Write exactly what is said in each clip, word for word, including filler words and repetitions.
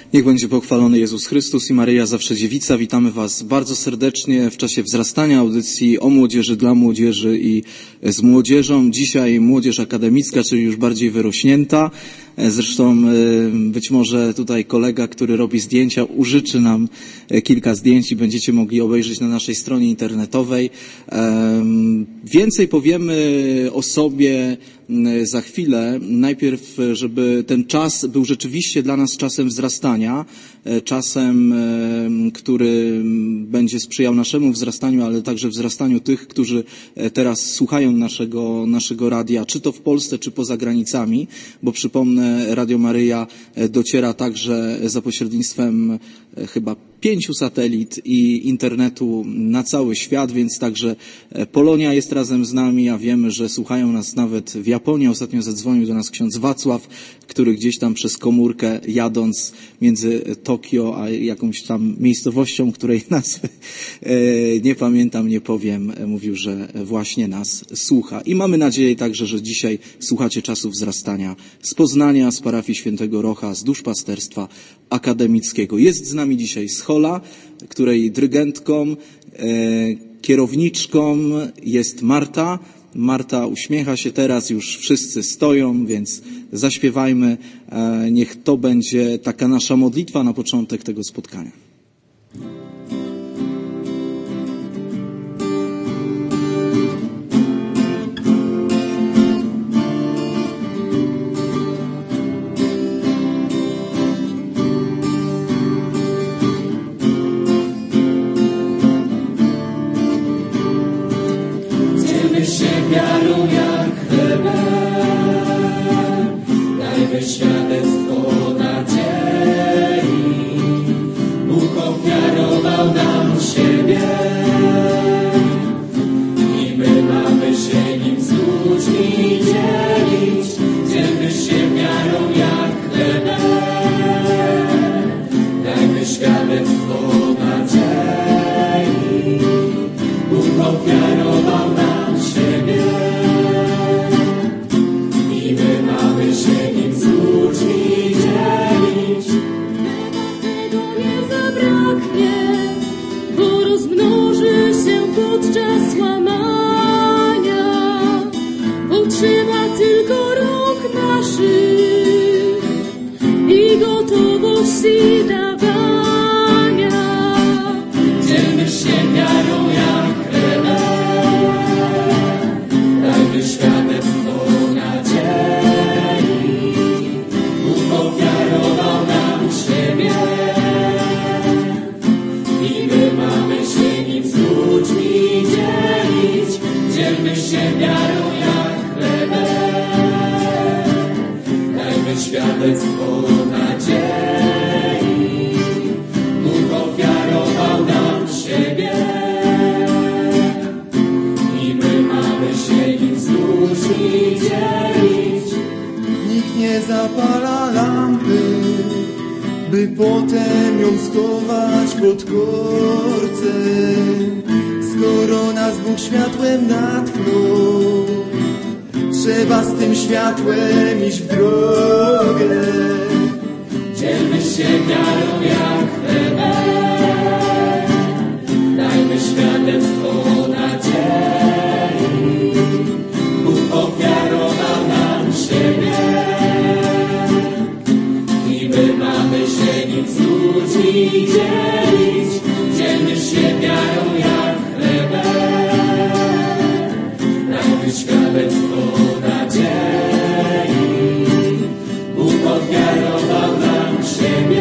Niech będzie pochwalony Jezus Chrystus i Maryja Zawsze Dziewica. Witamy Was bardzo serdecznie w czasie wzrastania audycji o młodzieży, dla młodzieży i z młodzieżą. Dzisiaj młodzież akademicka, czyli już bardziej wyrośnięta. Zresztą być może tutaj kolega, który robi zdjęcia, użyczy nam kilka zdjęć i będziecie mogli obejrzeć na naszej stronie internetowej. Więcej powiemy o sobie za chwilę. Najpierw, żeby ten czas był rzeczywiście dla nas czasem wzrastania, czasem, który będzie sprzyjał naszemu wzrastaniu, ale także wzrastaniu tych, którzy teraz słuchają naszego, naszego radia, czy to w Polsce, czy poza granicami, bo przypomnę, Radio Maryja dociera także za pośrednictwem chyba pięciu satelit i internetu na cały świat, więc także Polonia jest razem z nami, a wiemy, że słuchają nas nawet w Japonii. Ostatnio zadzwonił do nas ksiądz Wacław, który gdzieś tam przez komórkę jadąc między Tokio a jakąś tam miejscowością, której nazwy nie pamiętam, nie powiem, mówił, że właśnie nas słucha. I mamy nadzieję także, że dzisiaj słuchacie czasu wzrastania z Poznania, z parafii Świętego Rocha, z duszpasterstwa akademickiego. Jest z nami dzisiaj Schola, której dyrygentką, e, kierowniczką jest Marta. Marta uśmiecha się teraz, już wszyscy stoją, więc zaśpiewajmy. E, niech to będzie taka nasza modlitwa na początek tego spotkania. Świadectwo nadziei, Bóg ofiarował nam siebie i my mamy się nim z ludźmi dzielić, dzielmy się miarą jak chlebem, dajmy świadectwo nadziei, Bóg ofiarował nam siebie i my mamy się nim z ludźmi dzielić. Tego nie zabraknie, bo rozmnoży się podczas łamania, utrzyma tylko rąk naszych i gotowości dawania. Dzielmy się miarą jak chlebem, dajmy świadectwo nadziei, ofiarował nam siebie i my mamy się nim z ludźmi dzielić, dzielmy się miarą jak chlebem, dajmy świadectwo nadziei, Bóg ofiarował nam siebie i my mamy się nim z ludźmi dzielić. Nikt nie zapala lampy, by potem ją schować pod korcem. Skoro nas Bóg światłem natchnął, trzeba z tym światłem iść w drogę. Dzielmy się miarą jak chlebem, dajmy świadectwo nadziei, Bóg ofiarował nam siebie i my mamy się nim z ludźmi dzielić, dzielmy się miarą jak chlebem, dajmy świadectwo nadziei, Bóg ofiarował nam siebie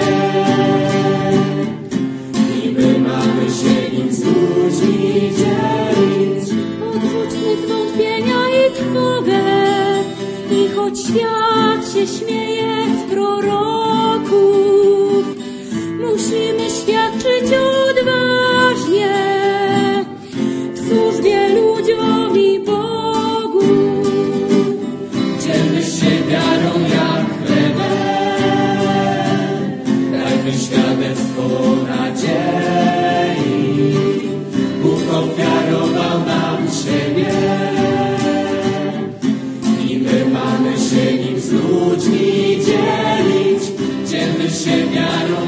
i my mamy się nim z ludźmi dzielić. Odwróćmy zwątpienia i trwogę, i choć świat się śmieje z proroków, musimy świadczyć odważnie w służbie ludziom i Bogu. Dzielmy się miarą jak chlebem, dajmy świadectwo nadziei, Bóg ofiarował nam siebie i my mamy się nim z ludźmi dzielić, dzielmy się miarą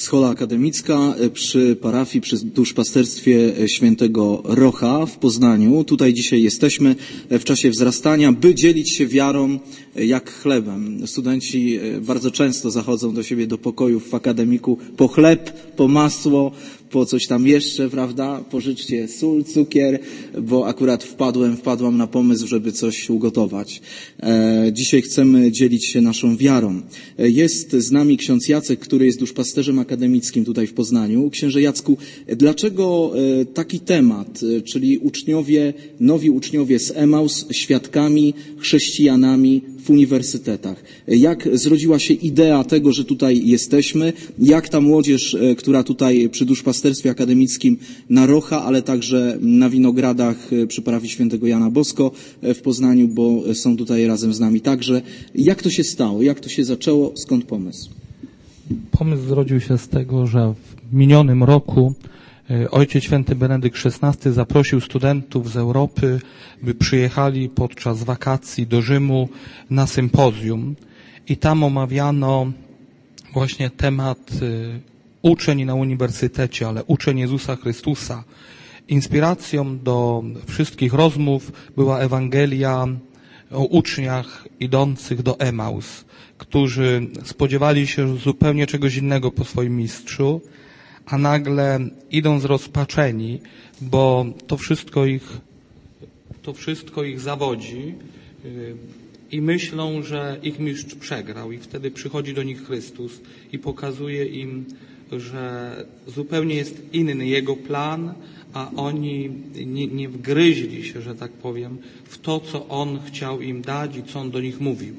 Schola Akademicka przy parafii, przy duszpasterstwie świętego Rocha w Poznaniu. Tutaj dzisiaj jesteśmy w czasie wzrastania, by dzielić się wiarą jak chlebem. Studenci bardzo często zachodzą do siebie do pokojów w akademiku po chleb, po masło, po coś tam jeszcze, prawda? Pożyczcie sól, cukier, bo akurat wpadłem, wpadłam na pomysł, żeby coś ugotować. E, dzisiaj chcemy dzielić się naszą wiarą. E, jest z nami ksiądz Jacek, który jest duszpasterzem akademickim tutaj w Poznaniu. Księże Jacku, dlaczego e, taki temat, e, czyli uczniowie, nowi uczniowie z Emaus, świadkami, chrześcijanami w uniwersytetach? Jak zrodziła się idea tego, że tutaj jesteśmy? Jak ta młodzież, która tutaj przy duszpasterstwie akademickim na Rocha, ale także na Winogradach przy parafii świętego Jana Bosko w Poznaniu, bo są tutaj razem z nami także. Jak to się stało? Jak to się zaczęło? Skąd pomysł? Pomysł zrodził się z tego, że w minionym roku Ojciec Święty Benedykt szesnasty zaprosił studentów z Europy, by przyjechali podczas wakacji do Rzymu na sympozjum i tam omawiano właśnie temat uczeń na uniwersytecie, ale uczeń Jezusa Chrystusa. Inspiracją do wszystkich rozmów była Ewangelia o uczniach idących do Emaus, którzy spodziewali się zupełnie czegoś innego po swoim mistrzu, a nagle idą zrozpaczeni, bo to wszystko ich, to wszystko ich zawodzi i myślą, że ich mistrz przegrał. I wtedy przychodzi do nich Chrystus i pokazuje im, że zupełnie jest inny Jego plan, a oni nie, nie wgryźli się, że tak powiem, w to, co On chciał im dać i co On do nich mówił.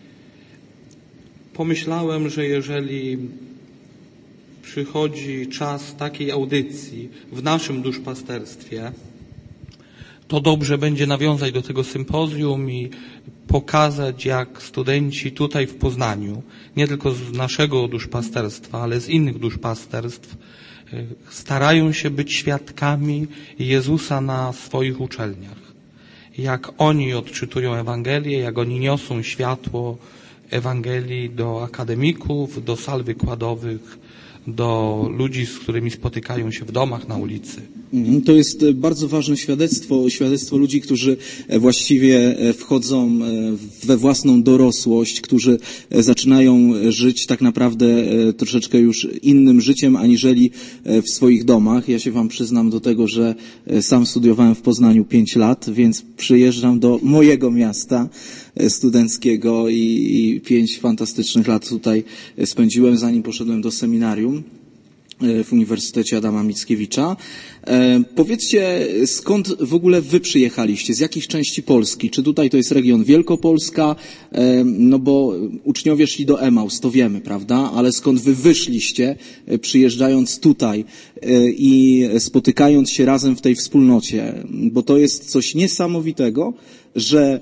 Pomyślałem, że jeżeli przychodzi czas takiej audycji w naszym duszpasterstwie, to dobrze będzie nawiązać do tego sympozjum i pokazać, jak studenci tutaj w Poznaniu, nie tylko z naszego duszpasterstwa, ale z innych duszpasterstw, starają się być świadkami Jezusa na swoich uczelniach. Jak oni odczytują Ewangelię, jak oni niosą światło Ewangelii do akademików, do sal wykładowych, do ludzi, z którymi spotykają się w domach, na ulicy. To jest bardzo ważne świadectwo, świadectwo ludzi, którzy właściwie wchodzą we własną dorosłość, którzy zaczynają żyć tak naprawdę troszeczkę już innym życiem, aniżeli w swoich domach. Ja się wam przyznam do tego, że sam studiowałem w Poznaniu pięć lat, więc przyjeżdżam do mojego miasta studenckiego i, i pięć fantastycznych lat tutaj spędziłem, zanim poszedłem do seminarium w Uniwersytecie Adama Mickiewicza. E, powiedzcie, skąd w ogóle wy przyjechaliście? Z jakich części Polski? Czy tutaj to jest region Wielkopolska? E, no bo uczniowie szli do Emaus, to wiemy, prawda? Ale skąd wy wyszliście, e, przyjeżdżając tutaj e, i spotykając się razem w tej wspólnocie? Bo to jest coś niesamowitego, że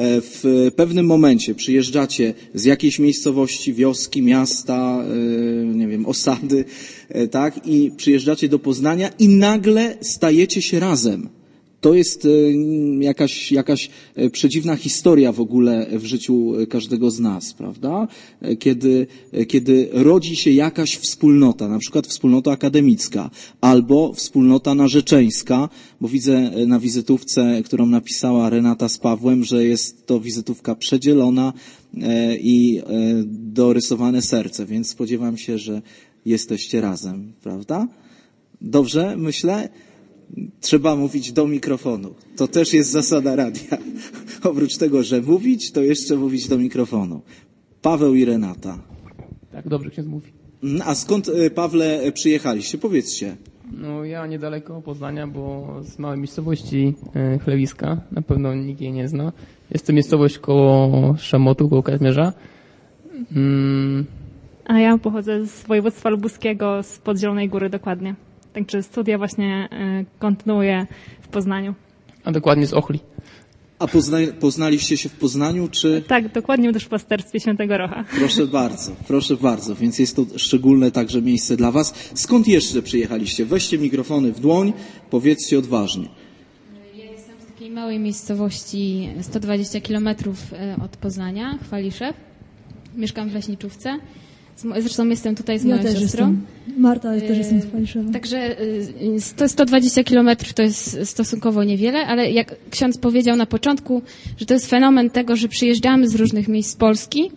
w pewnym momencie przyjeżdżacie z jakiejś miejscowości, wioski, miasta, nie wiem, osady, tak, i przyjeżdżacie do Poznania i nagle stajecie się razem. To jest jakaś, jakaś przedziwna historia w ogóle w życiu każdego z nas, prawda? Kiedy, kiedy rodzi się jakaś wspólnota, na przykład wspólnota akademicka albo wspólnota narzeczeńska, bo widzę na wizytówce, którą napisała Renata z Pawłem, że jest to wizytówka przedzielona i dorysowane serce, więc spodziewam się, że jesteście razem, prawda? Dobrze, myślę? Trzeba mówić do mikrofonu. To też jest zasada radia. Oprócz tego, że mówić, to jeszcze mówić do mikrofonu. Paweł i Renata. Tak, dobrze ksiądz mówi. A skąd, Pawle, przyjechaliście? Powiedzcie. No ja niedaleko Poznania, bo z małej miejscowości Chlewiska. Na pewno nikt jej nie zna. Jest to miejscowość koło Szamotu, koło Kazimierza. Hmm. A ja pochodzę z województwa lubuskiego, z Podzielonej Góry dokładnie. Także studia właśnie kontynuuję w Poznaniu. A dokładnie z Ochli. A pozna, poznaliście się w Poznaniu, czy? Tak, dokładnie w duszpasterstwie Świętego Rocha. Proszę bardzo, proszę bardzo, więc jest to szczególne także miejsce dla was. Skąd jeszcze przyjechaliście? Weźcie mikrofony w dłoń, powiedzcie odważnie. Ja jestem z takiej małej miejscowości, sto dwadzieścia kilometrów od Poznania, Chwaliszew. Mieszkam w Leśniczówce. Z mo- Zresztą jestem tutaj z Ja moją też siostrą. jestem. Marta E, też jestem z Kaliszewa. Także y, sto, sto dwadzieścia kilometrów to jest stosunkowo niewiele, ale jak ksiądz powiedział na początku, że to jest fenomen tego, że przyjeżdżamy z różnych miejsc z Polski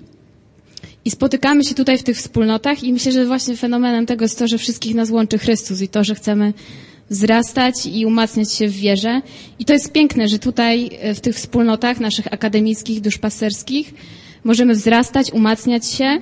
i spotykamy się tutaj w tych wspólnotach i myślę, że właśnie fenomenem tego jest to, że wszystkich nas łączy Chrystus i to, że chcemy wzrastać i umacniać się w wierze. I to jest piękne, że tutaj w tych wspólnotach naszych akademickich, duszpasterskich możemy wzrastać, umacniać się,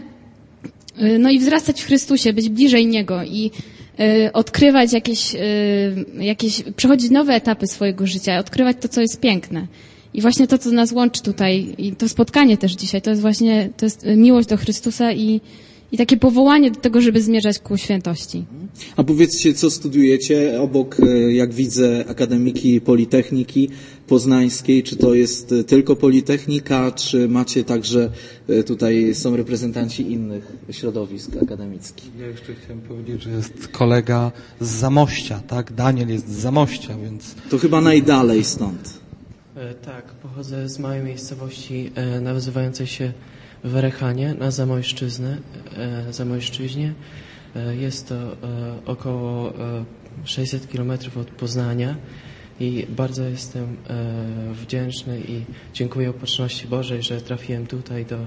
no i wzrastać w Chrystusie, być bliżej Niego i y, odkrywać jakieś, y, jakieś, przechodzić nowe etapy swojego życia, odkrywać to, co jest piękne. I właśnie to, co nas łączy tutaj i to spotkanie też dzisiaj, to jest właśnie, to jest miłość do Chrystusa i, i takie powołanie do tego, żeby zmierzać ku świętości. A powiedzcie, co studiujecie obok, jak widzę, Akademiki Politechniki Poznańskiej? Czy to jest tylko Politechnika, czy macie także, tutaj są reprezentanci innych środowisk akademickich? Ja jeszcze chciałem powiedzieć, że jest kolega z Zamościa, tak? Daniel jest z Zamościa, więc... To chyba najdalej stąd. E, tak, pochodzę z małej miejscowości e, nazywającej się Werechanie na Zamojszczyznę, e, Zamojszczyźnie. E, jest to e, około e, sześćset kilometrów od Poznania i bardzo jestem e, wdzięczny i dziękuję Opatrzności Bożej, że trafiłem tutaj do e,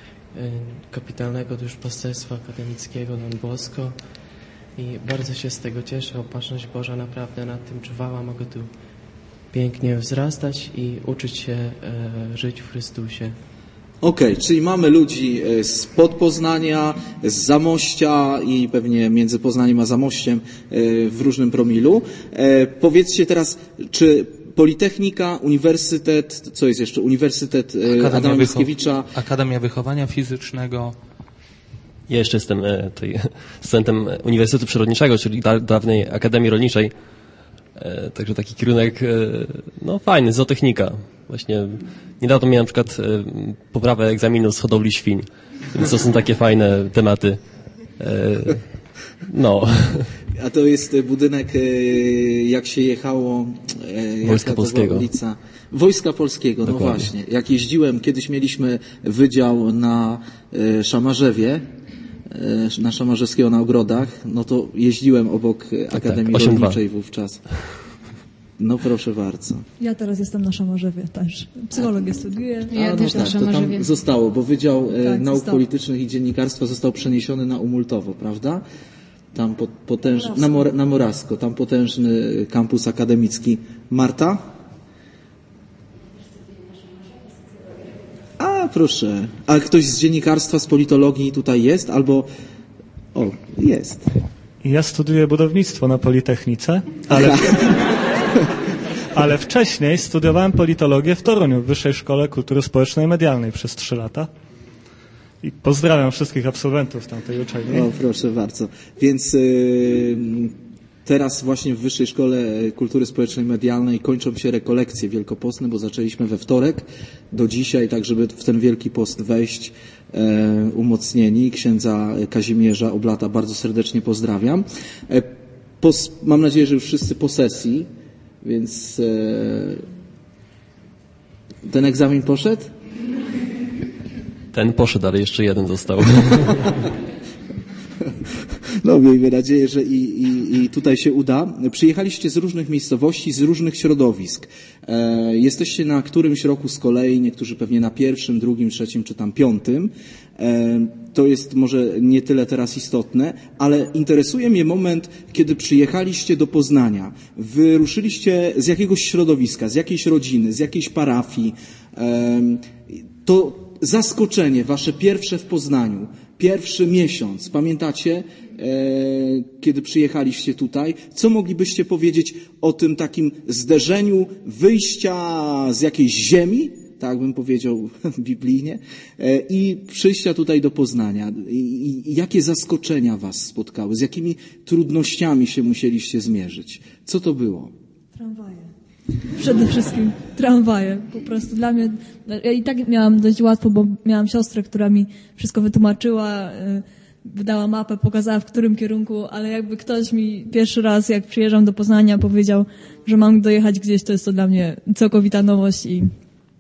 kapitalnego duszpasterstwa akademickiego Don Bosco i bardzo się z tego cieszę. Opatrzność Boża naprawdę nad tym czuwała, mogę tu pięknie wzrastać i uczyć się e, żyć w Chrystusie. Okej, okay, czyli mamy ludzi spod Poznania, z Zamościa i pewnie między Poznaniem a Zamościem w różnym promilu. E, powiedzcie teraz, czy Politechnika, Uniwersytet, co jest jeszcze? Uniwersytet Akademia Adama Mickiewicza. Wycho- Akademia Wychowania Fizycznego. Ja jeszcze jestem tutaj studentem Uniwersytetu Przyrodniczego, czyli da- dawnej Akademii Rolniczej. E, także taki kierunek, e, no fajny, zootechnika. Właśnie niedawno miałem na przykład e, poprawę egzaminu z hodowli świń, więc to są takie fajne tematy. E, no. A to jest budynek, e, jak się jechało... E, Wojska Polskiego. Ulica? Wojska Polskiego, Dokładnie. No właśnie. Jak jeździłem, kiedyś mieliśmy wydział na e, Szamarzewie, na Szamarzewskiego na ogrodach, no to jeździłem obok Akademii tak, Rolniczej wówczas. No proszę bardzo. Ja teraz jestem na Szamarzewie też. Psychologię studiuję. Ja A, też no na tak, to Szamarzewie. tam zostało, bo Wydział Tak, Nauk zostało. Politycznych i Dziennikarstwa został przeniesiony na Umultowo, prawda? Tam po, potęż... na, Mor... na Morasko, tam potężny kampus akademicki. Marta? A, proszę. A ktoś z dziennikarstwa, z politologii tutaj jest? Albo... O, jest. Ja studiuję budownictwo na Politechnice, ale, ale wcześniej studiowałem politologię w Toruniu, w Wyższej Szkole Kultury Społecznej i Medialnej przez trzy lata. I pozdrawiam wszystkich absolwentów tamtej uczelni. O, proszę bardzo. Więc y, teraz właśnie w Wyższej Szkole Kultury Społecznej i Medialnej kończą się rekolekcje wielkopostne, bo zaczęliśmy we wtorek do dzisiaj, tak żeby w ten Wielki Post wejść e, umocnieni. Księdza Kazimierza Oblata bardzo serdecznie pozdrawiam. E, pos, mam nadzieję, że już wszyscy po sesji, więc e, ten egzamin poszedł? Ten poszedł, ale jeszcze jeden został. No, miejmy nadzieję, że i, i, i tutaj się uda. Przyjechaliście z różnych miejscowości, z różnych środowisk. E, jesteście na którymś roku z kolei, niektórzy pewnie na pierwszym, drugim, trzecim czy tam piątym. E, to jest może nie tyle teraz istotne, ale interesuje mnie moment, kiedy przyjechaliście do Poznania. Wyruszyliście z jakiegoś środowiska, z jakiejś rodziny, z jakiejś parafii. E, to zaskoczenie wasze pierwsze w Poznaniu, pierwszy miesiąc, pamiętacie, e, kiedy przyjechaliście tutaj? Co moglibyście powiedzieć o tym takim zderzeniu wyjścia z jakiejś ziemi, tak bym powiedział biblijnie, e, i przyjścia tutaj do Poznania? I, i jakie zaskoczenia was spotkały? Z jakimi trudnościami się musieliście zmierzyć? Co to było? Tramwaje. Przede wszystkim tramwaje. Po prostu dla mnie, ja i tak miałam dość łatwo, bo miałam siostrę, która mi wszystko wytłumaczyła, wydała mapę, pokazała w którym kierunku, ale jakby ktoś mi pierwszy raz, jak przyjeżdżam do Poznania, powiedział, że mam dojechać gdzieś, to jest to dla mnie całkowita nowość i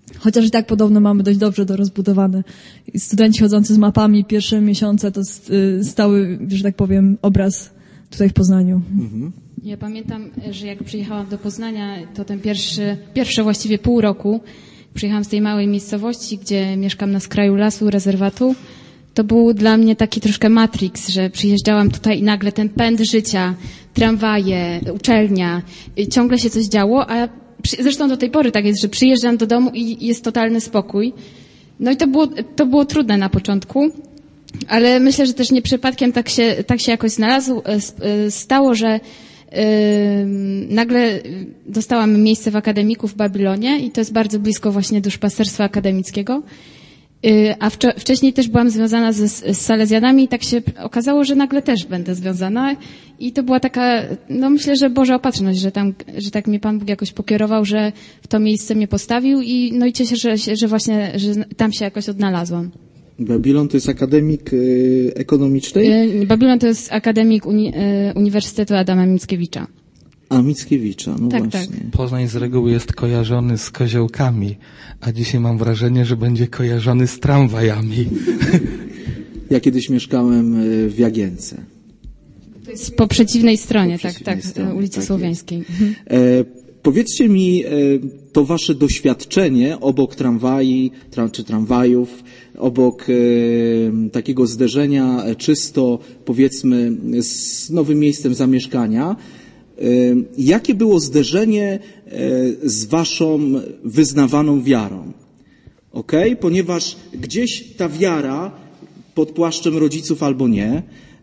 Chociaż i tak podobno mamy dość dobrze to rozbudowane. I studenci chodzący z mapami pierwsze miesiące to stały, że tak powiem, obraz tutaj w Poznaniu. Mhm. Ja pamiętam, że jak przyjechałam do Poznania, to ten pierwszy, pierwsze właściwie pół roku, przyjechałam z tej małej miejscowości, gdzie mieszkam na skraju lasu, rezerwatu. To był dla mnie taki troszkę Matrix, że przyjeżdżałam tutaj i nagle ten pęd życia, tramwaje, uczelnia, ciągle się coś działo, a przy, zresztą do tej pory tak jest, że przyjeżdżam do domu i jest totalny spokój. No i to było, to było trudne na początku, ale myślę, że też nie przypadkiem tak się, tak się jakoś znalazł, stało, że yy, nagle dostałam miejsce w akademiku w Babilonie i to jest bardzo blisko właśnie duszpasterstwa akademickiego. A wczo- wcześniej też byłam związana z, z Salezjanami i tak się okazało, że nagle też będę związana i to była taka, no myślę, że Boża opatrzność, że tam, że tak mnie Pan Bóg jakoś pokierował, że w to miejsce mnie postawił i no i cieszę się, że, że właśnie, że tam się jakoś odnalazłam. Babilon to jest akademik y, ekonomiczny? Y, Babilon to jest akademik uni- y, Uniwersytetu Adama Mickiewicza. A Mickiewicza, no tak, właśnie. Tak. Poznań z reguły jest kojarzony z koziołkami, a dzisiaj mam wrażenie, że będzie kojarzony z tramwajami. Ja kiedyś mieszkałem w Jagience. To jest po przeciwnej stronie, po przeciwnej tak, tak, stronie, ulicy tak Słowiańskiej. E, powiedzcie mi, e, to wasze doświadczenie obok tramwaj, tra, czy tramwajów, obok e, takiego zderzenia czysto, powiedzmy, z nowym miejscem zamieszkania, jakie było zderzenie z waszą wyznawaną wiarą? Okej? Ponieważ gdzieś ta wiara pod płaszczem rodziców albo nie,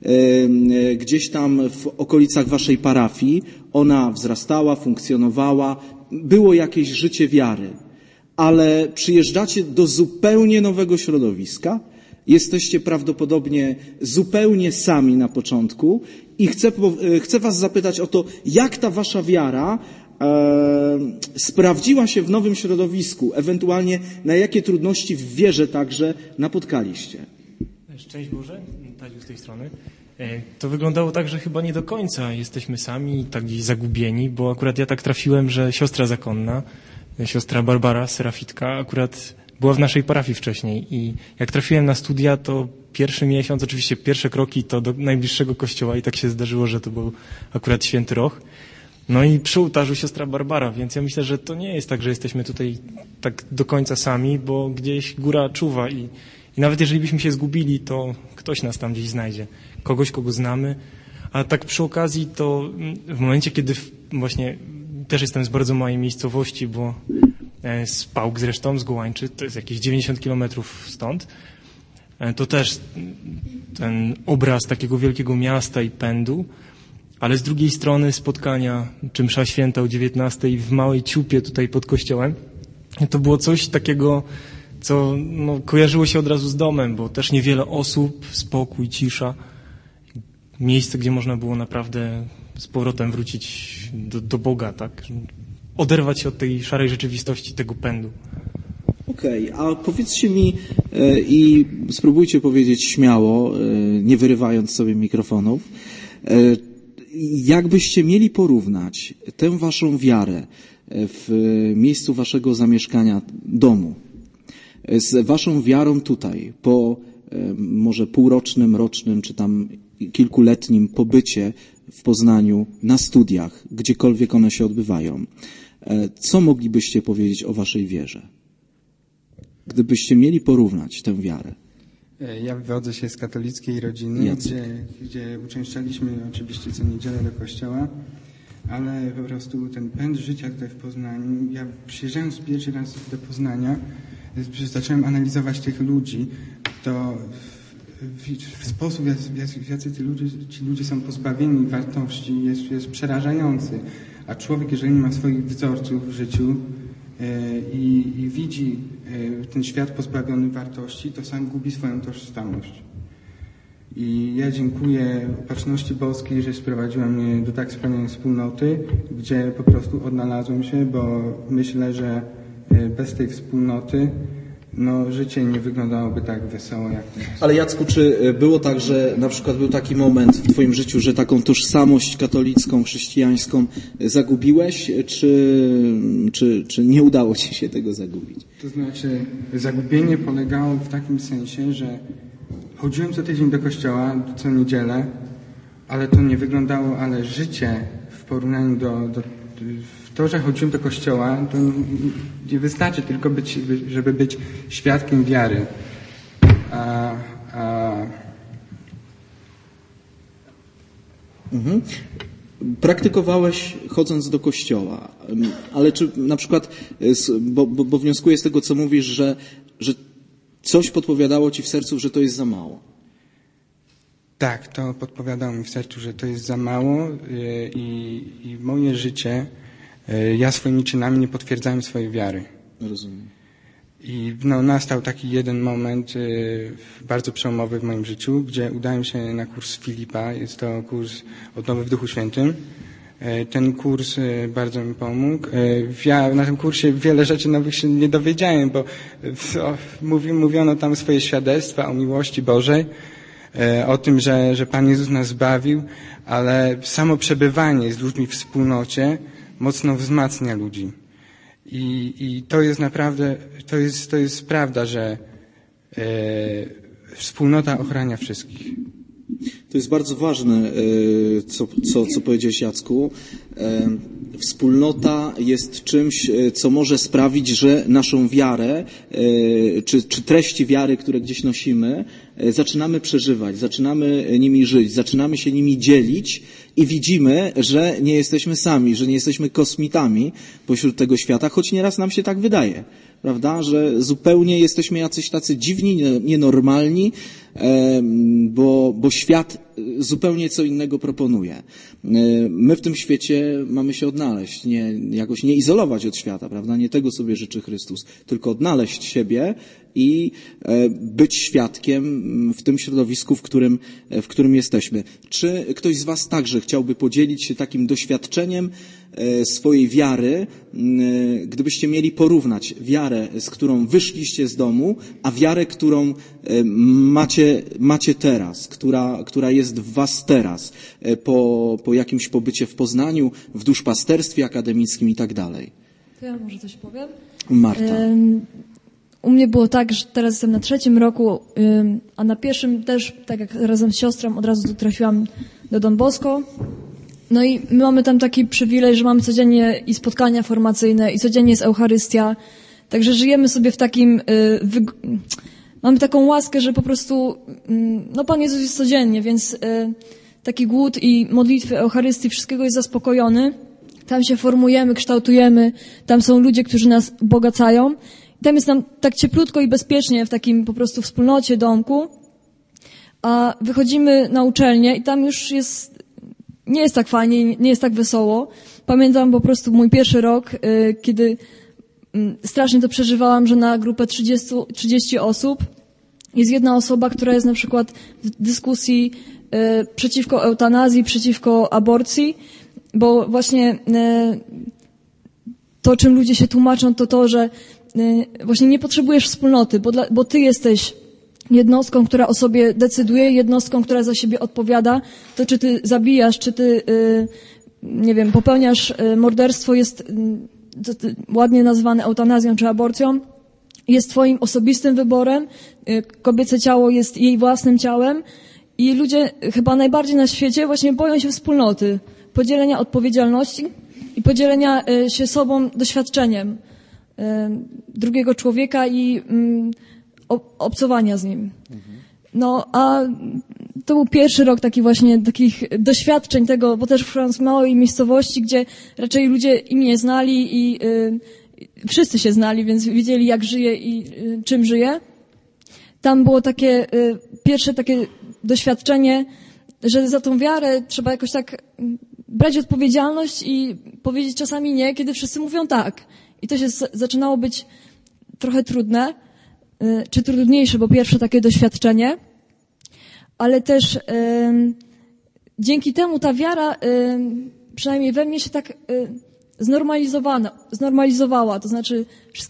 gdzieś tam w okolicach waszej parafii, ona wzrastała, funkcjonowała, było jakieś życie wiary, ale przyjeżdżacie do zupełnie nowego środowiska, jesteście prawdopodobnie zupełnie sami na początku i chcę, chcę was zapytać o to, jak ta wasza wiara e, sprawdziła się w nowym środowisku, ewentualnie na jakie trudności w wierze także napotkaliście. Szczęść Boże, Tadziu z tej strony. To wyglądało tak, że chyba nie do końca jesteśmy sami, tak gdzieś zagubieni, bo akurat ja tak trafiłem, że siostra zakonna, siostra Barbara, serafitka, akurat była w naszej parafii wcześniej i jak trafiłem na studia, to pierwszy miesiąc, oczywiście pierwsze kroki to do najbliższego kościoła i tak się zdarzyło, że to był akurat Święty Roch. No i przy ołtarzu siostra Barbara, więc ja myślę, że to nie jest tak, że jesteśmy tutaj tak do końca sami, bo gdzieś góra czuwa i, i nawet jeżeli byśmy się zgubili, to ktoś nas tam gdzieś znajdzie, kogoś, kogo znamy. A tak przy okazji to w momencie, kiedy właśnie też jestem z bardzo małej miejscowości, bo z Pałk zresztą, z Gołańczy, to jest jakieś dziewięćdziesiąt kilometrów stąd, to też ten obraz takiego wielkiego miasta i pędu, ale z drugiej strony spotkania, czy msza święta o dziewiętnastej w małej ciupie tutaj pod kościołem, to było coś takiego, co no, kojarzyło się od razu z domem, bo też niewiele osób, spokój, cisza, miejsce, gdzie można było naprawdę z powrotem wrócić do, do Boga, tak? Oderwać się od tej szarej rzeczywistości, tego pędu. Okej, okay, a powiedzcie mi e, i spróbujcie powiedzieć śmiało, e, nie wyrywając sobie mikrofonów, e, jak byście mieli porównać tę waszą wiarę w miejscu waszego zamieszkania, domu, z waszą wiarą tutaj, po e, może półrocznym, rocznym, czy tam kilkuletnim pobycie w Poznaniu na studiach, gdziekolwiek one się odbywają. Co moglibyście powiedzieć o waszej wierze? Gdybyście mieli porównać tę wiarę. Ja wywodzę się z katolickiej rodziny, gdzie, gdzie uczęszczaliśmy oczywiście co niedzielę do kościoła, ale po prostu ten pęd życia tutaj w Poznaniu, ja przyjeżdżając pierwszy raz do Poznania, zacząłem analizować tych ludzi, to w, w sposób, w jacy ci ludzie, ci ludzie są pozbawieni wartości, jest, jest przerażający. A człowiek, jeżeli nie ma swoich wzorców w życiu yy, i, i widzi yy, ten świat pozbawiony wartości, to sam gubi swoją tożsamość. I ja dziękuję Opatrzności Boskiej, że sprowadziła mnie do tak wspaniałej wspólnoty, gdzie po prostu odnalazłem się, bo myślę, że yy, bez tej wspólnoty no życie nie wyglądałoby tak wesoło jak teraz. Ale Jacku, czy było tak, że na przykład był taki moment w twoim życiu, że taką tożsamość katolicką, chrześcijańską zagubiłeś, czy, czy, czy nie udało ci się tego zagubić? To znaczy, zagubienie polegało w takim sensie, że chodziłem co tydzień do kościoła, co niedzielę, ale to nie wyglądało, ale życie w porównaniu do, do to, że chodziłem do kościoła, to nie wystarczy tylko być, żeby być świadkiem wiary. A, a... Mhm. Praktykowałeś chodząc do kościoła, ale czy na przykład, bo, bo, bo wnioskuję z tego, co mówisz, że, że coś podpowiadało ci w sercu, że to jest za mało. Tak, to podpowiadało mi w sercu, że to jest za mało i, i moje życie, ja swoimi czynami nie potwierdzałem swojej wiary. Rozumiem. I no, nastał taki jeden moment y, bardzo przełomowy w moim życiu, gdzie udałem się na kurs Filipa. Jest to kurs Odnowy w Duchu Świętym. Y, ten kurs y, bardzo mi pomógł. Y, ja na tym kursie wiele rzeczy nowych się nie dowiedziałem, bo y, o, mówi, mówiono tam swoje świadectwa o miłości Bożej, y, o tym, że, że Pan Jezus nas zbawił, ale samo przebywanie z ludźmi w wspólnocie mocno wzmacnia ludzi. I, i to jest naprawdę, to jest, to jest prawda, że e, wspólnota ochrania wszystkich. To jest bardzo ważne, co, co, co powiedziałeś, Jacku. Wspólnota jest czymś, co może sprawić, że naszą wiarę, czy, czy treści wiary, które gdzieś nosimy, zaczynamy przeżywać, zaczynamy nimi żyć, zaczynamy się nimi dzielić i widzimy, że nie jesteśmy sami, że nie jesteśmy kosmitami pośród tego świata, choć nieraz nam się tak wydaje, prawda, że zupełnie jesteśmy jacyś tacy dziwni, nienormalni, bo, bo świat zupełnie co innego proponuje. My w tym świecie mamy się odnaleźć, nie, jakoś nie izolować od świata, prawda? Nie tego sobie życzy Chrystus, tylko odnaleźć siebie i być świadkiem w tym środowisku, w którym, w którym jesteśmy. Czy ktoś z was także chciałby podzielić się takim doświadczeniem swojej wiary, gdybyście mieli porównać wiarę, z którą wyszliście z domu, a wiarę, którą macie, macie teraz, która, która jest w was teraz, po, po jakimś pobycie w Poznaniu, w duszpasterstwie akademickim i tak dalej? To ja może coś powiem. Marta. U mnie było tak, że teraz jestem na trzecim roku, a na pierwszym też, tak jak razem z siostrą, od razu trafiłam do Don Bosco. No i my mamy tam taki przywilej, że mamy codziennie i spotkania formacyjne, i codziennie jest Eucharystia. Także żyjemy sobie w takim... Wyg- mamy taką łaskę, że po prostu... No Pan Jezus jest codziennie, więc taki głód i modlitwy, Eucharystii, wszystkiego jest zaspokojony. Tam się formujemy, kształtujemy. Tam są ludzie, którzy nas ubogacają. I tam jest nam tak cieplutko i bezpiecznie w takim po prostu wspólnocie, domku. A wychodzimy na uczelnię i tam już jest... Nie jest tak fajnie, nie jest tak wesoło. Pamiętam po prostu mój pierwszy rok, kiedy strasznie to przeżywałam, że na grupę trzydzieści, trzydzieści osób jest jedna osoba, która jest na przykład w dyskusji przeciwko eutanazji, przeciwko aborcji, bo właśnie to, czym ludzie się tłumaczą, to to, że właśnie nie potrzebujesz wspólnoty, bo, dla, bo ty jesteś jednostką, która o sobie decyduje, jednostką, która za siebie odpowiada. To, czy ty zabijasz, czy ty, yy, nie wiem, popełniasz yy, morderstwo, jest yy, ładnie nazwane eutanazją czy aborcją, jest twoim osobistym wyborem. Yy, kobiece ciało jest jej własnym ciałem i ludzie chyba najbardziej na świecie właśnie boją się wspólnoty, podzielenia odpowiedzialności i podzielenia yy, się sobą doświadczeniem yy, drugiego człowieka i yy, obcowania z nim. No, a to był pierwszy rok taki właśnie takich doświadczeń tego, bo też w małej miejscowości, gdzie raczej ludzie imię znali i y, wszyscy się znali, więc wiedzieli, jak żyje i y, czym żyje. Tam było takie y, pierwsze takie doświadczenie, że za tą wiarę trzeba jakoś tak y, brać odpowiedzialność i powiedzieć czasami nie, kiedy wszyscy mówią tak. I to się z, zaczynało być trochę trudne, czy trudniejsze, bo pierwsze takie doświadczenie, ale też y, dzięki temu ta wiara, y, przynajmniej we mnie się tak y, znormalizowana, znormalizowała, to znaczy wszystkie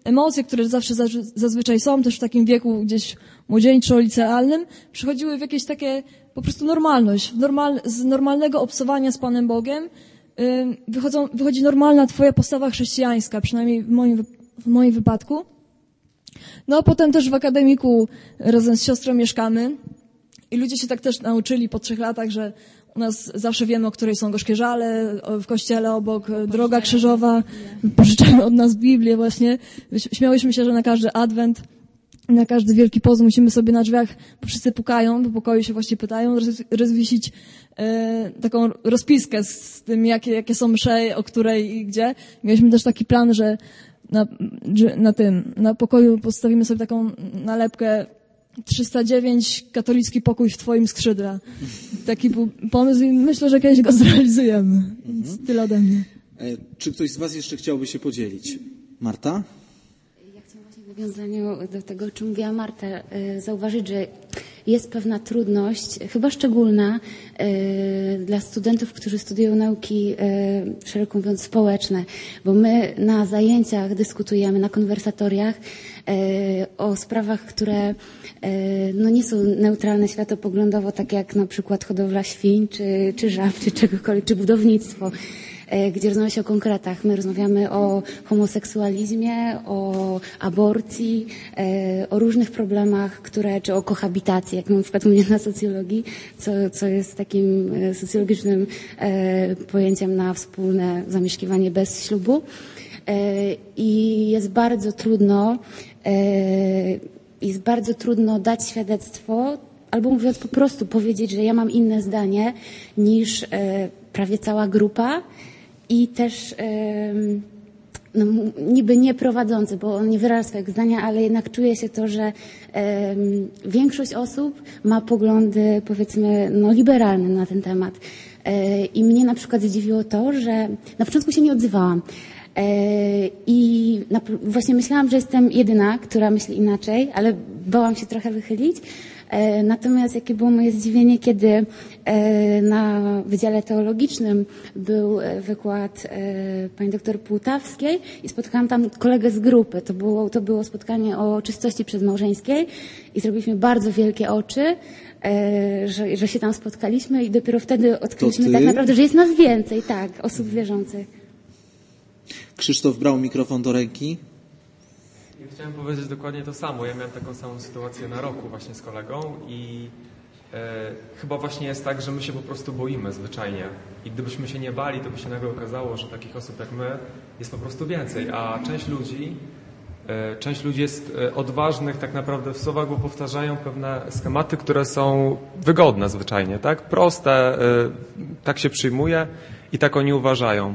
emocje, które zawsze zazwyczaj są też w takim wieku gdzieś młodzieńczo-licealnym, przychodziły w jakieś takie po prostu normalność. Normal, z normalnego obcowania z Panem Bogiem wychodzą, wychodzi normalna twoja postawa chrześcijańska, przynajmniej w moim, w moim wypadku. No a potem też w akademiku razem z siostrą mieszkamy i ludzie się tak też nauczyli po trzech latach, że u nas zawsze wiemy, o której są gorzkie żale, w kościele obok droga krzyżowa, pożyczamy od nas Biblię właśnie. Śmiałyśmy się, że na każdy adwent, na każdy Wielki Post musimy sobie na drzwiach, bo wszyscy pukają, do pokoju się właśnie pytają, rozwiesić e, taką rozpiskę z tym, jakie, jakie są msze, o której i gdzie. Mieliśmy też taki plan, że na, na tym, na pokoju postawimy sobie taką nalepkę trzysta dziewięć, katolicki pokój w twoim skrzydle. Taki był pomysł i myślę, że kiedyś go zrealizujemy. Mhm. Tyle ode mnie. E, czy ktoś z was jeszcze chciałby się podzielić? Marta? Ja chciałam właśnie w nawiązaniu do tego, o czym mówiła Marta, zauważyć, że jest pewna trudność, chyba szczególna dla studentów, którzy studiują nauki, szeroko mówiąc, społeczne, bo my na zajęciach dyskutujemy, na konwersatoriach o sprawach, które no nie są neutralne światopoglądowo, tak jak na przykład hodowla świń, czy, czy żab, czy czegokolwiek, czy budownictwo, gdzie rozmawia się o konkretach. My rozmawiamy o homoseksualizmie, o aborcji, o różnych problemach, które, czy o kohabitacji, jak na przykład mówię na socjologii, co, co jest takim socjologicznym pojęciem na wspólne zamieszkiwanie bez ślubu. I jest bardzo trudno, jest bardzo trudno dać świadectwo, albo mówiąc po prostu powiedzieć, że ja mam inne zdanie niż prawie cała grupa i też no, niby nie prowadzący, bo on nie wyraża swojego zdania, ale jednak czuje się to, że większość osób ma poglądy, powiedzmy, no, liberalne na ten temat. I mnie na przykład zdziwiło to, że na początku się nie odzywałam. I właśnie myślałam, że jestem jedyna, która myśli inaczej, ale bałam się trochę wychylić. Natomiast jakie było moje zdziwienie, kiedy na Wydziale Teologicznym był wykład pani doktor Półtawskiej i spotkałam tam kolegę z grupy. To było, to było spotkanie o czystości przedmałżeńskiej i zrobiliśmy bardzo wielkie oczy, że, że się tam spotkaliśmy i dopiero wtedy odkryliśmy tak naprawdę, że jest nas więcej, tak, osób wierzących. Krzysztof brał mikrofon do ręki. Chciałem powiedzieć dokładnie to samo. Ja miałem taką samą sytuację na roku właśnie z kolegą i e, chyba właśnie jest tak, że my się po prostu boimy zwyczajnie. I gdybyśmy się nie bali, to by się nagle okazało, że takich osób jak my jest po prostu więcej. A część ludzi, e, część ludzi jest e, odważnych tak naprawdę w słowach, bo powtarzają pewne schematy, które są wygodne zwyczajnie, tak? Proste, e, tak się przyjmuje i tak oni uważają.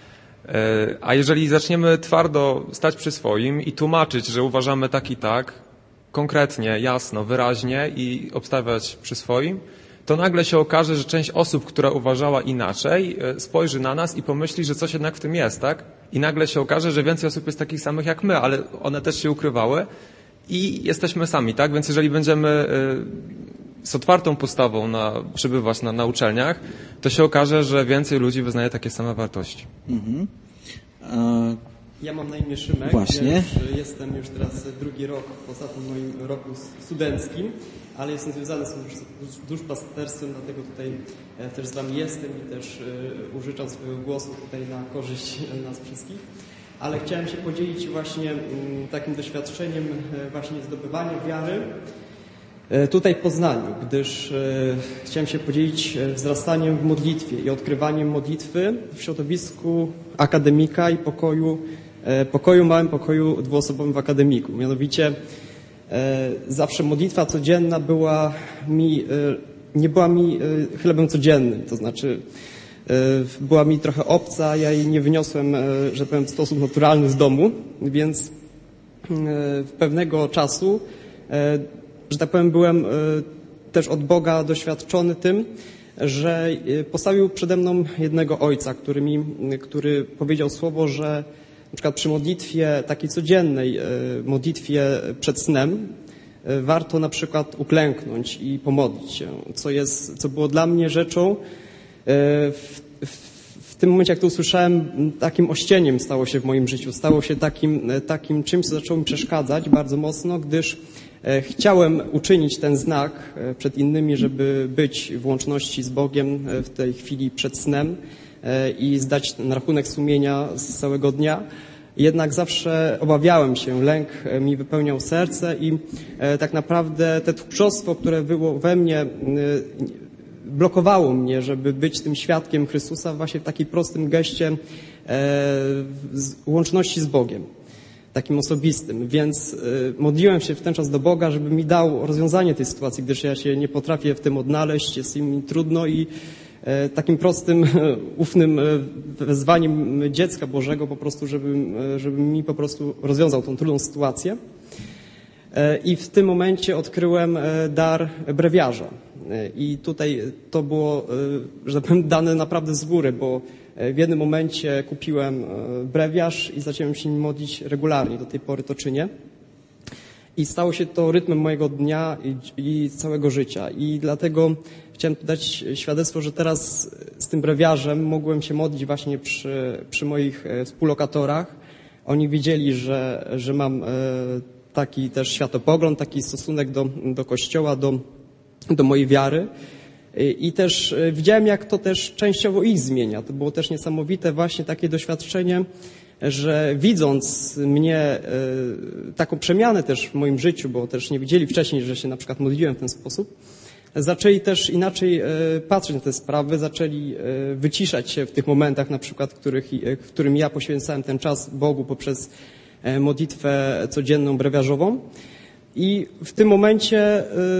A jeżeli zaczniemy twardo stać przy swoim i tłumaczyć, że uważamy tak i tak, konkretnie, jasno, wyraźnie i obstawiać przy swoim, to nagle się okaże, że część osób, która uważała inaczej, spojrzy na nas i pomyśli, że coś jednak w tym jest, tak? I nagle się okaże, że więcej osób jest takich samych jak my, ale one też się ukrywały i jesteśmy sami, tak? Więc jeżeli będziemy z otwartą postawą na, przebywać na, na uczelniach, to się okaże, że więcej ludzi wyznaje takie same wartości. Mhm. A... Ja mam na imię Szymek. Właśnie. Ja już jestem już teraz drugi rok w ostatnim moim roku studenckim, ale jestem związany z duszpasterstwem, dlatego tutaj też z wami jestem i też użyczam swojego głosu tutaj na korzyść nas wszystkich. Ale chciałem się podzielić właśnie takim doświadczeniem właśnie zdobywania wiary tutaj w Poznaniu, gdyż e, chciałem się podzielić wzrastaniem w modlitwie i odkrywaniem modlitwy w środowisku akademika i pokoju, e, pokoju małym pokoju dwuosobowym w akademiku. Mianowicie e, zawsze modlitwa codzienna była mi, e, nie była mi e, chlebem codziennym, to znaczy e, była mi trochę obca, ja jej nie wyniosłem, e, że powiem, w sposób naturalny z domu, więc e, pewnego czasu e, że tak powiem, byłem też od Boga doświadczony tym, że postawił przede mną jednego ojca, który mi, który powiedział słowo, że na przykład przy modlitwie takiej codziennej, modlitwie przed snem, warto na przykład uklęknąć i pomodlić się, co jest, co było dla mnie rzeczą w, w, w w tym momencie, jak to usłyszałem, takim ościeniem stało się w moim życiu. Stało się takim, takim czymś, co zaczęło mi przeszkadzać bardzo mocno, gdyż chciałem uczynić ten znak przed innymi, żeby być w łączności z Bogiem w tej chwili przed snem i zdać ten rachunek sumienia z całego dnia. Jednak zawsze obawiałem się, lęk mi wypełniał serce i tak naprawdę te tchórzostwo, które było we mnie, blokowało mnie, żeby być tym świadkiem Chrystusa właśnie w takim prostym geście łączności z Bogiem, takim osobistym. Więc modliłem się w ten czas do Boga, żeby mi dał rozwiązanie tej sytuacji, gdyż ja się nie potrafię w tym odnaleźć, jest mi trudno i takim prostym, ufnym wezwaniem dziecka Bożego po prostu, żeby, żeby mi po prostu rozwiązał tą trudną sytuację. I w tym momencie odkryłem dar brewiarza. I tutaj to było, że tak powiem, dane naprawdę z góry, bo w jednym momencie kupiłem brewiarz i zacząłem się nim modlić regularnie, do tej pory to czynię. I stało się to rytmem mojego dnia i, i całego życia. I dlatego chciałem dać świadectwo, że teraz z tym brewiarzem mogłem się modlić właśnie przy, przy moich współlokatorach. Oni wiedzieli, że, że mam taki też światopogląd, taki stosunek do, do Kościoła, do, do mojej wiary. I też widziałem, jak to też częściowo ich zmienia. To było też niesamowite właśnie takie doświadczenie, że widząc mnie, taką przemianę też w moim życiu, bo też nie widzieli wcześniej, że się na przykład modliłem w ten sposób, zaczęli też inaczej patrzeć na te sprawy, zaczęli wyciszać się w tych momentach, na przykład, w, których, w którym ja poświęcałem ten czas Bogu poprzez modlitwę codzienną brewiarzową. I w tym momencie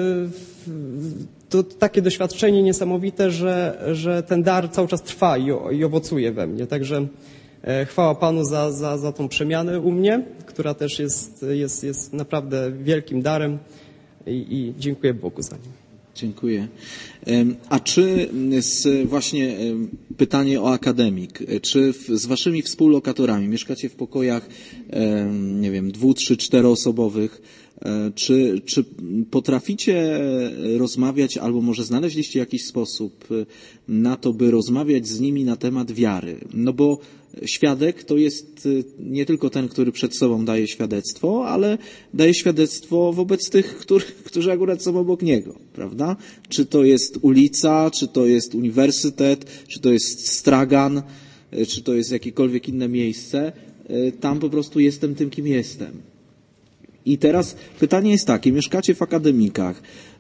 to takie doświadczenie niesamowite, że, że ten dar cały czas trwa i, i owocuje we mnie. Także chwała Panu za, za, za tą przemianę u mnie, która też jest, jest, jest naprawdę wielkim darem i, i dziękuję Bogu za nim. Dziękuję. A czy z, właśnie pytanie o akademik, czy w, z waszymi współlokatorami mieszkacie w pokojach, nie wiem, dwu, trzy, czteroosobowych, czy, czy potraficie rozmawiać, albo może znaleźliście jakiś sposób na to, by rozmawiać z nimi na temat wiary? No bo świadek to jest nie tylko ten, który przed sobą daje świadectwo, ale daje świadectwo wobec tych, którzy, którzy akurat są obok niego, prawda? Czy to jest ulica, czy to jest uniwersytet, czy to jest stragan, czy to jest jakiekolwiek inne miejsce. Tam po prostu jestem tym, kim jestem. I teraz pytanie jest takie, mieszkacie w akademikach,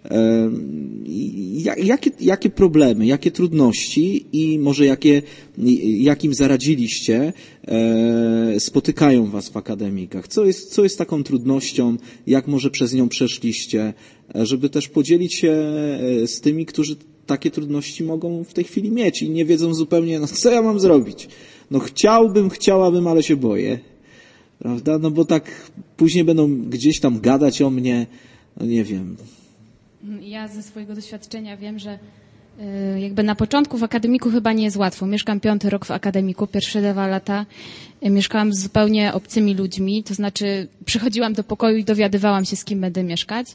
jakie, jakie problemy, jakie trudności i może jakie, jakim zaradziliście spotykają was w akademikach? Co jest, co jest taką trudnością, jak może przez nią przeszliście, żeby też podzielić się z tymi, którzy takie trudności mogą w tej chwili mieć i nie wiedzą zupełnie, no co ja mam zrobić? No chciałbym, chciałabym, ale się boję. Prawda? No bo tak później będą gdzieś tam gadać o mnie, no nie wiem. Ja ze swojego doświadczenia wiem, że jakby na początku w akademiku chyba nie jest łatwo. Mieszkam piąty rok w akademiku, pierwsze dwa lata mieszkałam z zupełnie obcymi ludźmi, to znaczy przychodziłam do pokoju i dowiadywałam się, z kim będę mieszkać.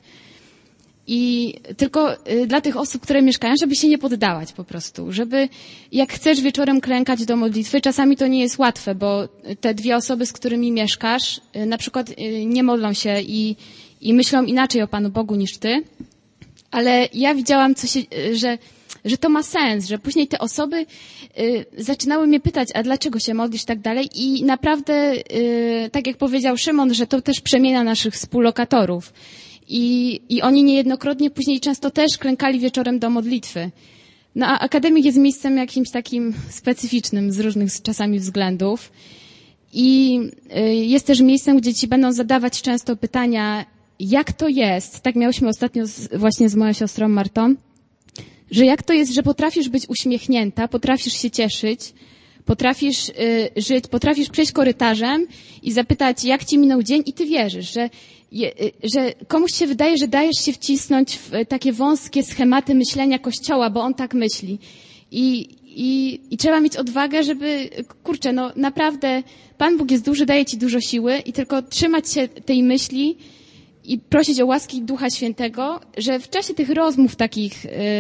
I tylko dla tych osób, które mieszkają, żeby się nie poddawać po prostu, żeby jak chcesz wieczorem klękać do modlitwy, czasami to nie jest łatwe, bo te dwie osoby, z którymi mieszkasz, na przykład nie modlą się i, i myślą inaczej o Panu Bogu niż ty, ale ja widziałam, co się, że, że to ma sens, że później te osoby y, zaczynały mnie pytać, a dlaczego się modlisz, tak dalej, i naprawdę, y, tak jak powiedział Szymon, że to też przemienia naszych współlokatorów. I, I oni niejednokrotnie później często też klękali wieczorem do modlitwy. No a akademik jest miejscem jakimś takim specyficznym z różnych czasami względów. I y, jest też miejscem, gdzie ci będą zadawać często pytania, jak to jest, tak miałyśmy ostatnio z, właśnie z moją siostrą Martą, że jak to jest, że potrafisz być uśmiechnięta, potrafisz się cieszyć, potrafisz y, żyć, potrafisz przejść korytarzem i zapytać, jak ci minął dzień, i ty wierzysz, że Je, że komuś się wydaje, że dajesz się wcisnąć w takie wąskie schematy myślenia Kościoła, bo on tak myśli. I, i, i trzeba mieć odwagę, żeby, kurczę, no naprawdę Pan Bóg jest duży, daje ci dużo siły i tylko trzymać się tej myśli i prosić o łaski Ducha Świętego, że w czasie tych rozmów takich,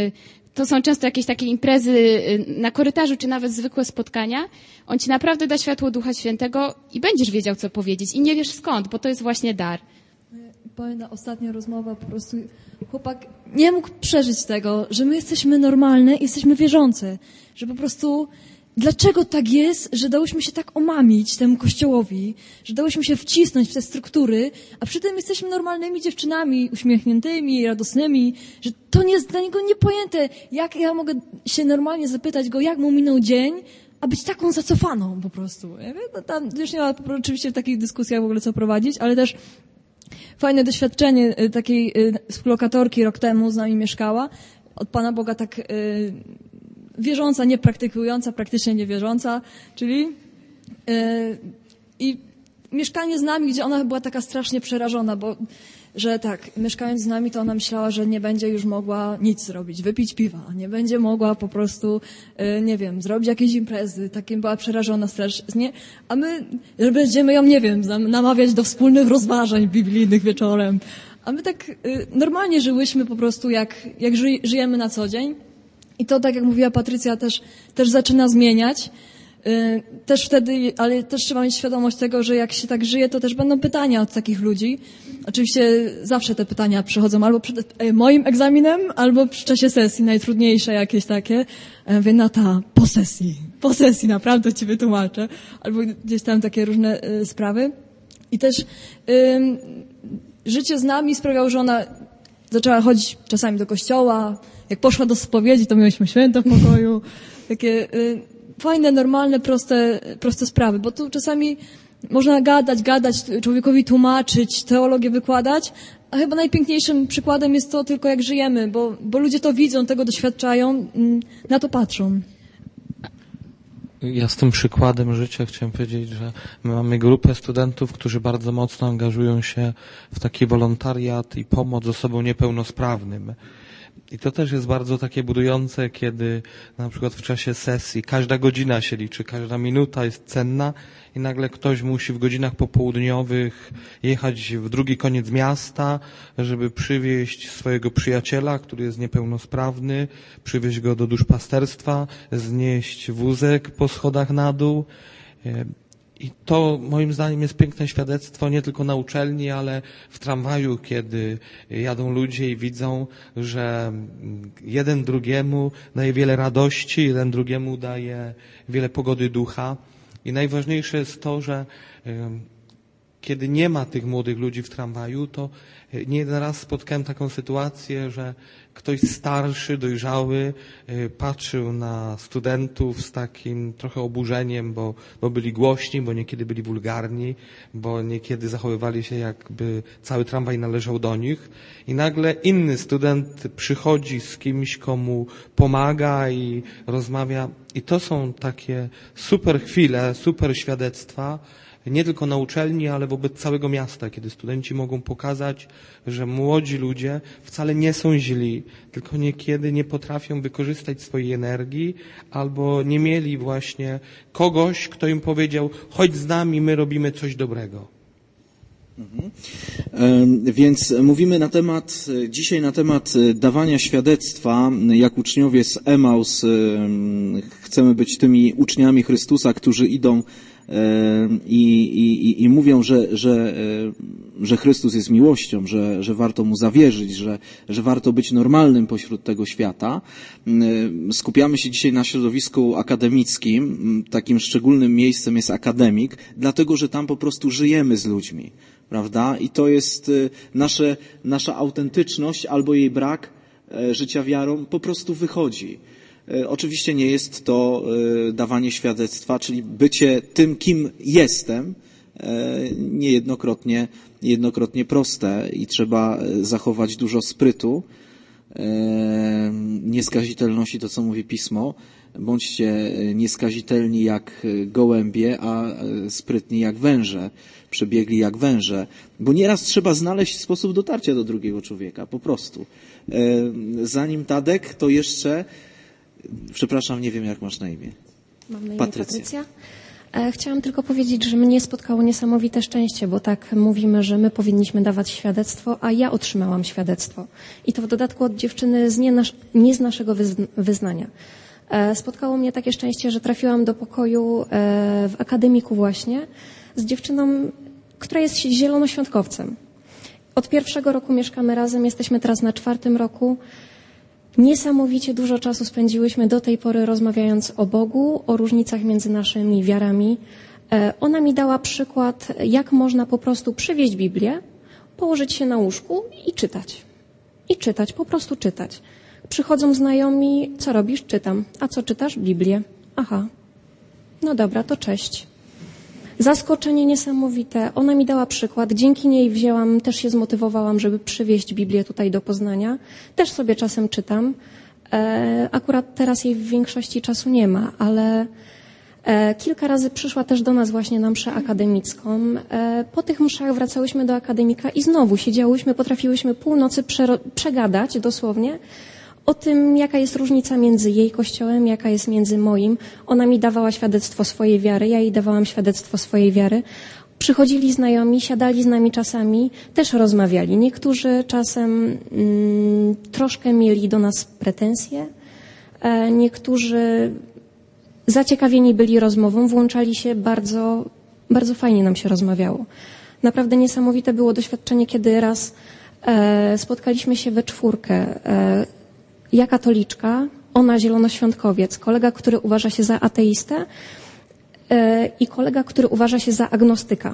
to są często jakieś takie imprezy na korytarzu, czy nawet zwykłe spotkania. On ci naprawdę da światło Ducha Świętego i będziesz wiedział, co powiedzieć. I nie wiesz skąd, bo to jest właśnie dar. Pamiętam ostatnia rozmowa, po prostu chłopak nie mógł przeżyć tego, że my jesteśmy normalne i jesteśmy wierzące. Że po prostu dlaczego tak jest, że dałyśmy się tak omamić temu kościołowi, że dałyśmy się wcisnąć w te struktury, a przy tym jesteśmy normalnymi dziewczynami, uśmiechniętymi, radosnymi, że to nie jest dla niego niepojęte. Jak ja mogę się normalnie zapytać go, jak mu minął dzień, a być taką zacofaną po prostu. Ja wiem, no tam już nie ma oczywiście w takich dyskusjach w ogóle co prowadzić, ale też fajne doświadczenie takiej współlokatorki rok temu z nami mieszkała. Od Pana Boga tak y, wierząca, nie praktykująca, praktycznie niewierząca, czyli y, i mieszkanie z nami, gdzie ona była taka strasznie przerażona, bo że tak, mieszkając z nami, to ona myślała, że nie będzie już mogła nic zrobić, wypić piwa, nie będzie mogła po prostu, y, nie wiem, zrobić jakiejś imprezy, takim była przerażona strasznie, a my, że będziemy ją, nie wiem, namawiać do wspólnych rozważań biblijnych wieczorem, a my tak y, normalnie żyłyśmy po prostu jak, jak ży, żyjemy na co dzień i to, tak jak mówiła Patrycja, też, też zaczyna zmieniać. Też wtedy, ale też trzeba mieć świadomość tego, że jak się tak żyje, to też będą pytania od takich ludzi. Oczywiście zawsze te pytania przychodzą albo przed moim egzaminem, albo przy czasie sesji, najtrudniejsze jakieś takie. Ja mówię, no ta, po sesji, po sesji naprawdę ci wytłumaczę. Albo gdzieś tam takie różne y, sprawy. I też y, życie z nami sprawiało, że ona zaczęła chodzić czasami do kościoła. Jak poszła do spowiedzi, to mieliśmy święto w pokoju. Takie y, fajne, normalne, proste, proste sprawy, bo tu czasami można gadać, gadać, człowiekowi tłumaczyć, teologię wykładać, a chyba najpiękniejszym przykładem jest to tylko jak żyjemy, bo, bo ludzie to widzą, tego doświadczają, na to patrzą. Ja z tym przykładem życia chciałem powiedzieć, że my mamy grupę studentów, którzy bardzo mocno angażują się w taki wolontariat i pomoc osobom niepełnosprawnym. I to też jest bardzo takie budujące, kiedy na przykład w czasie sesji każda godzina się liczy, każda minuta jest cenna i nagle ktoś musi w godzinach popołudniowych jechać w drugi koniec miasta, żeby przywieźć swojego przyjaciela, który jest niepełnosprawny, przywieźć go do duszpasterstwa, znieść wózek po schodach na dół. I to moim zdaniem jest piękne świadectwo nie tylko na uczelni, ale w tramwaju, kiedy jadą ludzie i widzą, że jeden drugiemu daje wiele radości, jeden drugiemu daje wiele pogody ducha. I najważniejsze jest to, że kiedy nie ma tych młodych ludzi w tramwaju, to nie jeden raz spotkałem taką sytuację, że ktoś starszy, dojrzały patrzył na studentów z takim trochę oburzeniem, bo, bo byli głośni, bo niekiedy byli wulgarni, bo niekiedy zachowywali się, jakby cały tramwaj należał do nich. I nagle inny student przychodzi z kimś, komu pomaga i rozmawia. I to są takie super chwile, super świadectwa, nie tylko na uczelni, ale wobec całego miasta, kiedy studenci mogą pokazać, że młodzi ludzie wcale nie są źli, tylko niekiedy nie potrafią wykorzystać swojej energii albo nie mieli właśnie kogoś, kto im powiedział, chodź z nami, my robimy coś dobrego. Mhm. E, więc mówimy na temat, dzisiaj na temat dawania świadectwa, jak uczniowie z Emaus e, chcemy być tymi uczniami Chrystusa, którzy idą I, i, i mówią, że, że, że Chrystus jest miłością, że, że warto Mu zawierzyć, że, że warto być normalnym pośród tego świata. Skupiamy się dzisiaj na środowisku akademickim. Takim szczególnym miejscem jest akademik, dlatego, że tam po prostu żyjemy z ludźmi, prawda? I to jest nasze, nasza autentyczność albo jej brak życia wiarą po prostu wychodzi. Oczywiście nie jest to dawanie świadectwa, czyli bycie tym, kim jestem, niejednokrotnie, niejednokrotnie proste i trzeba zachować dużo sprytu, nieskazitelności, to co mówi Pismo. Bądźcie nieskazitelni jak gołębie, a sprytni jak węże, przebiegli jak węże. Bo nieraz trzeba znaleźć sposób dotarcia do drugiego człowieka, po prostu. Zanim Tadek, to jeszcze... Przepraszam, nie wiem jak masz na imię. Mam na imię Patrycja. Patrycja. Chciałam tylko powiedzieć, że mnie spotkało niesamowite szczęście, bo tak mówimy, że my powinniśmy dawać świadectwo, a ja otrzymałam świadectwo. I to w dodatku od dziewczyny z nie, nasz, nie z naszego wyznania. Spotkało mnie takie szczęście, że trafiłam do pokoju w akademiku właśnie z dziewczyną, która jest zielonoświątkowcem. Od pierwszego roku mieszkamy razem, jesteśmy teraz na czwartym roku. Niesamowicie dużo czasu spędziłyśmy do tej pory rozmawiając o Bogu, o różnicach między naszymi wiarami. Ona mi dała przykład, jak można po prostu przywieźć Biblię, położyć się na łóżku i czytać. I czytać, po prostu czytać. Przychodzą znajomi, co robisz? Czytam. A co czytasz? Biblię. Aha. No dobra, to cześć. Zaskoczenie niesamowite. Ona mi dała przykład. Dzięki niej wzięłam, też się zmotywowałam, żeby przywieźć Biblię tutaj do Poznania. Też sobie czasem czytam. E, akurat teraz jej w większości czasu nie ma, ale e, kilka razy przyszła też do nas właśnie na mszę akademicką. E, po tych mszach wracałyśmy do akademika i znowu siedziałyśmy, potrafiłyśmy północy przero- przegadać dosłownie o tym, jaka jest różnica między jej kościołem, jaka jest między moim. Ona mi dawała świadectwo swojej wiary, ja jej dawałam świadectwo swojej wiary. Przychodzili znajomi, siadali z nami czasami, też rozmawiali. Niektórzy czasem mm, troszkę mieli do nas pretensje, e, niektórzy zaciekawieni byli rozmową, włączali się, bardzo, bardzo fajnie nam się rozmawiało. Naprawdę niesamowite było doświadczenie, kiedy raz e, spotkaliśmy się we czwórkę. E, Ja katoliczka, ona zielonoświątkowiec, kolega, który uważa się za ateistę yy, i kolega, który uważa się za agnostyka.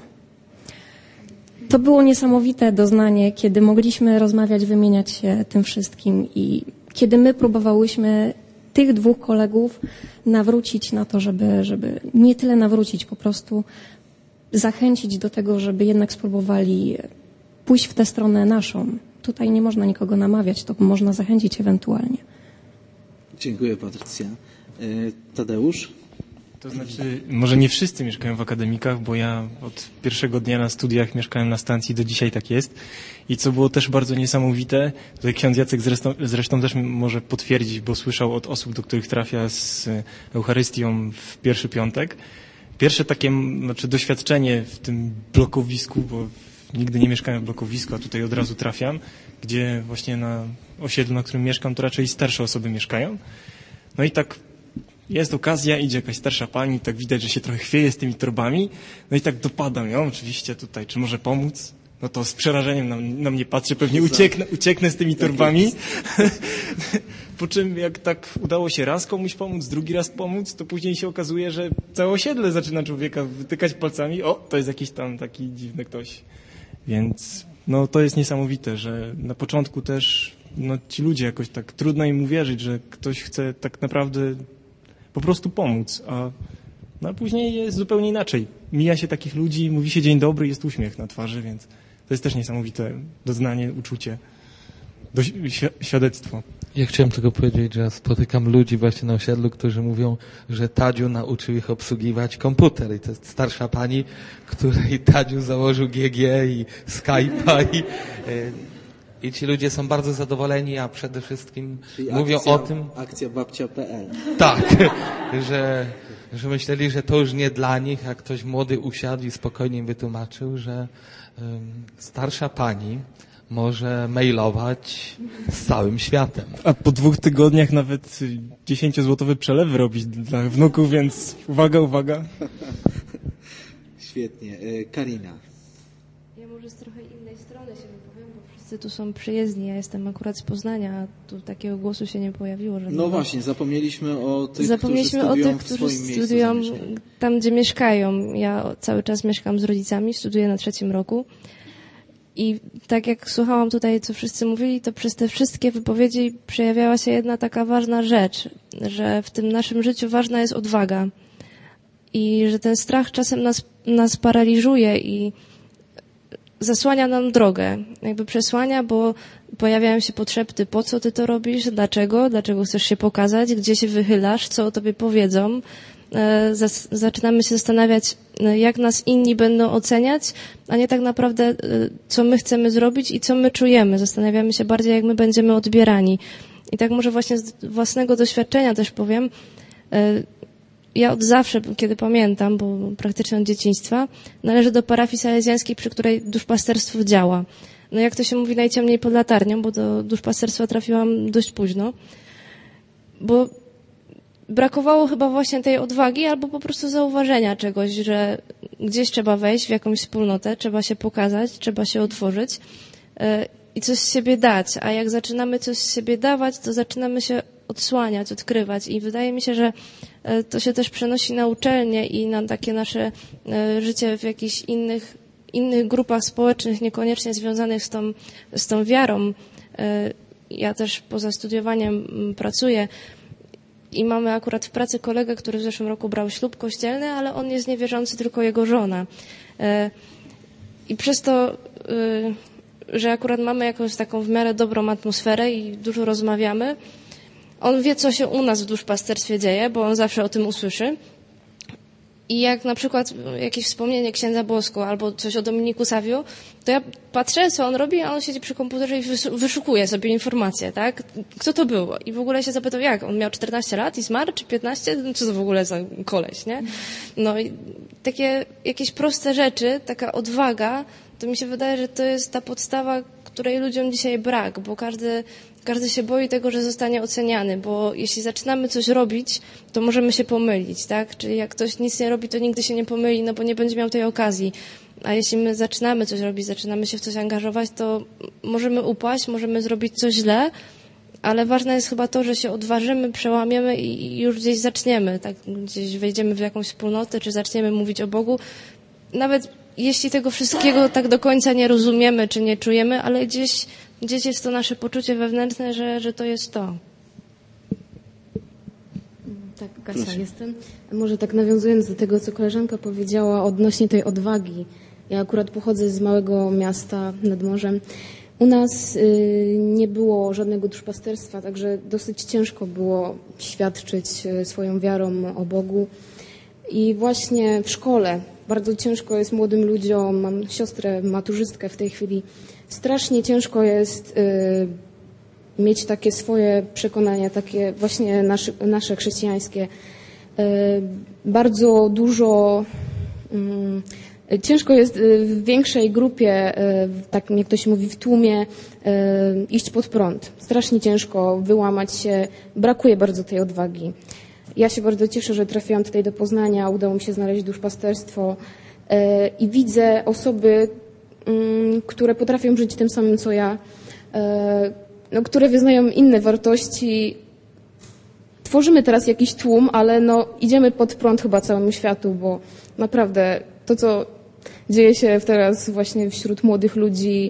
To było niesamowite doznanie, kiedy mogliśmy rozmawiać, wymieniać się tym wszystkim i kiedy my próbowałyśmy tych dwóch kolegów nawrócić na to, żeby, żeby nie tyle nawrócić, po prostu zachęcić do tego, żeby jednak spróbowali pójść w tę stronę naszą. Tutaj nie można nikogo namawiać, to można zachęcić ewentualnie. Dziękuję, Patrycja. Tadeusz? To znaczy, może nie wszyscy mieszkają w akademikach, bo ja od pierwszego dnia na studiach mieszkałem na stacji, do dzisiaj tak jest. I co było też bardzo niesamowite, tutaj ksiądz Jacek zresztą, zresztą też może potwierdzić, bo słyszał od osób, do których trafia z Eucharystią w pierwszy piątek. Pierwsze takie znaczy doświadczenie w tym blokowisku, bo nigdy nie mieszkałem w blokowisku, a tutaj od razu trafiam, gdzie właśnie na osiedlu, na którym mieszkam, to raczej starsze osoby mieszkają. No i tak jest okazja, idzie jakaś starsza pani, tak widać, że się trochę chwieje z tymi torbami, no i tak dopadam ją oczywiście tutaj, czy może pomóc? No to z przerażeniem na, na mnie patrzy, pewnie ucieknę, ucieknę z tymi torbami. Po czym jak tak udało się raz komuś pomóc, drugi raz pomóc, to później się okazuje, że całe osiedle zaczyna człowieka wytykać palcami. O, to jest jakiś tam taki dziwny ktoś. Więc no to jest niesamowite, że na początku też no, ci ludzie jakoś tak trudno im uwierzyć, że ktoś chce tak naprawdę po prostu pomóc, a no, a później jest zupełnie inaczej. Mija się takich ludzi, mówi się dzień dobry, jest uśmiech na twarzy, więc to jest też niesamowite doznanie, uczucie, do, świadectwo. Ja chciałem tylko powiedzieć, że spotykam ludzi właśnie na osiedlu, którzy mówią, że Tadziu nauczył ich obsługiwać komputer i to jest starsza pani, której Tadziu założył G G i Skype'a i, i ci ludzie są bardzo zadowoleni, a przede wszystkim Czyli mówią akcja, o tym... Akcja babcia kropka p l. Tak, że, że myśleli, że to już nie dla nich, a ktoś młody usiadł i spokojnie im wytłumaczył, że um, starsza pani może mailować z całym światem. A po dwóch tygodniach nawet dziesięciozłotowe przelewy robić dla wnuków, więc uwaga, uwaga. Świetnie. Karina. Ja może z trochę innej strony się wypowiem, bo wszyscy tu są przyjezdni. Ja jestem akurat z Poznania, a tu takiego głosu się nie pojawiło. Żadnego. No właśnie, zapomnieliśmy o tych, Zapomnieliśmy którzy studiują o tych, którzy w swoim studiują miejscu tam, gdzie mieszkają. Ja cały czas mieszkam z rodzicami, studiuję na trzecim roku. I tak jak słuchałam tutaj, co wszyscy mówili, to przez te wszystkie wypowiedzi przejawiała się jedna taka ważna rzecz, że w tym naszym życiu ważna jest odwaga i że ten strach czasem nas, nas paraliżuje i zasłania nam drogę, jakby przesłania, bo pojawiają się podszepty, po co ty to robisz, dlaczego, dlaczego chcesz się pokazać, gdzie się wychylasz, co o tobie powiedzą. Zas- zaczynamy się zastanawiać, jak nas inni będą oceniać, a nie tak naprawdę, co my chcemy zrobić i co my czujemy. Zastanawiamy się bardziej, jak my będziemy odbierani. I tak może właśnie z własnego doświadczenia też powiem, ja od zawsze, kiedy pamiętam, bo praktycznie od dzieciństwa, należę do parafii salezjańskiej, przy której duszpasterstwo działa. No jak to się mówi, najciemniej pod latarnią, bo do duszpasterstwa trafiłam dość późno. Bo brakowało chyba właśnie tej odwagi albo po prostu zauważenia czegoś, że gdzieś trzeba wejść w jakąś wspólnotę, trzeba się pokazać, trzeba się otworzyć i coś z siebie dać. A jak zaczynamy coś z siebie dawać, to zaczynamy się odsłaniać, odkrywać i wydaje mi się, że to się też przenosi na uczelnie i na takie nasze życie w jakichś innych, innych grupach społecznych, niekoniecznie związanych z tą, z tą wiarą. Ja też poza studiowaniem pracuję i mamy akurat w pracy kolegę, który w zeszłym roku brał ślub kościelny, ale on jest niewierzący, tylko jego żona. I przez to, że akurat mamy jakąś taką w miarę dobrą atmosferę i dużo rozmawiamy, on wie, co się u nas w duszpasterstwie dzieje, bo on zawsze o tym usłyszy. I jak na przykład jakieś wspomnienie księdza Bosko albo coś o Dominiku Savio, to ja patrzę, co on robi, a on siedzi przy komputerze i wyszukuje sobie informacje, tak? Kto to był? I w ogóle się zapytał, jak? On miał czternaście lat i zmarł, czy piętnaście? Co to w ogóle za koleś, nie? No i takie jakieś proste rzeczy, taka odwaga, to mi się wydaje, że to jest ta podstawa, której ludziom dzisiaj brak, bo każdy Każdy się boi tego, że zostanie oceniany, bo jeśli zaczynamy coś robić, to możemy się pomylić, tak? Czyli jak ktoś nic nie robi, to nigdy się nie pomyli, no bo nie będzie miał tej okazji. A jeśli my zaczynamy coś robić, zaczynamy się w coś angażować, to możemy upaść, możemy zrobić coś źle, ale ważne jest chyba to, że się odważymy, przełamiemy i już gdzieś zaczniemy, tak? Gdzieś wejdziemy w jakąś wspólnotę, czy zaczniemy mówić o Bogu. Nawet jeśli tego wszystkiego tak do końca nie rozumiemy, czy nie czujemy, ale gdzieś Gdzieś jest to nasze poczucie wewnętrzne, że, że to jest to. Tak, Kasia, Proszę. jestem. Może tak nawiązując do tego, co koleżanka powiedziała odnośnie tej odwagi. Ja akurat pochodzę z małego miasta nad morzem. U nas y, nie było żadnego duszpasterstwa, także dosyć ciężko było świadczyć swoją wiarą o Bogu. I właśnie w szkole bardzo ciężko jest młodym ludziom, mam siostrę maturzystkę w tej chwili, strasznie ciężko jest y, mieć takie swoje przekonania, takie właśnie nasze, nasze chrześcijańskie. Y, bardzo dużo, y, ciężko jest w większej grupie, y, tak jak to się mówi, w tłumie, y, iść pod prąd. Strasznie ciężko wyłamać się, brakuje bardzo tej odwagi. Ja się bardzo cieszę, że trafiłam tutaj do Poznania, udało mi się znaleźć duszpasterstwo y, i widzę osoby, które potrafią żyć tym samym, co ja, no, które wyznają inne wartości. Tworzymy teraz jakiś tłum, ale no, idziemy pod prąd chyba całemu światu, bo naprawdę to, co dzieje się teraz właśnie wśród młodych ludzi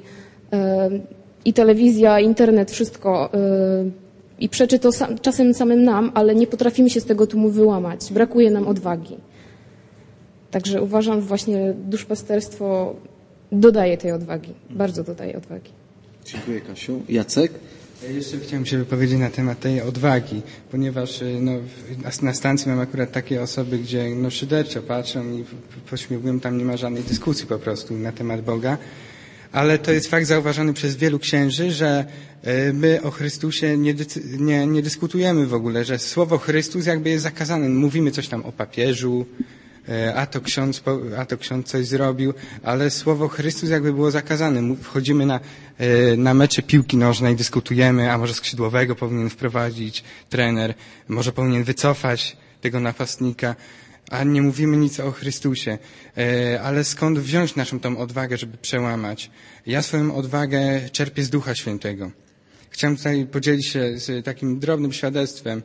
i telewizja, i internet, wszystko i przeczy to sam, czasem samym nam, ale nie potrafimy się z tego tłumu wyłamać. Brakuje nam odwagi. Także uważam, że właśnie duszpasterstwo dodaje tej odwagi. Bardzo dodaje odwagi. Dziękuję, Kasiu. Jacek? Ja jeszcze chciałem się wypowiedzieć na temat tej odwagi, ponieważ no, na stacji mam akurat takie osoby, gdzie no, szyderczo patrzą i pośmiewują, tam nie ma żadnej dyskusji po prostu na temat Boga. Ale to jest fakt zauważony przez wielu księży, że my o Chrystusie nie, nie, nie dyskutujemy w ogóle, że słowo Chrystus jakby jest zakazane. Mówimy coś tam o papieżu, a to ksiądz, a to ksiądz coś zrobił, ale słowo Chrystus jakby było zakazane. Wchodzimy na, na mecze piłki nożnej, dyskutujemy, a może skrzydłowego powinien wprowadzić trener, może powinien wycofać tego napastnika, a nie mówimy nic o Chrystusie. Ale skąd wziąć naszą tą odwagę, żeby przełamać? Ja swoją odwagę czerpię z Ducha Świętego. Chciałem tutaj podzielić się z takim drobnym świadectwem.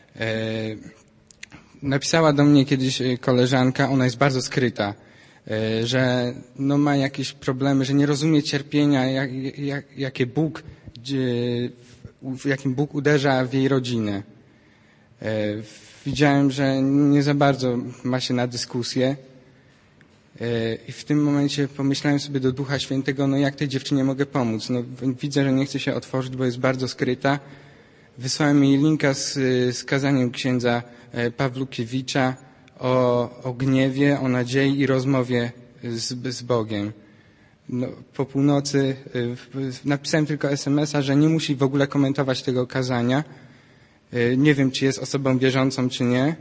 Napisała do mnie kiedyś koleżanka, ona jest bardzo skryta, że no ma jakieś problemy, że nie rozumie cierpienia, jak, jak, jakie Bóg, w jakim Bóg uderza w jej rodzinę. Widziałem, że nie za bardzo ma się na dyskusję i w tym momencie pomyślałem sobie do Ducha Świętego, no jak tej dziewczynie mogę pomóc? No widzę, że nie chce się otworzyć, bo jest bardzo skryta. Wysłałem jej linka z, z kazaniem księdza Pawlukiewicza o, o gniewie, o nadziei i rozmowie z, z Bogiem. No, po północy napisałem tylko es em es a, że nie musi w ogóle komentować tego kazania. Nie wiem, czy jest osobą wierzącą, czy nie,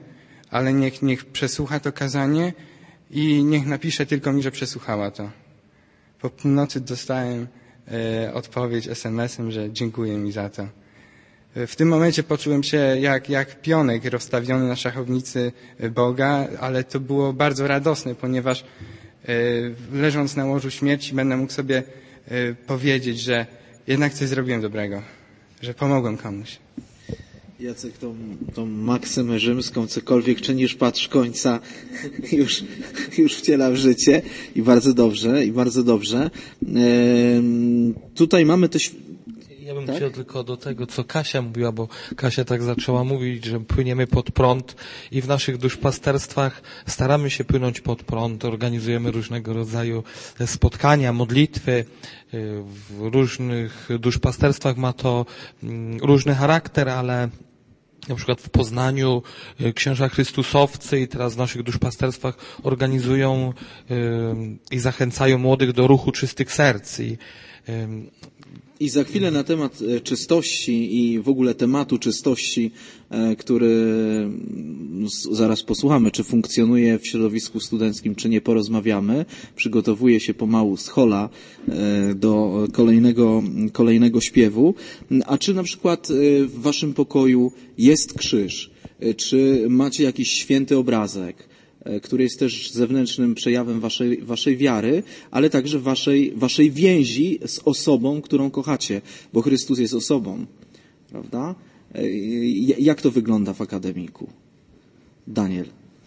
ale niech, niech przesłucha to kazanie i niech napisze tylko mi, że przesłuchała to. Po północy dostałem e, odpowiedź es em esem, że dziękuję mi za to. W tym momencie poczułem się jak, jak pionek rozstawiony na szachownicy Boga, ale to było bardzo radosne, ponieważ e, leżąc na łożu śmierci będę mógł sobie e, powiedzieć, że jednak coś zrobiłem dobrego, że pomogłem komuś. Jacek, tą, tą maksymę rzymską, cokolwiek czynisz, patrz końca, już, już wciela w życie i bardzo dobrze, i bardzo dobrze. Ehm, tutaj mamy też... Ja bym tak? chciał tylko do tego, co Kasia mówiła, bo Kasia tak zaczęła mówić, że płyniemy pod prąd i w naszych duszpasterstwach staramy się płynąć pod prąd, organizujemy różnego rodzaju spotkania, modlitwy. W różnych duszpasterstwach ma to różny charakter, ale na przykład w Poznaniu księża chrystusowcy i teraz w naszych duszpasterstwach organizują i zachęcają młodych do ruchu czystych serc. I, I za chwilę na temat czystości i w ogóle tematu czystości, który zaraz posłuchamy, czy funkcjonuje w środowisku studenckim, czy nie, porozmawiamy. Przygotowuje się pomału schola do kolejnego, kolejnego śpiewu. A czy na przykład w waszym pokoju jest krzyż? Czy macie jakiś święty obrazek, który jest też zewnętrznym przejawem waszej, waszej wiary, ale także waszej, waszej więzi z osobą, którą kochacie, bo Chrystus jest osobą, prawda? Jak to wygląda w akademiku? Daniel.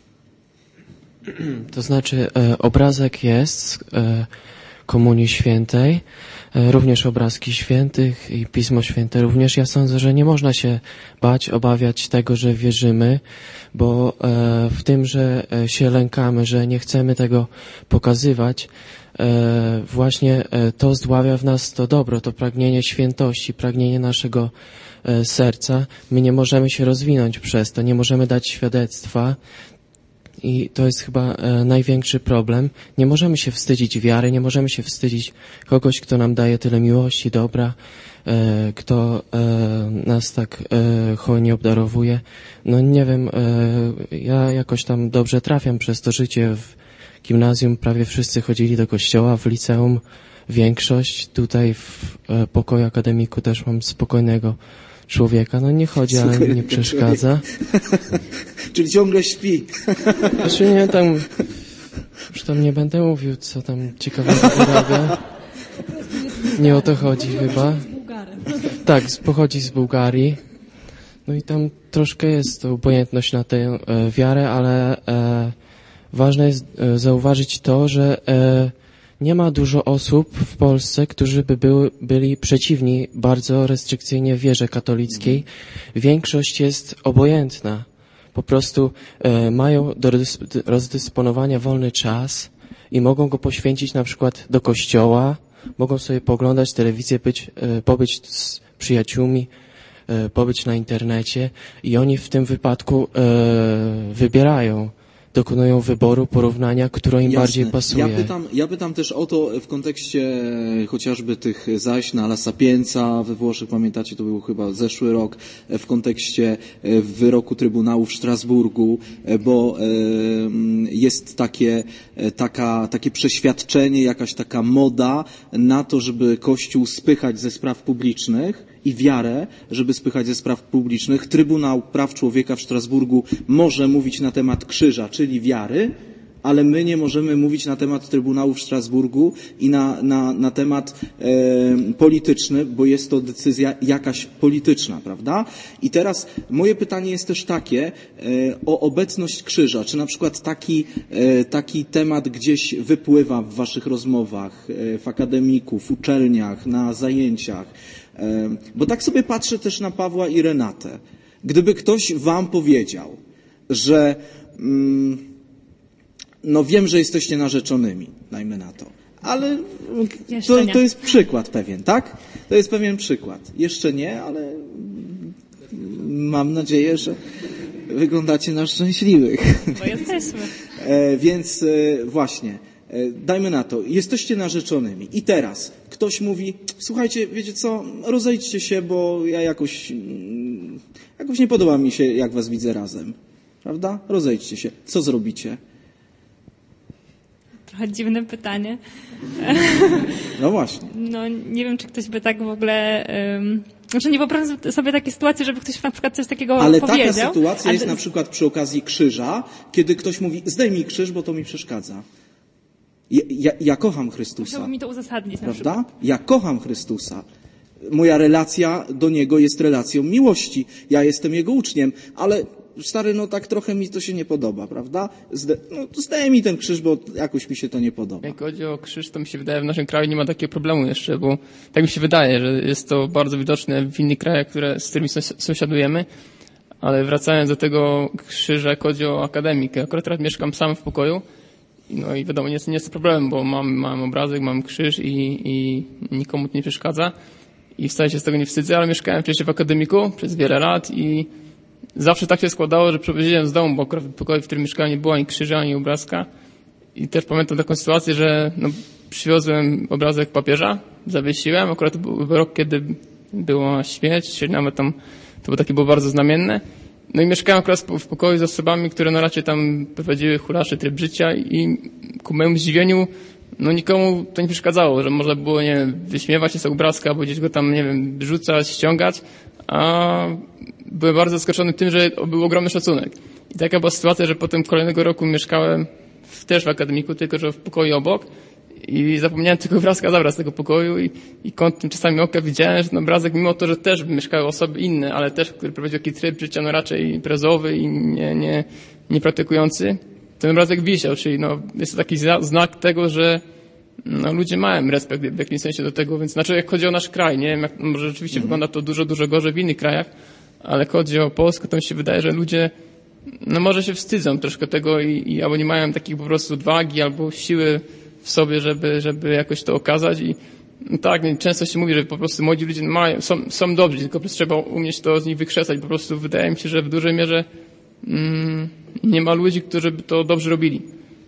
To znaczy e, obrazek jest e, Komunii Świętej, e, również obrazki świętych i Pismo Święte również. Ja sądzę, że nie można się bać, obawiać tego, że wierzymy, bo e, w tym, że e, się lękamy, że nie chcemy tego pokazywać, e, właśnie e, to zdławia w nas to dobro, to pragnienie świętości, pragnienie naszego e, serca. My nie możemy się rozwinąć przez to, nie możemy dać świadectwa. I to jest chyba e, największy problem. Nie możemy się wstydzić wiary, nie możemy się wstydzić kogoś, kto nam daje tyle miłości, dobra, e, kto e, nas tak e, hojnie obdarowuje. No nie wiem, e, ja jakoś tam dobrze trafiam przez to życie. W gimnazjum prawie wszyscy chodzili do kościoła, w liceum większość. Tutaj w e, pokoju akademiku też mam spokojnego człowieka. No nie chodzi, ale mi nie przeszkadza. Czyli ciągle śpi. Znaczy nie, tam, już tam nie będę mówił, co tam ciekawego wyrabia. Nie o to chodzi chyba. Tak, pochodzi z Bułgarii. No i tam troszkę jest to obojętność na tę e, wiarę, ale e, ważne jest e, zauważyć to, że e, nie ma dużo osób w Polsce, którzy by były, byli przeciwni bardzo restrykcyjnie wierze katolickiej. Większość jest obojętna. Po prostu e, mają do rozdysponowania wolny czas i mogą go poświęcić na przykład do kościoła, mogą sobie poglądać telewizję, być, e, pobyć z przyjaciółmi, e, pobyć na internecie i oni w tym wypadku e, wybierają, dokonują wyboru, porównania, które im Jasne. bardziej pasuje. Ja pytam, ja pytam też o to w kontekście chociażby tych zajść na La Sapienza we Włoszech, pamiętacie, to był chyba zeszły rok, w kontekście wyroku Trybunału w Strasburgu, bo jest takie, taka, takie przeświadczenie, jakaś taka moda na to, żeby Kościół spychać ze spraw publicznych i wiarę, żeby spychać ze spraw publicznych. Trybunał Praw Człowieka w Strasburgu może mówić na temat krzyża, czyli wiary, ale my nie możemy mówić na temat Trybunału w Strasburgu i na, na, na temat e, polityczny, bo jest to decyzja jakaś polityczna, prawda? I teraz moje pytanie jest też takie e, o obecność krzyża. Czy na przykład taki, e, taki temat gdzieś wypływa w waszych rozmowach, e, w akademiku, w uczelniach, na zajęciach? E, bo tak sobie patrzę też na Pawła i Renatę. Gdyby ktoś wam powiedział, że mm, no wiem, że jesteście narzeczonymi, dajmy na to. Ale to, to jest przykład pewien, tak? To jest pewien przykład. Jeszcze nie, ale mam nadzieję, że wyglądacie na szczęśliwych. Bo jesteśmy. E, więc e, właśnie, e, dajmy na to, jesteście narzeczonymi. I teraz ktoś mówi, słuchajcie, wiecie co, rozejdźcie się, bo ja jakoś, jakoś nie podoba mi się, jak was widzę razem. Prawda? Rozejdźcie się. Co zrobicie? Trochę dziwne pytanie. No właśnie. No nie wiem, czy ktoś by tak w ogóle... Um, znaczy nie wyobrażam sobie takiej sytuacji, żeby ktoś na przykład coś takiego Ale powiedział. taka sytuacja ale... jest na przykład przy okazji krzyża, kiedy ktoś mówi, zdejmij krzyż, bo to mi przeszkadza. Ja, ja, ja kocham Chrystusa. Musiałby mi to uzasadnić na Prawda? przykład. Ja kocham Chrystusa. Moja relacja do Niego jest relacją miłości. Ja jestem Jego uczniem, ale stary, no tak trochę mi to się nie podoba, prawda? Zde, no zdejmij ten krzyż, bo jakoś mi się to nie podoba. Jak chodzi o krzyż, to mi się wydaje, w naszym kraju nie ma takiego problemu jeszcze, bo tak mi się wydaje, że jest to bardzo widoczne w innych krajach, które, z którymi sąsiadujemy. Ale wracając do tego krzyża, jak chodzi o akademikę, akurat teraz mieszkam sam w pokoju. No i wiadomo, nie jest, nie jest to problem, bo mam, mam obrazek, mam krzyż i, i nikomu to nie przeszkadza. I wcale się z tego nie wstydzę, ale mieszkałem wcześniej w akademiku przez wiele lat i zawsze tak się składało, że przeprowadziłem z domu, bo akurat w pokoju, w którym mieszkałem, nie było ani krzyża, ani obrazka. I też pamiętam taką sytuację, że no, przywiozłem obrazek papieża, zawiesiłem. Akurat to był rok, kiedy była śmierć, czyli nawet tam to było takie było bardzo znamienne. No i mieszkałem akurat w pokoju z osobami, które no raczej tam prowadziły hulaszy tryb życia i ku mojemu zdziwieniu no nikomu to nie przeszkadzało, że można było, nie wiem, wyśmiewać się z obrazka, albo gdzieś go tam, nie wiem, rzucać, ściągać, a byłem bardzo zaskoczony tym, że był ogromny szacunek. I taka była sytuacja, że potem kolejnego roku mieszkałem w, też w akademiku, tylko że w pokoju obok i zapomniałem tego obrazka zabrać z tego pokoju i, i kątem czasami oka widziałem, że ten obrazek, mimo to, że też mieszkały osoby inne, ale też, które prowadziły taki tryb życia no raczej imprezowy i nie, nie, nie praktykujący, ten obrazek wisiał, czyli no, jest to taki znak tego, że no, ludzie mają respekt w jakimś sensie do tego, więc znaczy jak chodzi o nasz kraj, nie wiem, jak, może rzeczywiście mhm. wygląda to dużo, dużo gorzej w innych krajach, ale jak chodzi o Polskę, to mi się wydaje, że ludzie no może się wstydzą troszkę tego i, i albo nie mają takiej po prostu odwagi albo siły w sobie, żeby, żeby jakoś to okazać i no tak, często się mówi, że po prostu młodzi ludzie mają, są, są dobrzy, tylko po prostu trzeba umieć to z nich wykrzesać. Po prostu wydaje mi się, że w dużej mierze mm, nie ma ludzi, którzy by to dobrze robili.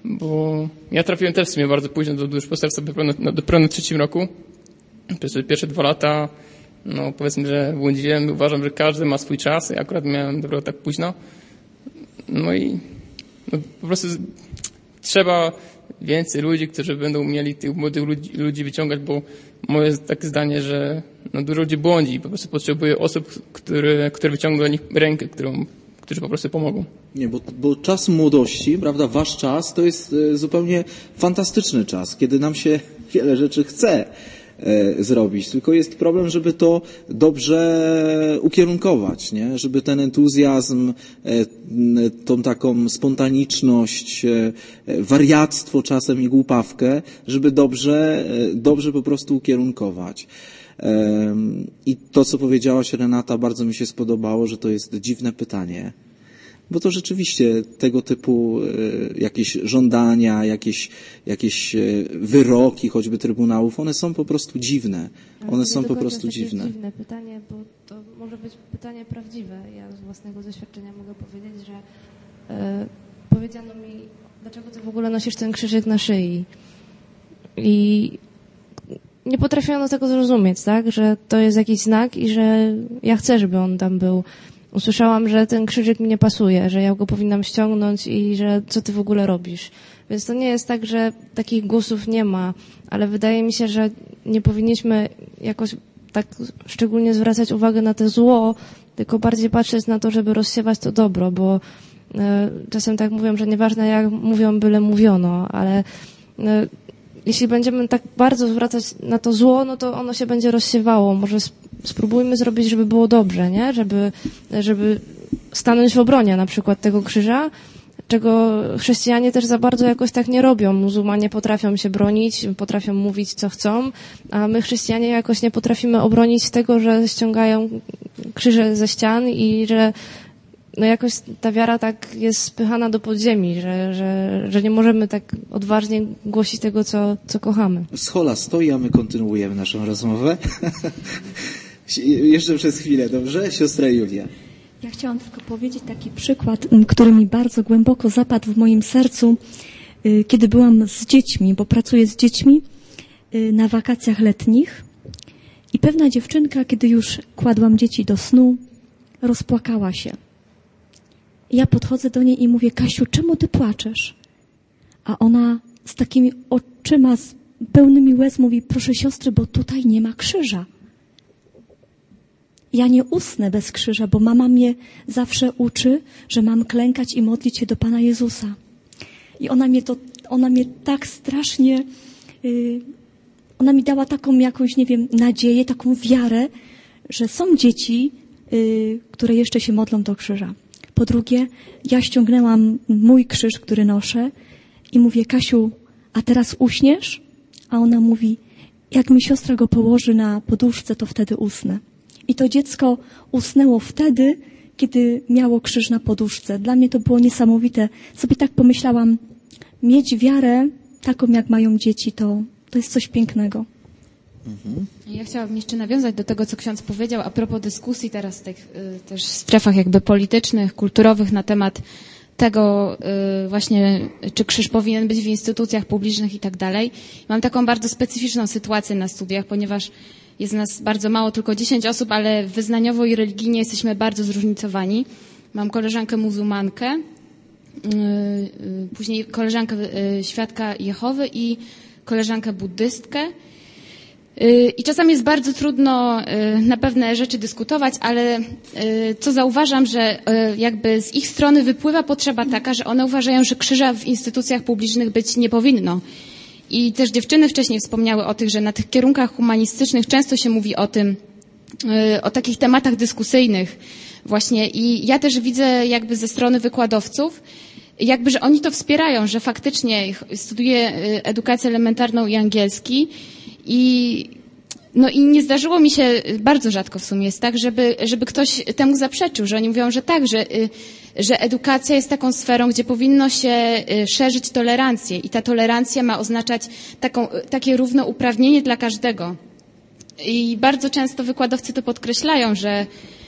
Bo ja trafiłem też w sumie bardzo późno do duszpasterstwa, dopiero na trzecim roku. Przez te pierwsze dwa lata, no powiedzmy, że błądziłem. Uważam, że każdy ma swój czas. Ja akurat miałem dopiero tak późno. No i no, po prostu trzeba więcej ludzi, którzy będą umieli tych młodych ludzi, ludzi wyciągać, bo moje jest takie zdanie, że no, dużo ludzi błądzi. Po prostu potrzebuje osób, które, które wyciągną do nich rękę, którą, którzy po prostu pomogą. Nie, bo, bo czas młodości, prawda, wasz czas to jest e, zupełnie fantastyczny czas, kiedy nam się wiele rzeczy chce e, zrobić. Tylko jest problem, żeby to dobrze ukierunkować, nie? Żeby ten entuzjazm, e, tą taką spontaniczność, e, wariactwo czasem i głupawkę, żeby dobrze, e, dobrze po prostu ukierunkować. E, I to, co powiedziałaś, Renata, bardzo mi się spodobało, że to jest dziwne pytanie. Bo to rzeczywiście tego typu y, jakieś żądania, jakieś, jakieś y, wyroki, choćby trybunałów, one są po prostu dziwne. One są po prostu dziwne. To jest dziwne pytanie, bo to może być pytanie prawdziwe. Ja z własnego doświadczenia mogę powiedzieć, że y, powiedziano mi, dlaczego ty w ogóle nosisz ten krzyżyk na szyi. I nie potrafiono tego zrozumieć, tak? Że to jest jakiś znak i że ja chcę, żeby on tam był. Usłyszałam, że ten krzyżyk mi nie pasuje, że ja go powinnam ściągnąć i że co ty w ogóle robisz. Więc to nie jest tak, że takich głosów nie ma, ale wydaje mi się, że nie powinniśmy jakoś tak szczególnie zwracać uwagę na to zło, tylko bardziej patrzeć na to, żeby rozsiewać to dobro, bo y, czasem tak mówią, że nieważne jak mówią, byle mówiono, ale y, jeśli będziemy tak bardzo zwracać na to zło, no to ono się będzie rozsiewało. Może spróbujmy zrobić, żeby było dobrze, nie? Żeby, żeby stanąć w obronie na przykład tego krzyża, czego chrześcijanie też za bardzo jakoś tak nie robią. Muzułmanie potrafią się bronić, potrafią mówić co chcą, a my chrześcijanie jakoś nie potrafimy obronić tego, że ściągają krzyże ze ścian i że no jakoś ta wiara tak jest spychana do podziemi, że, że, że nie możemy tak odważnie głosić tego, co, co kochamy. Schola stoi, a my kontynuujemy naszą rozmowę. Jeszcze przez chwilę, dobrze? Siostra Julia. Ja chciałam tylko powiedzieć taki przykład, który mi bardzo głęboko zapadł w moim sercu, kiedy byłam z dziećmi, bo pracuję z dziećmi na wakacjach letnich i pewna dziewczynka, kiedy już kładłam dzieci do snu, rozpłakała się. I ja podchodzę do niej i mówię, Kasiu, czemu ty płaczesz? A ona z takimi oczyma z pełnymi łez mówi, proszę siostry, bo tutaj nie ma krzyża. Ja nie usnę bez krzyża, bo mama mnie zawsze uczy, że mam klękać i modlić się do Pana Jezusa. I ona mnie to, ona mnie tak strasznie, yy, ona mi dała taką jakąś, nie wiem, nadzieję, taką wiarę, że są dzieci, yy, które jeszcze się modlą do krzyża. Po drugie, ja ściągnęłam mój krzyż, który noszę i mówię, Kasiu, a teraz uśniesz? A ona mówi, jak mi siostra go położy na poduszce, to wtedy usnę. I to dziecko usnęło wtedy, kiedy miało krzyż na poduszce. Dla mnie to było niesamowite. Sobie tak pomyślałam, mieć wiarę taką, jak mają dzieci, to, to jest coś pięknego. Mhm. Ja chciałabym jeszcze nawiązać do tego, co ksiądz powiedział a propos dyskusji teraz w tych y, też strefach jakby politycznych, kulturowych na temat tego y, właśnie, czy krzyż powinien być w instytucjach publicznych i tak dalej. Mam taką bardzo specyficzną sytuację na studiach, ponieważ jest nas bardzo mało, tylko dziesięć osób, ale wyznaniowo i religijnie jesteśmy bardzo zróżnicowani. Mam koleżankę muzułmankę, y, y, później koleżankę y, świadka Jehowy i koleżankę buddystkę. I czasami jest bardzo trudno na pewne rzeczy dyskutować, ale co zauważam, że jakby z ich strony wypływa potrzeba taka, że one uważają, że krzyża w instytucjach publicznych być nie powinno. I też dziewczyny wcześniej wspomniały o tych, że na tych kierunkach humanistycznych często się mówi o tym, o takich tematach dyskusyjnych właśnie. I ja też widzę jakby ze strony wykładowców, jakby, że oni to wspierają, że faktycznie studiuję edukację elementarną i angielski. I, no i nie zdarzyło mi się, bardzo rzadko w sumie jest tak, żeby, żeby ktoś temu zaprzeczył, że oni mówią, że tak, że, że edukacja jest taką sferą, gdzie powinno się szerzyć tolerancję i ta tolerancja ma oznaczać taką, takie równouprawnienie dla każdego. I bardzo często wykładowcy to podkreślają, że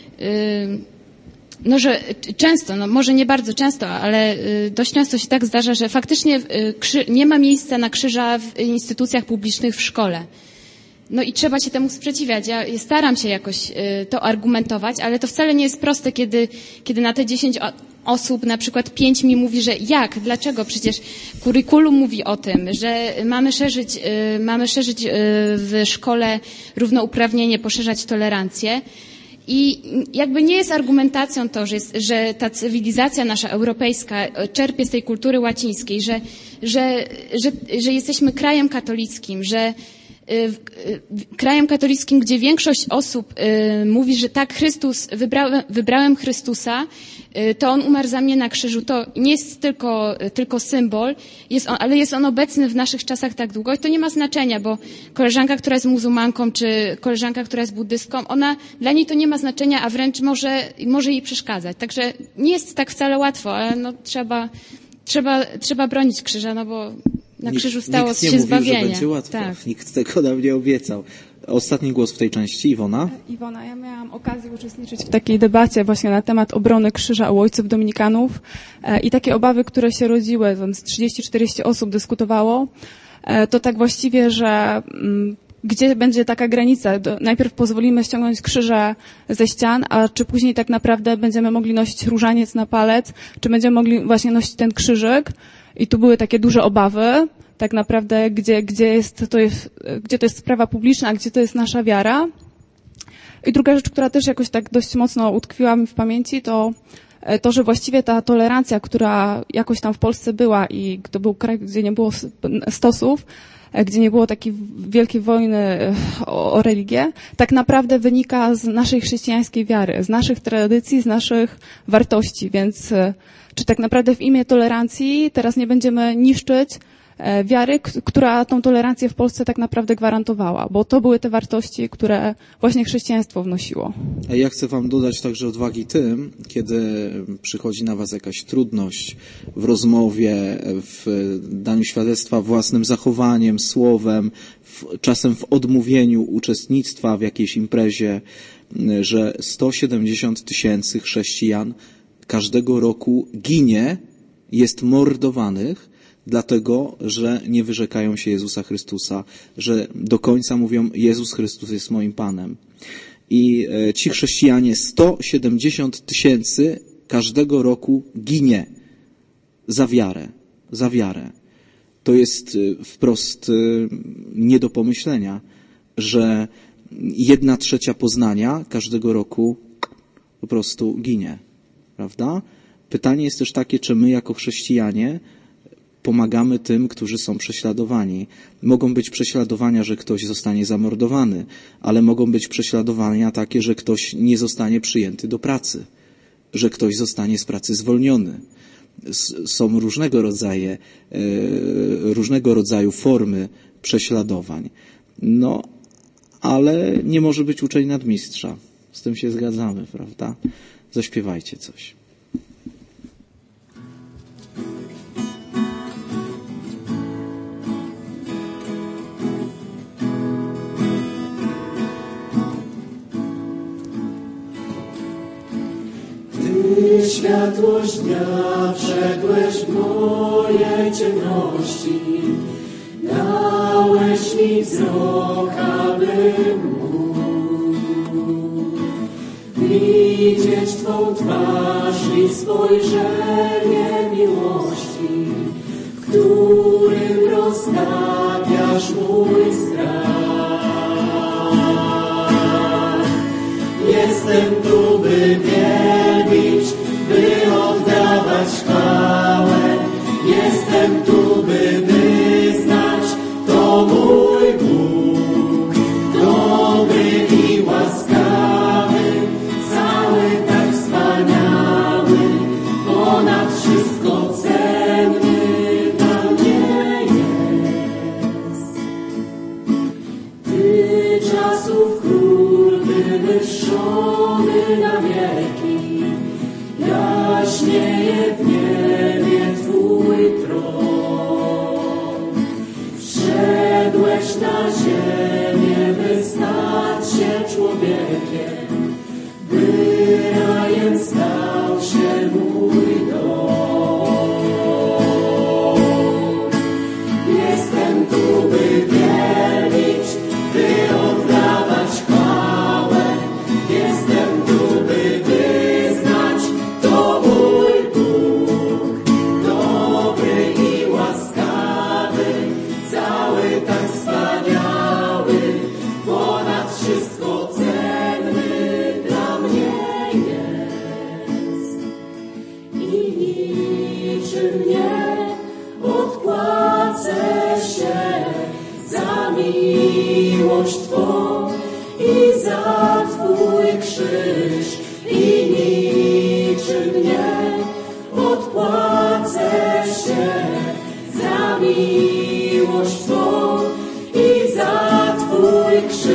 no, że często, no może nie bardzo często, ale dość często się tak zdarza, że faktycznie nie ma miejsca na krzyża w instytucjach publicznych w szkole. No i trzeba się temu sprzeciwiać. Ja staram się jakoś to argumentować, ale to wcale nie jest proste, kiedy, kiedy na te dziesięć osób na przykład pięć mi mówi, że jak, dlaczego? Przecież kurikulum mówi o tym, że mamy szerzyć, mamy szerzyć w szkole równouprawnienie, poszerzać tolerancję. I jakby nie jest argumentacją to, że, jest, że ta cywilizacja nasza europejska czerpie z tej kultury łacińskiej, że, że, że, że jesteśmy krajem katolickim, że krajem katolickim, gdzie większość osób mówi, że tak, Chrystus, wybrałem, wybrałem Chrystusa, to On umarł za mnie na krzyżu. To nie jest tylko, tylko symbol, jest on, ale jest on obecny w naszych czasach tak długo i to nie ma znaczenia, bo koleżanka, która jest muzułmanką, czy koleżanka, która jest buddystką, ona, dla niej to nie ma znaczenia, a wręcz może, może jej przeszkadzać. Także nie jest tak wcale łatwo, ale no trzeba, trzeba, trzeba bronić krzyża, no bo na krzyżu stało nikt się nie mówił, zbawienie. Że będzie łatwo. Tak. Nikt tego nam nie obiecał. Ostatni głos w tej części, Iwona. Iwona, ja miałam okazję uczestniczyć w takiej debacie właśnie na temat obrony krzyża u ojców dominikanów i takie obawy, które się rodziły, tam z trzydzieści czterdzieści osób dyskutowało, to tak właściwie, że gdzie będzie taka granica? Najpierw pozwolimy ściągnąć krzyże ze ścian, a czy później tak naprawdę będziemy mogli nosić różaniec na palec, czy będziemy mogli właśnie nosić ten krzyżyk? I tu były takie duże obawy, tak naprawdę, gdzie, gdzie, jest, to jest, gdzie to jest sprawa publiczna, a gdzie to jest nasza wiara. I druga rzecz, która też jakoś tak dość mocno utkwiła mi w pamięci, to to, że właściwie ta tolerancja, która jakoś tam w Polsce była i to był kraj, gdzie nie było stosów, gdzie nie było takiej wielkiej wojny o, o religię, tak naprawdę wynika z naszej chrześcijańskiej wiary, z naszych tradycji, z naszych wartości. Więc czy tak naprawdę w imię tolerancji teraz nie będziemy niszczyć wiary, która tą tolerancję w Polsce tak naprawdę gwarantowała, bo to były te wartości, które właśnie chrześcijaństwo wnosiło. A ja chcę wam dodać także odwagi tym, kiedy przychodzi na was jakaś trudność w rozmowie, w daniu świadectwa własnym zachowaniem, słowem, w, czasem w odmówieniu uczestnictwa w jakiejś imprezie, że sto siedemdziesiąt tysięcy chrześcijan każdego roku ginie, jest mordowanych, dlatego, że nie wyrzekają się Jezusa Chrystusa, że do końca mówią, Jezus Chrystus jest moim Panem. I ci chrześcijanie, sto siedemdziesiąt tysięcy każdego roku ginie za wiarę, za wiarę. To jest wprost nie do pomyślenia, że jedna trzecia Poznania każdego roku po prostu ginie, prawda? Pytanie jest też takie, czy my jako chrześcijanie pomagamy tym, którzy są prześladowani. Mogą być prześladowania, że ktoś zostanie zamordowany, ale mogą być prześladowania takie, że ktoś nie zostanie przyjęty do pracy, że ktoś zostanie z pracy zwolniony. Są różnego rodzaju, różnego rodzaju formy prześladowań. No, ale nie może być uczeń nadmistrza. Z tym się zgadzamy, prawda? Zaśpiewajcie coś. Ty, światłość dnia, wszedłeś w moje ciemności, dałeś mi wzrok, abym mógł widzieć Twą twarz i spojrzenie miłości, w którym roztapiasz mój strach. Jestem tu, by wielbić, by oddawać chwałę. Jestem tu, by wyznać, to mój Bóg, dobry i łaskawy, cały tak wspaniały, ponad wszystko cenny dla mnie jest. Ty, czasów król, wywyższony na wieki, jaśnieje w niebie Twój tron. Wszedłeś na ziemię, by stać się człowiekiem, by rajem stał się mój dom. Jestem tu, by wielbić, by oddawać chwałę. Jestem tu, by wyznać, to mój Bóg, dobry i łaskawy, cały tak wspaniały, ponad wszystko cenny dla mnie jest. I niczym nie odpłacę się za miłość Twą i za Twój krzyż. I niczym nie odpłacę się za miłość Twą i za Twój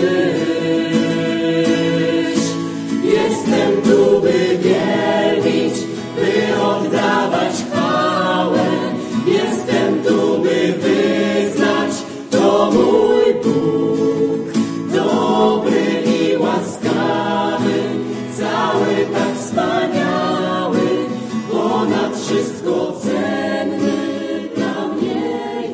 krzyż. Jestem tu, by wielbić, by oddawać chwałę. Jestem tu, by wyznać, to mój Bóg, dobry i łaskawy, cały tak wspaniały, ponad wszystko cenny dla mnie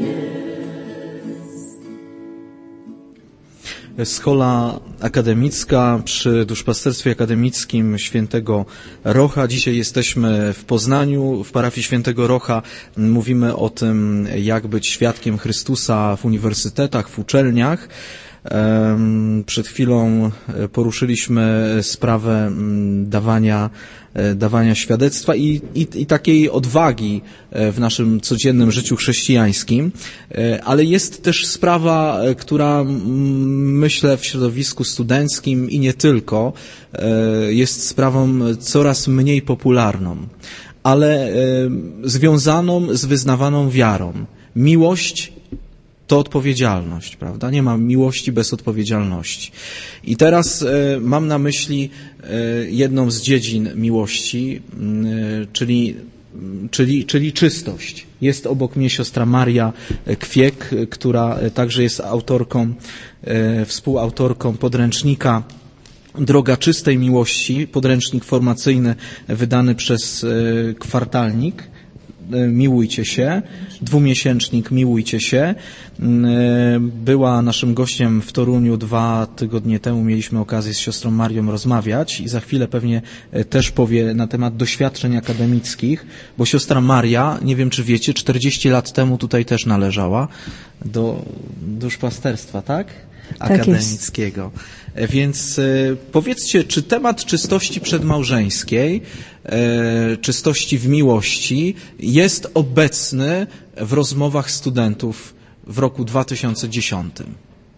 jest. Schola akademicka przy Duszpasterstwie Akademickim Świętego Rocha. Dzisiaj jesteśmy w Poznaniu, w parafii Świętego Rocha. Mówimy o tym, jak być świadkiem Chrystusa w uniwersytetach, w uczelniach. Przed chwilą poruszyliśmy sprawę dawania, dawania świadectwa i, i, i takiej odwagi w naszym codziennym życiu chrześcijańskim, ale jest też sprawa, która myślę w środowisku studenckim i nie tylko, jest sprawą coraz mniej popularną, ale związaną z wyznawaną wiarą. Miłość to odpowiedzialność, prawda? Nie ma miłości bez odpowiedzialności. I teraz e, mam na myśli e, jedną z dziedzin miłości, e, czyli, czyli, czyli czystość. Jest obok mnie siostra Maria Kwiek, która także jest autorką, e, współautorką podręcznika Droga czystej miłości, podręcznik formacyjny wydany przez e, Kwartalnik. Miłujcie się, dwumiesięcznik Miłujcie się. Była naszym gościem w Toruniu dwa tygodnie temu, mieliśmy okazję z siostrą Marią rozmawiać i za chwilę pewnie też powie na temat doświadczeń akademickich, bo siostra Maria, nie wiem czy wiecie, czterdzieści lat temu tutaj też należała do duszpasterstwa, tak? Akademickiego. Tak, więc e, powiedzcie, czy temat czystości przedmałżeńskiej, e, czystości w miłości jest obecny w rozmowach studentów w roku dwa tysiące dziesiątym?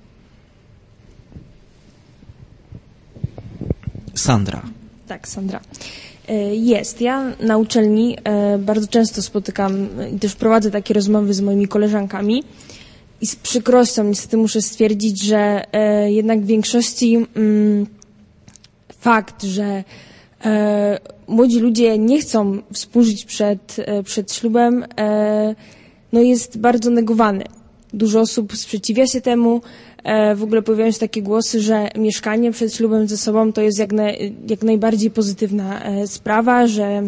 Sandra. Tak, Sandra. Jest. Ja na uczelni bardzo często spotykam i też prowadzę takie rozmowy z moimi koleżankami. I z przykrością niestety muszę stwierdzić, że e, jednak w większości mm, fakt, że e, młodzi ludzie nie chcą współżyć przed, e, przed ślubem, e, no jest bardzo negowany. Dużo osób sprzeciwia się temu. E, w ogóle pojawiają się takie głosy, że mieszkanie przed ślubem ze sobą to jest jak, na, jak najbardziej pozytywna e, sprawa, że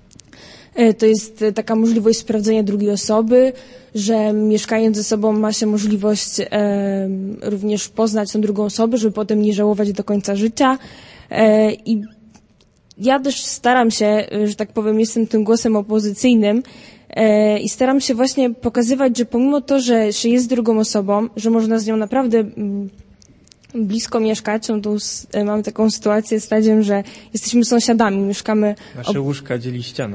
to jest taka możliwość sprawdzenia drugiej osoby, że mieszkając ze sobą ma się możliwość e, również poznać tą drugą osobę, żeby potem nie żałować do końca życia. E, I ja też staram się, że tak powiem, jestem tym głosem opozycyjnym e, i staram się właśnie pokazywać, że pomimo to, że się jest drugą osobą, że można z nią naprawdę m, blisko mieszkać. Są tu, mamy taką sytuację z Tadziem, że jesteśmy sąsiadami, mieszkamy... Nasze łóżka dzieli ściana.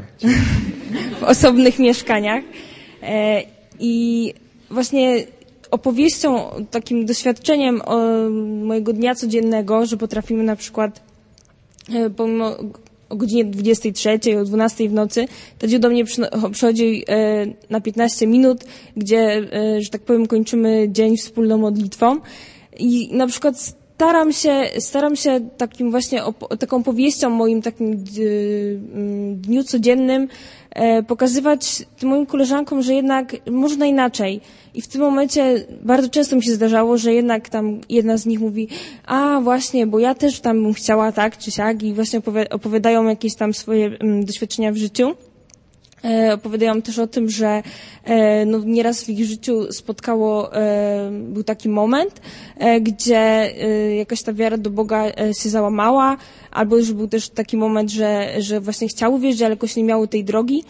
w osobnych mieszkaniach. E, I właśnie opowieścią, takim doświadczeniem o mojego dnia codziennego, że potrafimy na przykład e, pomimo o godzinie dwudziestej trzeciej, o dwunastej w nocy, Tadziu do mnie przychodzi e, na piętnaście minut, gdzie, e, że tak powiem, kończymy dzień wspólną modlitwą. I na przykład staram się, staram się takim właśnie, op- taką powieścią moim takim d- dniu codziennym e, pokazywać tym moim koleżankom, że jednak można inaczej. I w tym momencie bardzo często mi się zdarzało, że jednak tam jedna z nich mówi, a właśnie, bo ja też tam bym chciała tak czy siak i właśnie opowi- opowiadają jakieś tam swoje m, doświadczenia w życiu. E, opowiadają też o tym, że e, no, nieraz w ich życiu spotkało, e, był taki moment, e, gdzie e, jakaś ta wiara do Boga e, się załamała, albo już był też taki moment, że, że właśnie chciały wierzyć, ale jakoś nie miały tej drogi.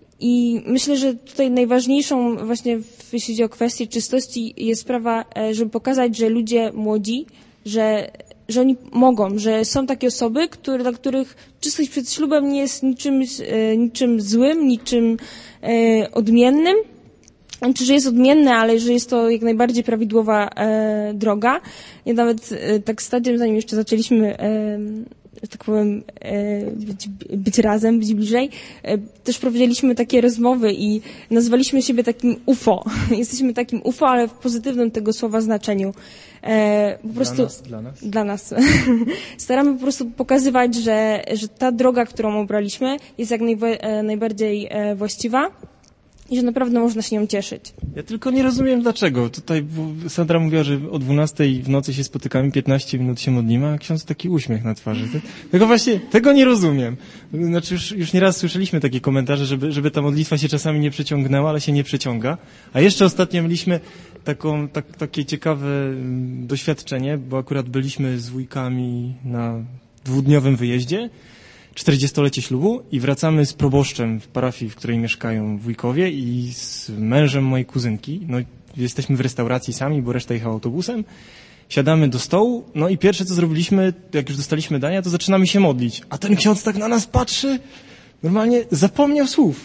I myślę, że tutaj najważniejszą właśnie, jeśli chodzi o kwestię czystości, jest sprawa, e, żeby pokazać, że ludzie młodzi, że że oni mogą, że są takie osoby, które, dla których czystość przed ślubem nie jest niczym, e, niczym złym, niczym e, odmiennym. Znaczy, że jest odmienne, ale że jest to jak najbardziej prawidłowa e, droga. Ja nawet e, tak z Tadziem, zanim jeszcze zaczęliśmy, e, że tak powiem, e, być, być razem, być bliżej, e, też prowadziliśmy takie rozmowy i nazwaliśmy siebie takim U F O. Jesteśmy takim U F O, ale w pozytywnym tego słowa znaczeniu. E, po prostu dla nas, dla nas. Dla nas. Staramy po prostu pokazywać, że, że ta droga, którą obraliśmy, jest jak najwa- e, najbardziej e, właściwa i że naprawdę można się nią cieszyć. Ja tylko nie rozumiem dlaczego. Tutaj Sandra mówiła, że o dwunastej w nocy się spotykamy, piętnaście minut się modlimy, a ksiądz taki uśmiech na twarzy. Tego właśnie, tego nie rozumiem. Znaczy już, już nieraz słyszeliśmy takie komentarze, żeby, żeby ta modlitwa się czasami nie przeciągnęła, ale się nie przeciąga. A jeszcze ostatnio mieliśmy taką, tak, takie ciekawe doświadczenie, bo akurat byliśmy z wujkami na dwudniowym wyjeździe, czterdziestolecie ślubu i wracamy z proboszczem w parafii, w której mieszkają wujkowie i z mężem mojej kuzynki. No jesteśmy w restauracji sami, bo reszta jechała autobusem. Siadamy do stołu, no i pierwsze co zrobiliśmy, jak już dostaliśmy dania, to zaczynamy się modlić. A ten ksiądz tak na nas patrzy, normalnie zapomniał słów.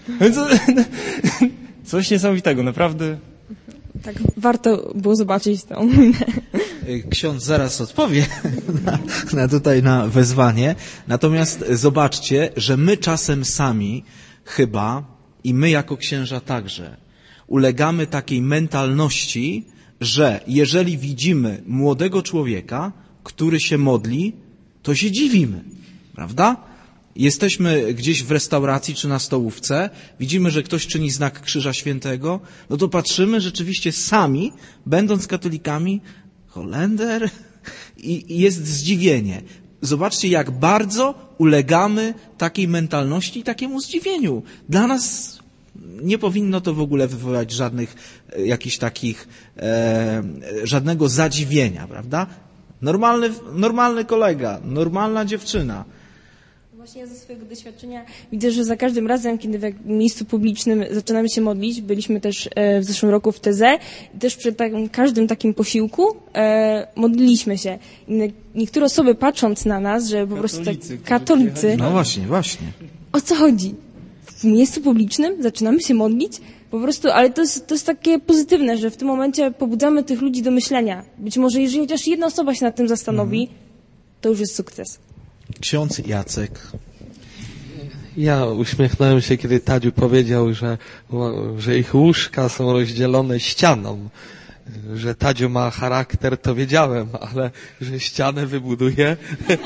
Coś niesamowitego, naprawdę. Tak, warto było zobaczyć to. Ksiądz zaraz odpowie na, na tutaj na wezwanie. Natomiast zobaczcie, że my czasem sami chyba i my jako księża także ulegamy takiej mentalności, że jeżeli widzimy młodego człowieka, który się modli, to się dziwimy, prawda? Jesteśmy gdzieś w restauracji czy na stołówce, widzimy, że ktoś czyni znak Krzyża Świętego, no to patrzymy rzeczywiście sami, będąc katolikami, Holender, i, i jest zdziwienie. Zobaczcie, jak bardzo ulegamy takiej mentalności i takiemu zdziwieniu. Dla nas nie powinno to w ogóle wywołać żadnych e, jakichś takich, e, żadnego zadziwienia, prawda? Normalny, normalny kolega, normalna dziewczyna. Właśnie ja ze swojego doświadczenia widzę, że za każdym razem, kiedy w miejscu publicznym zaczynamy się modlić, byliśmy też w zeszłym roku w T Z i też przy takim, każdym takim posiłku e, modliliśmy się. I niektóre osoby patrząc na nas, że po prostu tak katolicy... No właśnie, właśnie. O co chodzi? W miejscu publicznym zaczynamy się modlić? Po prostu, ale to jest, to jest takie pozytywne, że w tym momencie pobudzamy tych ludzi do myślenia. Być może jeżeli chociaż jedna osoba się nad tym zastanowi, mhm. to już jest sukces. Ksiądz Jacek. Ja uśmiechnąłem się, kiedy Tadziu powiedział, że, że ich łóżka są rozdzielone ścianą. Że Tadziu ma charakter, to wiedziałem, ale że ścianę wybuduje,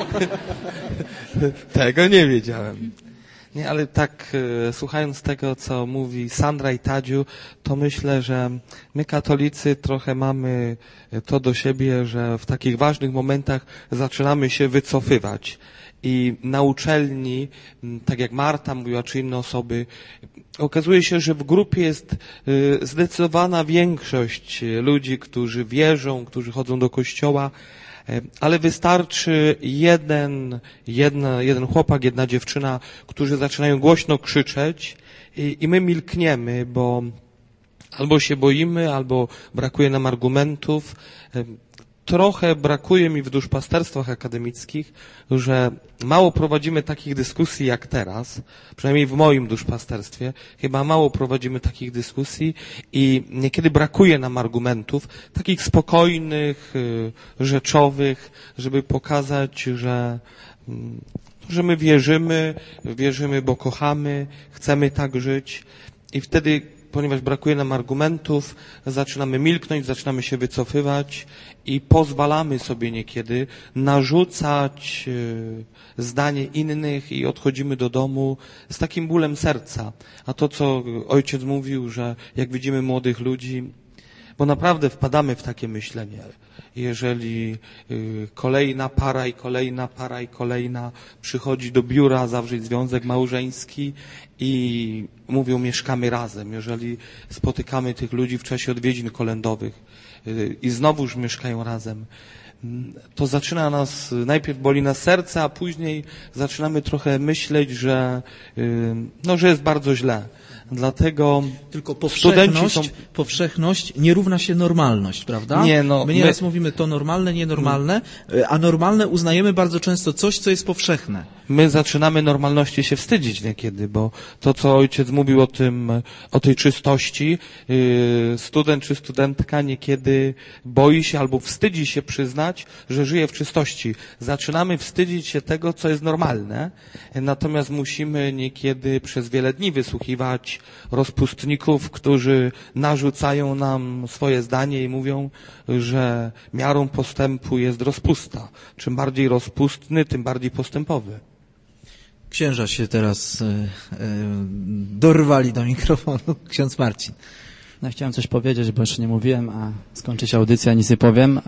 tego nie wiedziałem. Nie, ale tak e, słuchając tego, co mówi Sandra i Tadziu, to myślę, że my katolicy trochę mamy to do siebie, że w takich ważnych momentach zaczynamy się wycofywać. I na uczelni, tak jak Marta mówiła, czy inne osoby, okazuje się, że w grupie jest y, zdecydowana większość ludzi, którzy wierzą, którzy chodzą do kościoła, ale wystarczy jeden, jedna, jeden chłopak, jedna dziewczyna, którzy zaczynają głośno krzyczeć i, i my milkniemy, bo albo się boimy, albo brakuje nam argumentów. Trochę brakuje mi w duszpasterstwach akademickich, że mało prowadzimy takich dyskusji jak teraz, przynajmniej w moim duszpasterstwie, chyba mało prowadzimy takich dyskusji i niekiedy brakuje nam argumentów, takich spokojnych, rzeczowych, żeby pokazać, że, że my wierzymy, wierzymy, bo kochamy, chcemy tak żyć i wtedy, ponieważ brakuje nam argumentów, zaczynamy milknąć, zaczynamy się wycofywać i pozwalamy sobie niekiedy narzucać zdanie innych i odchodzimy do domu z takim bólem serca. A to, co ojciec mówił, że jak widzimy młodych ludzi, bo naprawdę wpadamy w takie myślenie. Jeżeli kolejna para i kolejna para i kolejna przychodzi do biura zawrzeć związek małżeński i mówią mieszkamy razem, jeżeli spotykamy tych ludzi w czasie odwiedzin kolędowych i znowuż mieszkają razem, to zaczyna nas, najpierw boli nas serce, a później zaczynamy trochę myśleć, że, no, że jest bardzo źle. Dlatego tylko powszechność, są... powszechność nie równa się normalność, prawda? Nie, no, my nieraz my... mówimy to normalne, nienormalne, a normalne uznajemy bardzo często coś, co jest powszechne. My zaczynamy normalności się wstydzić niekiedy, bo to, co ojciec mówił o tym, o tej czystości, student czy studentka niekiedy boi się albo wstydzi się przyznać, że żyje w czystości. Zaczynamy wstydzić się tego, co jest normalne, natomiast musimy niekiedy przez wiele dni wysłuchiwać rozpustników, którzy narzucają nam swoje zdanie i mówią, że miarą postępu jest rozpusta. Czym bardziej rozpustny, tym bardziej postępowy. Księża się teraz e, e, dorwali do mikrofonu. Ksiądz Marcin. No, chciałem coś powiedzieć, bo jeszcze nie mówiłem, a skończy się audycja, nic nie powiem.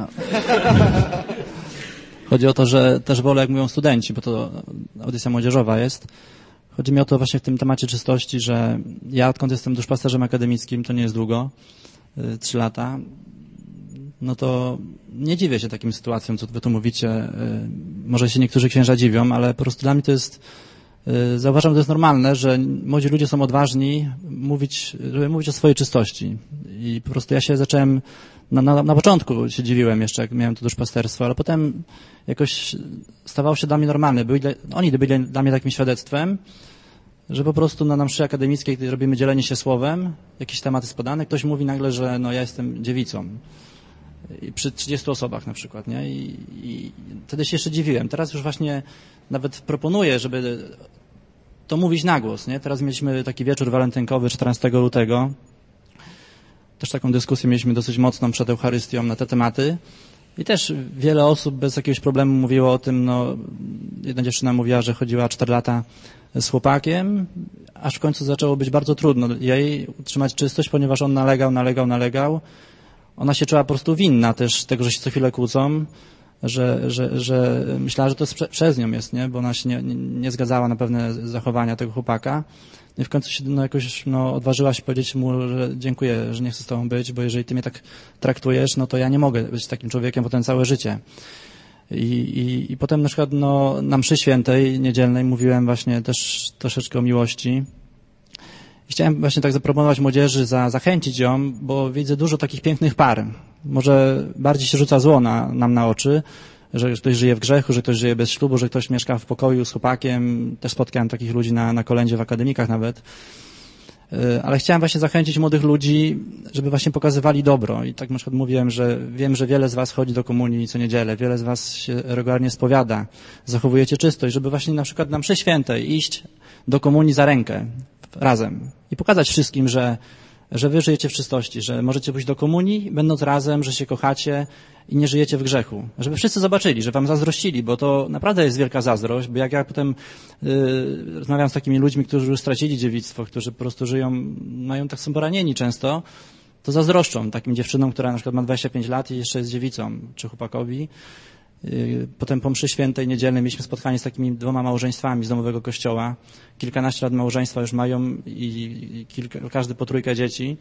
Chodzi o to, że też wolę, jak mówią studenci, bo to audycja młodzieżowa jest. Chodzi mi o to właśnie w tym temacie czystości, że ja odkąd jestem duszpasterzem akademickim, to nie jest długo, trzy lata, no to nie dziwię się takim sytuacjom, co wy tu mówicie. Może się niektórzy księża dziwią, ale po prostu dla mnie to jest, zauważam, że to jest normalne, że młodzi ludzie są odważni mówić, żeby mówić o swojej czystości. I po prostu ja się zacząłem, na, na, na początku się dziwiłem jeszcze, jak miałem to duszpasterstwo, ale potem jakoś stawało się dla mnie normalne. Byli dla, oni byli dla mnie takim świadectwem, że po prostu na, na mszy akademickiej, gdy robimy dzielenie się słowem, jakieś tematy spodane, ktoś mówi nagle, że no ja jestem dziewicą. I przy trzydziestu osobach na przykład, nie? I, i wtedy się jeszcze dziwiłem. Teraz już właśnie nawet proponuję, żeby to mówić na głos, nie? Teraz mieliśmy taki wieczór walentynkowy czternastego lutego. Też taką dyskusję mieliśmy dosyć mocną przed Eucharystią na te tematy. I też wiele osób bez jakiegoś problemu mówiło o tym, no, jedna dziewczyna mówiła, że chodziła cztery lata z chłopakiem, aż w końcu zaczęło być bardzo trudno jej utrzymać czystość, ponieważ on nalegał, nalegał, nalegał. Ona się czuła po prostu winna też tego, że się co chwilę kłócą. że, że, że myślała, że to jest prze, przez nią jest, nie? Bo ona się nie, nie, nie zgadzała na pewne zachowania tego chłopaka. I w końcu się no, jakoś no, odważyła się powiedzieć mu, że dziękuję, że nie chcę z tobą być, bo jeżeli ty mnie tak traktujesz, no to ja nie mogę być takim człowiekiem potem całe życie. I, i, i potem na przykład no, na mszy świętej niedzielnej mówiłem właśnie też troszeczkę o miłości. I chciałem właśnie tak zaproponować młodzieży, za, zachęcić ją, bo widzę dużo takich pięknych par. Może bardziej się rzuca zło na, nam na oczy, że ktoś żyje w grzechu, że ktoś żyje bez ślubu, że ktoś mieszka w pokoju z chłopakiem. Też spotkałem takich ludzi na, na kolędzie w akademikach nawet. Ale chciałem właśnie zachęcić młodych ludzi, żeby właśnie pokazywali dobro. I tak na przykład mówiłem, że wiem, że wiele z was chodzi do komunii co niedzielę, wiele z was się regularnie spowiada, zachowujecie czystość, żeby właśnie na przykład na mszy świętej iść do komunii za rękę razem i pokazać wszystkim, że że wy żyjecie w czystości, że możecie pójść do komunii, będąc razem, że się kochacie i nie żyjecie w grzechu. Żeby wszyscy zobaczyli, że wam zazdrościli, bo to naprawdę jest wielka zazdrość, bo jak ja potem yy, rozmawiam z takimi ludźmi, którzy już stracili dziewictwo, którzy po prostu żyją, mają tak są poranieni często, to zazdroszczą takim dziewczynom, która na przykład ma dwadzieścia pięć lat i jeszcze jest dziewicą, czy chłopakowi. Potem po mszy świętej niedzielnej mieliśmy spotkanie z takimi dwoma małżeństwami z domowego kościoła. Kilkanaście lat małżeństwa już mają i kilka, każdy po trójkę dzieci.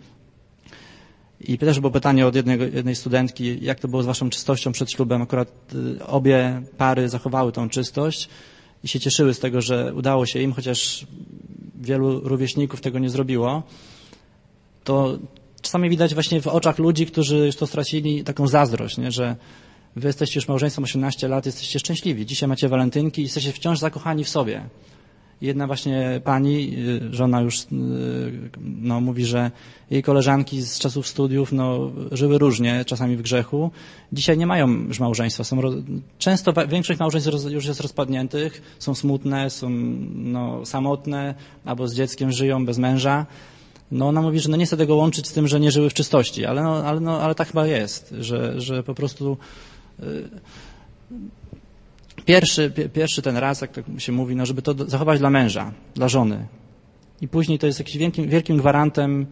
I też było pytanie od jednego, jednej studentki, jak to było z waszą czystością przed ślubem. Akurat obie pary zachowały tą czystość i się cieszyły z tego, że udało się im, chociaż wielu rówieśników tego nie zrobiło. To czasami widać właśnie w oczach ludzi, którzy już to stracili, taką zazdrość, nie? Że wy jesteście już małżeństwem osiemnaście lat, jesteście szczęśliwi. Dzisiaj macie walentynki i jesteście wciąż zakochani w sobie. Jedna właśnie pani, żona już no, mówi, że jej koleżanki z czasów studiów no, żyły różnie, czasami w grzechu. Dzisiaj nie mają już małżeństwa. Są, często większość małżeństw już jest rozpadniętych, są smutne, są no, samotne, albo z dzieckiem żyją bez męża. No ona mówi, że no nie chce tego łączyć z tym, że nie żyły w czystości, ale, no, ale, no, ale tak chyba jest, że, że po prostu y, pierwszy, pi, pierwszy ten raz, jak tak się mówi, no żeby to zachować dla męża, dla żony. I później to jest jakimś wielkim, wielkim gwarantem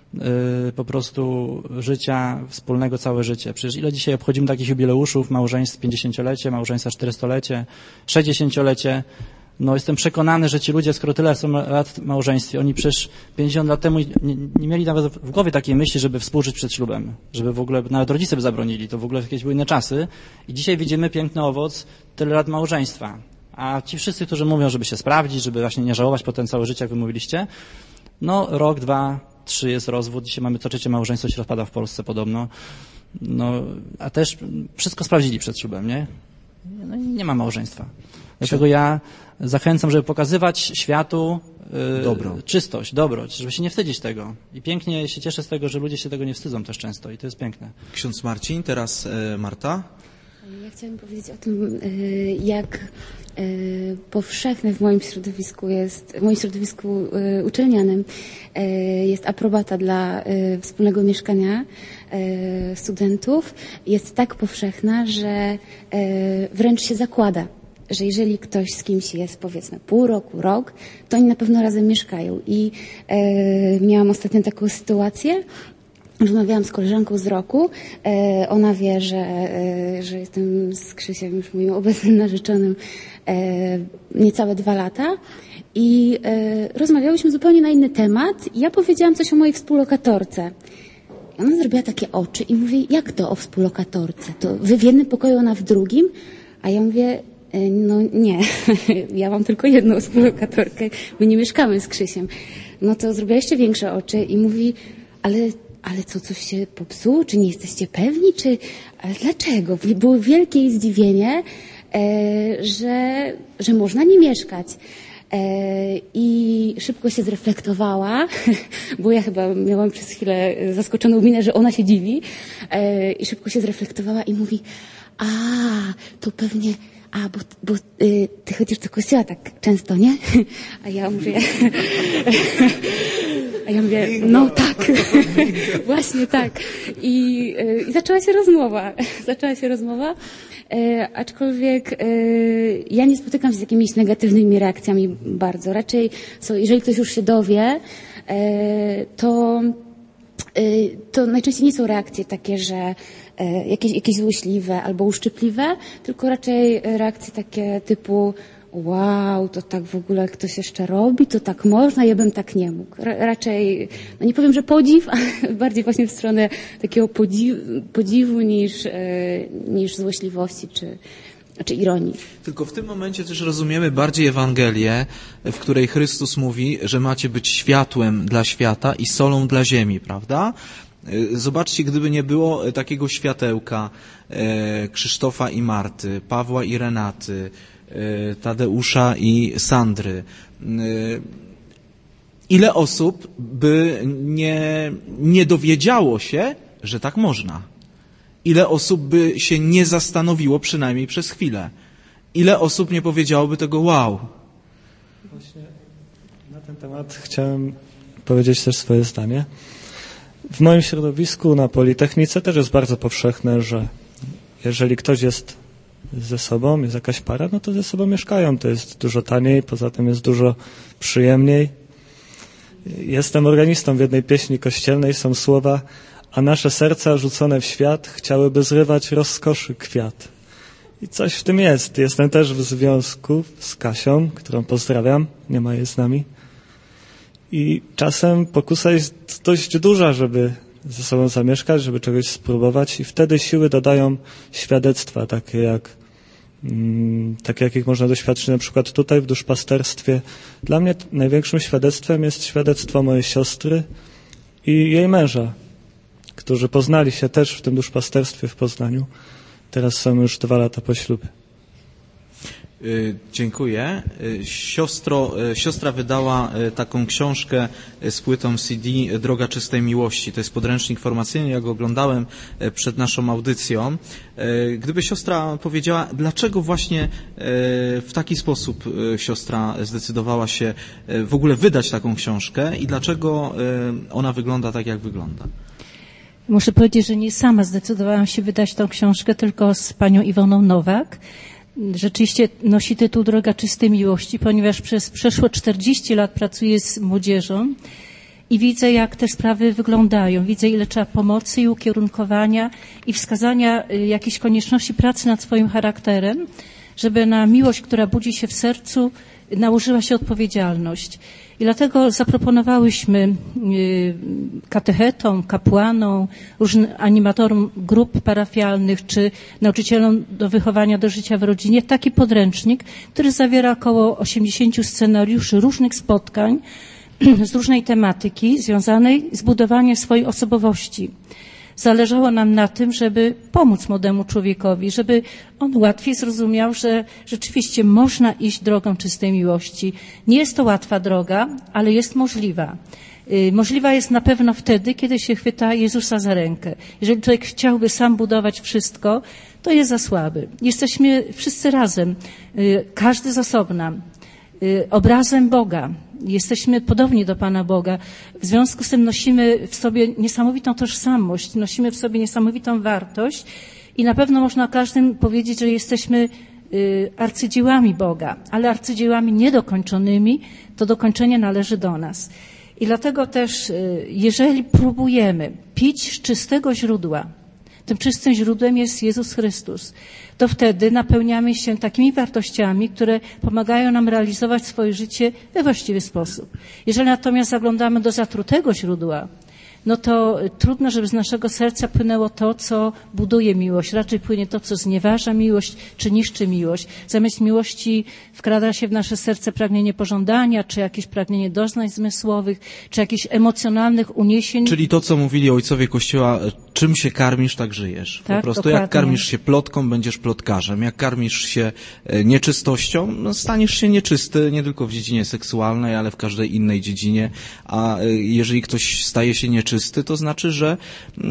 y, po prostu życia wspólnego całe życie. Przecież ile dzisiaj obchodzimy takich jubileuszów, małżeństw pięćdziesięciolecie, małżeństwa czterystolecie, sześćdziesięciolecie. No jestem przekonany, że ci ludzie, skoro tyle są lat w małżeństwie, oni przecież pięćdziesiąt lat temu nie, nie mieli nawet w głowie takiej myśli, żeby współżyć przed ślubem, żeby w ogóle, nawet rodzice by zabronili, to w ogóle jakieś były inne czasy i dzisiaj widzimy piękny owoc tyle lat małżeństwa. A ci wszyscy, którzy mówią, żeby się sprawdzić, żeby właśnie nie żałować potem całe życie, jak wy mówiliście, no rok, dwa, trzy jest rozwód, dzisiaj mamy co trzecie małżeństwo się rozpada w Polsce podobno, no a też wszystko sprawdzili przed ślubem, nie? No i nie ma małżeństwa. Dlatego ja zachęcam, żeby pokazywać światu yy, Dobro. czystość, dobroć, żeby się nie wstydzić tego. I pięknie się cieszę z tego, że ludzie się tego nie wstydzą też często i to jest piękne. Ksiądz Marcin, teraz e, Marta. Ja chciałam powiedzieć o tym, jak powszechne w moim środowisku jest, w moim środowisku uczelnianym jest aprobata dla wspólnego mieszkania studentów. Jest tak powszechna, że wręcz się zakłada, że jeżeli ktoś z kimś jest powiedzmy pół roku, rok, to oni na pewno razem mieszkają. I miałam ostatnio taką sytuację. Rozmawiałam z koleżanką z roku. E, ona wie, że, e, że jestem z Krzysiem, już moim obecnym narzeczonym, e, niecałe dwa lata. I e, rozmawiałyśmy zupełnie na inny temat. Ja powiedziałam coś o mojej współlokatorce. Ona zrobiła takie oczy i mówi, jak to o współlokatorce? To wy w jednym pokoju, ona w drugim? A ja mówię, e, no nie, ja mam tylko jedną współlokatorkę, my nie mieszkamy z Krzysiem. No to zrobiła jeszcze większe oczy i mówi, ale Ale co, coś się popsuło? Czy nie jesteście pewni? Czy, ale dlaczego? Było wielkie zdziwienie, e, że, że można nie mieszkać. E, I szybko się zreflektowała, bo ja chyba miałam przez chwilę zaskoczoną minę, że ona się dziwi. E, I szybko się zreflektowała i mówi, a, to pewnie... A, bo, bo y, ty chodzisz do kościoła tak często, nie? A ja mówię... A ja mówię, no tak, właśnie tak. I, y, I zaczęła się rozmowa. Zaczęła się rozmowa, y, aczkolwiek y, ja nie spotykam się z jakimiś negatywnymi reakcjami bardzo. Raczej, so, jeżeli ktoś już się dowie, y, to, y, to najczęściej nie są reakcje takie, że e, jakieś, jakieś złośliwe albo uszczypliwe, tylko raczej reakcje takie typu wow, to tak w ogóle ktoś jeszcze robi, to tak można, ja bym tak nie mógł. Ra- raczej, no nie powiem, że podziw, ale bardziej właśnie w stronę takiego podziwu, podziwu niż, e, niż złośliwości czy, czy ironii. Tylko w tym momencie też rozumiemy bardziej Ewangelię, w której Chrystus mówi, że macie być światłem dla świata i solą dla ziemi, prawda? Zobaczcie, gdyby nie było takiego światełka e, Krzysztofa i Marty, Pawła i Renaty, e, Tadeusza i Sandry, e, ile osób by nie, nie dowiedziało się, że tak można? Ile osób by się nie zastanowiło przynajmniej przez chwilę? Ile osób nie powiedziałoby tego wow? Właśnie na ten temat chciałem powiedzieć też swoje zdanie. W moim środowisku na Politechnice też jest bardzo powszechne, że jeżeli ktoś jest ze sobą, jest jakaś para, no to ze sobą mieszkają. To jest dużo taniej, poza tym jest dużo przyjemniej. Jestem organistą w jednej pieśni kościelnej, są słowa: a nasze serca rzucone w świat chciałyby zrywać rozkoszy kwiat. I coś w tym jest. Jestem też w związku z Kasią, którą pozdrawiam, nie ma jej z nami. I czasem pokusa jest dość duża, żeby ze sobą zamieszkać, żeby czegoś spróbować i wtedy siły dodają świadectwa, takie jak, mm, takie jakich można doświadczyć na przykład tutaj w duszpasterstwie. Dla mnie największym świadectwem jest świadectwo mojej siostry i jej męża, którzy poznali się też w tym duszpasterstwie w Poznaniu. Teraz są już dwa lata po ślubie. Dziękuję. Siostro, siostra wydała taką książkę z płytą C D Droga Czystej Miłości. To jest podręcznik formacyjny, ja go oglądałem przed naszą audycją. Gdyby siostra powiedziała, dlaczego właśnie w taki sposób siostra zdecydowała się w ogóle wydać taką książkę i dlaczego ona wygląda tak, jak wygląda? Muszę powiedzieć, że nie sama zdecydowałam się wydać tą książkę, tylko z panią Iwoną Nowak. Rzeczywiście nosi tytuł Droga Czystej Miłości, ponieważ przez przeszło czterdzieści lat pracuję z młodzieżą i widzę, jak te sprawy wyglądają. Widzę, ile trzeba pomocy i ukierunkowania i wskazania jakiejś konieczności pracy nad swoim charakterem, żeby na miłość, która budzi się w sercu, nałożyła się odpowiedzialność. I dlatego zaproponowałyśmy katechetom, kapłanom, różnym animatorom grup parafialnych czy nauczycielom do wychowania do życia w rodzinie taki podręcznik, który zawiera około osiemdziesięciu scenariuszy różnych spotkań z różnej tematyki związanej z budowaniem swojej osobowości. Zależało nam na tym, żeby pomóc młodemu człowiekowi, żeby on łatwiej zrozumiał, że rzeczywiście można iść drogą czystej miłości. Nie jest to łatwa droga, ale jest możliwa. Możliwa jest na pewno wtedy, kiedy się chwyta Jezusa za rękę. Jeżeli człowiek chciałby sam budować wszystko, to jest za słaby. Jesteśmy wszyscy razem, każdy z osobna, obrazem Boga. Jesteśmy podobni do Pana Boga. W związku z tym nosimy w sobie niesamowitą tożsamość, nosimy w sobie niesamowitą wartość i na pewno można o każdym powiedzieć, że jesteśmy arcydziełami Boga, ale arcydziełami niedokończonymi, to dokończenie należy do nas. I dlatego też, jeżeli próbujemy pić z czystego źródła, tym czystym źródłem jest Jezus Chrystus, to wtedy napełniamy się takimi wartościami, które pomagają nam realizować swoje życie we właściwy sposób. Jeżeli natomiast zaglądamy do zatrutego źródła, no to trudno, żeby z naszego serca płynęło to, co buduje miłość. Raczej płynie to, co znieważa miłość, czy niszczy miłość. Zamiast miłości wkrada się w nasze serce pragnienie pożądania, czy jakieś pragnienie doznań zmysłowych, czy jakichś emocjonalnych uniesień. Czyli to, co mówili ojcowie Kościoła, czym się karmisz, tak żyjesz. Tak, po prostu dokładnie. Jak karmisz się plotką, będziesz plotkarzem. Jak karmisz się nieczystością, no staniesz się nieczysty nie tylko w dziedzinie seksualnej, ale w każdej innej dziedzinie. A jeżeli ktoś staje się nieczysty, to znaczy, że y,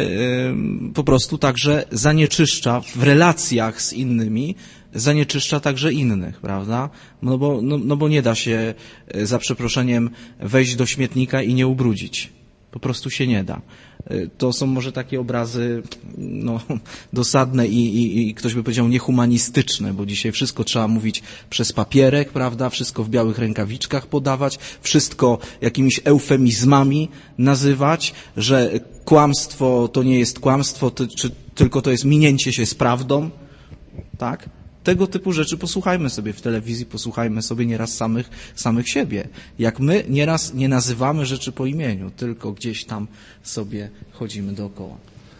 y, po prostu także zanieczyszcza w relacjach z innymi, zanieczyszcza także innych, prawda? No bo, no, no bo nie da się, za przeproszeniem, wejść do śmietnika i nie ubrudzić. Po prostu się nie da. To są może takie obrazy no, dosadne i, i, i ktoś by powiedział niehumanistyczne, bo dzisiaj wszystko trzeba mówić przez papierek, prawda, wszystko w białych rękawiczkach podawać, wszystko jakimiś eufemizmami nazywać, że kłamstwo to nie jest kłamstwo, to, czy tylko to jest minięcie się z prawdą, tak? Tego typu rzeczy posłuchajmy sobie w telewizji, posłuchajmy sobie nieraz samych, samych siebie. Jak my nieraz nie nazywamy rzeczy po imieniu, tylko gdzieś tam sobie chodzimy dookoła.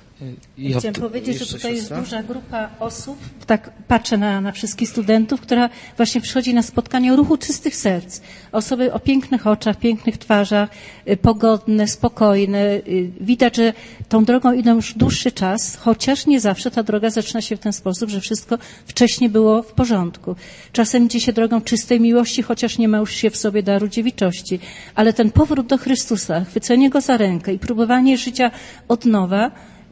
Ja Chciałem powiedzieć, że tutaj jest duża grupa osób, tak patrzę na, na wszystkich studentów, która właśnie przychodzi na spotkanie o ruchu czystych serc. Osoby o pięknych oczach, pięknych twarzach, pogodne, spokojne. Widać, że tą drogą idą już dłuższy czas, chociaż nie zawsze ta droga zaczyna się w ten sposób, że wszystko wcześniej było w porządku. Czasem idzie się drogą czystej miłości, chociaż nie ma już się w sobie daru dziewiczości. Ale ten powrót do Chrystusa, chwycenie Go za rękę i próbowanie życia od nowa,